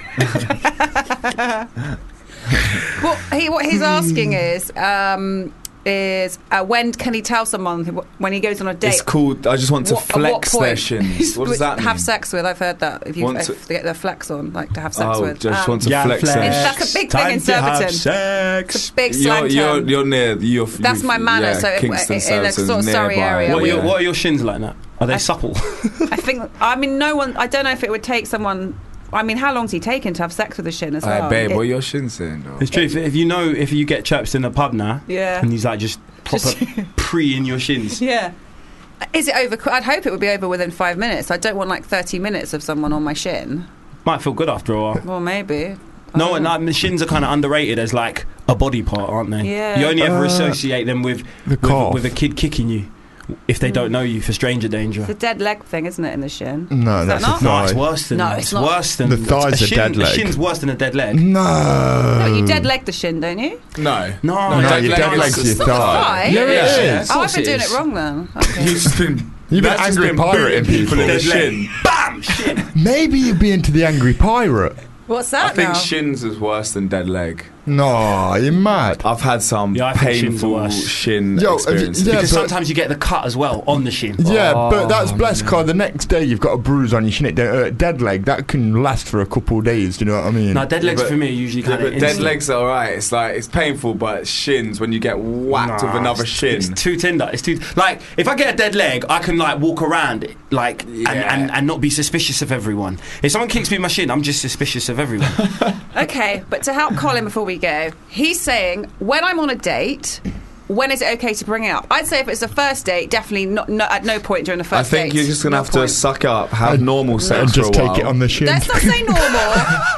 what, he, what he's asking is, um, is uh, when can he tell someone who, when he goes on a date? It's called, I just want to What- at what flex their point? shins. What does that mean? Have sex with. I've heard that. If you Want if to- they get their flex on, like to have sex Oh, with. just Um, want to Yeah, flex flex. their It's- that's a big thing Time in to have Surbiton. sex. It's a big You're, slang you're, term. you're near. You're, That's you- my manor, yeah, so it- Kingston, in a Surbiton's sort of Surrey nearby. area. What are, Yeah. your, what are your shins like that? Are they I- supple? I think. I mean, no one. I don't know if it would take someone. I mean, how long's he taken to have sex with a shin as well? Alright, babe, It- what are your shins saying, though? It's true. If, if you know, if you get chaps in a pub now, Yeah. and he's like just proper pre in your shins. Yeah. Is it over? I'd hope it would be over within five minutes. I don't want like thirty minutes of someone on my shin. Might feel good after a while. Well, maybe. No, no, the shins are kind of underrated as like a body part, aren't they? Yeah. You only ever Uh, associate them with the with, calf. with a kid kicking you if they don't know you for stranger danger. It's a dead leg thing, isn't it, in the shin? No, Is that's that a not? No, thigh. it's worse than No, that. it's It's not. worse than The thigh's a shin, dead leg. A shin's worse than a dead leg. No. No, you dead leg the shin, don't you? No. No, No, dead your leg dead is leg's the your thigh. thigh. Thigh? Yeah, it Yeah. is. Oh, I've course been it doing is. it wrong then. Okay. You've just been. You've been that's just angry been pirating booting people. in the Dead leg. shin. Bam! Shin. Maybe you'd be into the angry pirate. What's I that think now? shins is worse than dead leg. No, you're mad. I've had some Yeah, I think shins are painful worse. shin Yo, have you- experiences. yeah, Because but- sometimes you get the cut as well on the shin. Yeah, Oh, but that's blessed no. car. The next day you've got a bruise on your shin. It don't hurt. Dead leg, that can last for a couple of days. Do you know what I mean? No, dead legs but- for me are usually Yeah, kind of but dead legs are alright. It's like it's painful, but shins when you get whacked with another shin. It's too tender. It's too like if I get a dead leg, I can like walk around like and, Yeah. and, and not be suspicious of everyone. If someone kicks me in my shin, I'm just suspicious of everyone. Okay, but to help Colin before we go, he's saying when I'm on a date, when is it okay to bring it up? I'd say if it's a first date, definitely not, no, at no point during the I first think date. you're just gonna No have to point. suck up, have And- normal sex and for just a take while. it on the shin. Let's not say normal.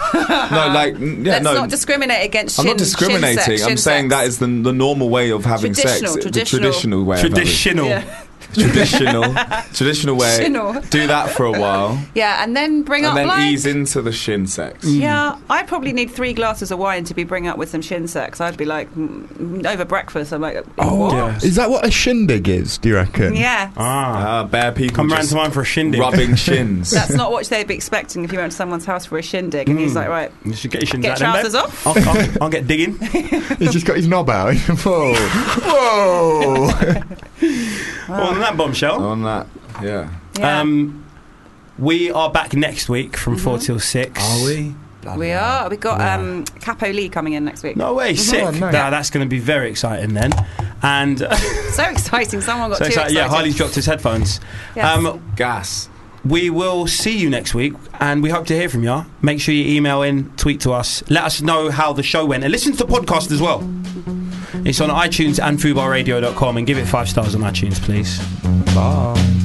No, like n- yeah, Let's no. not discriminate against I'm shin not discriminating. Shin sex, I'm shin saying sex. that is the the normal way of having Traditional, sex. traditional. The traditional way. Traditional. Of Yeah. having. traditional, traditional way. Traditional. Do that for a while, Yeah, and then bring and up then like. ease into the shin sex. Yeah, I probably need three glasses of wine to be bring up with some shin sex. I'd be like mm, over breakfast. I'm like, what? Is that what a shindig is, do you reckon? Yeah. Ah, bare people Come round just to mine for a shindig. rubbing shins. That's not what they'd be expecting if you went to someone's house for a shindig. And he's like, right, You should get your shins get out then, trousers babe. off. I'll, I'll, I'll get digging. He's just got his knob out. Whoa. Whoa. Well, on that bombshell. On that, yeah. Yeah. Um, we are back next week from four till six. Are we? We are. We've got um, Capo Lee coming in next week. No way, sick. Oh, nice. Nah, that's going to be very exciting then. And uh, So exciting. Someone got so too it's like, excited. yeah, Harley's dropped his headphones. Yes. Um, Gas. we will see you next week, and we hope to hear from you. Make sure you email in, tweet to us, let us know how the show went, and listen to the podcast as well. It's on iTunes and fubar radio dot com, and give it five stars on iTunes, please. Bye.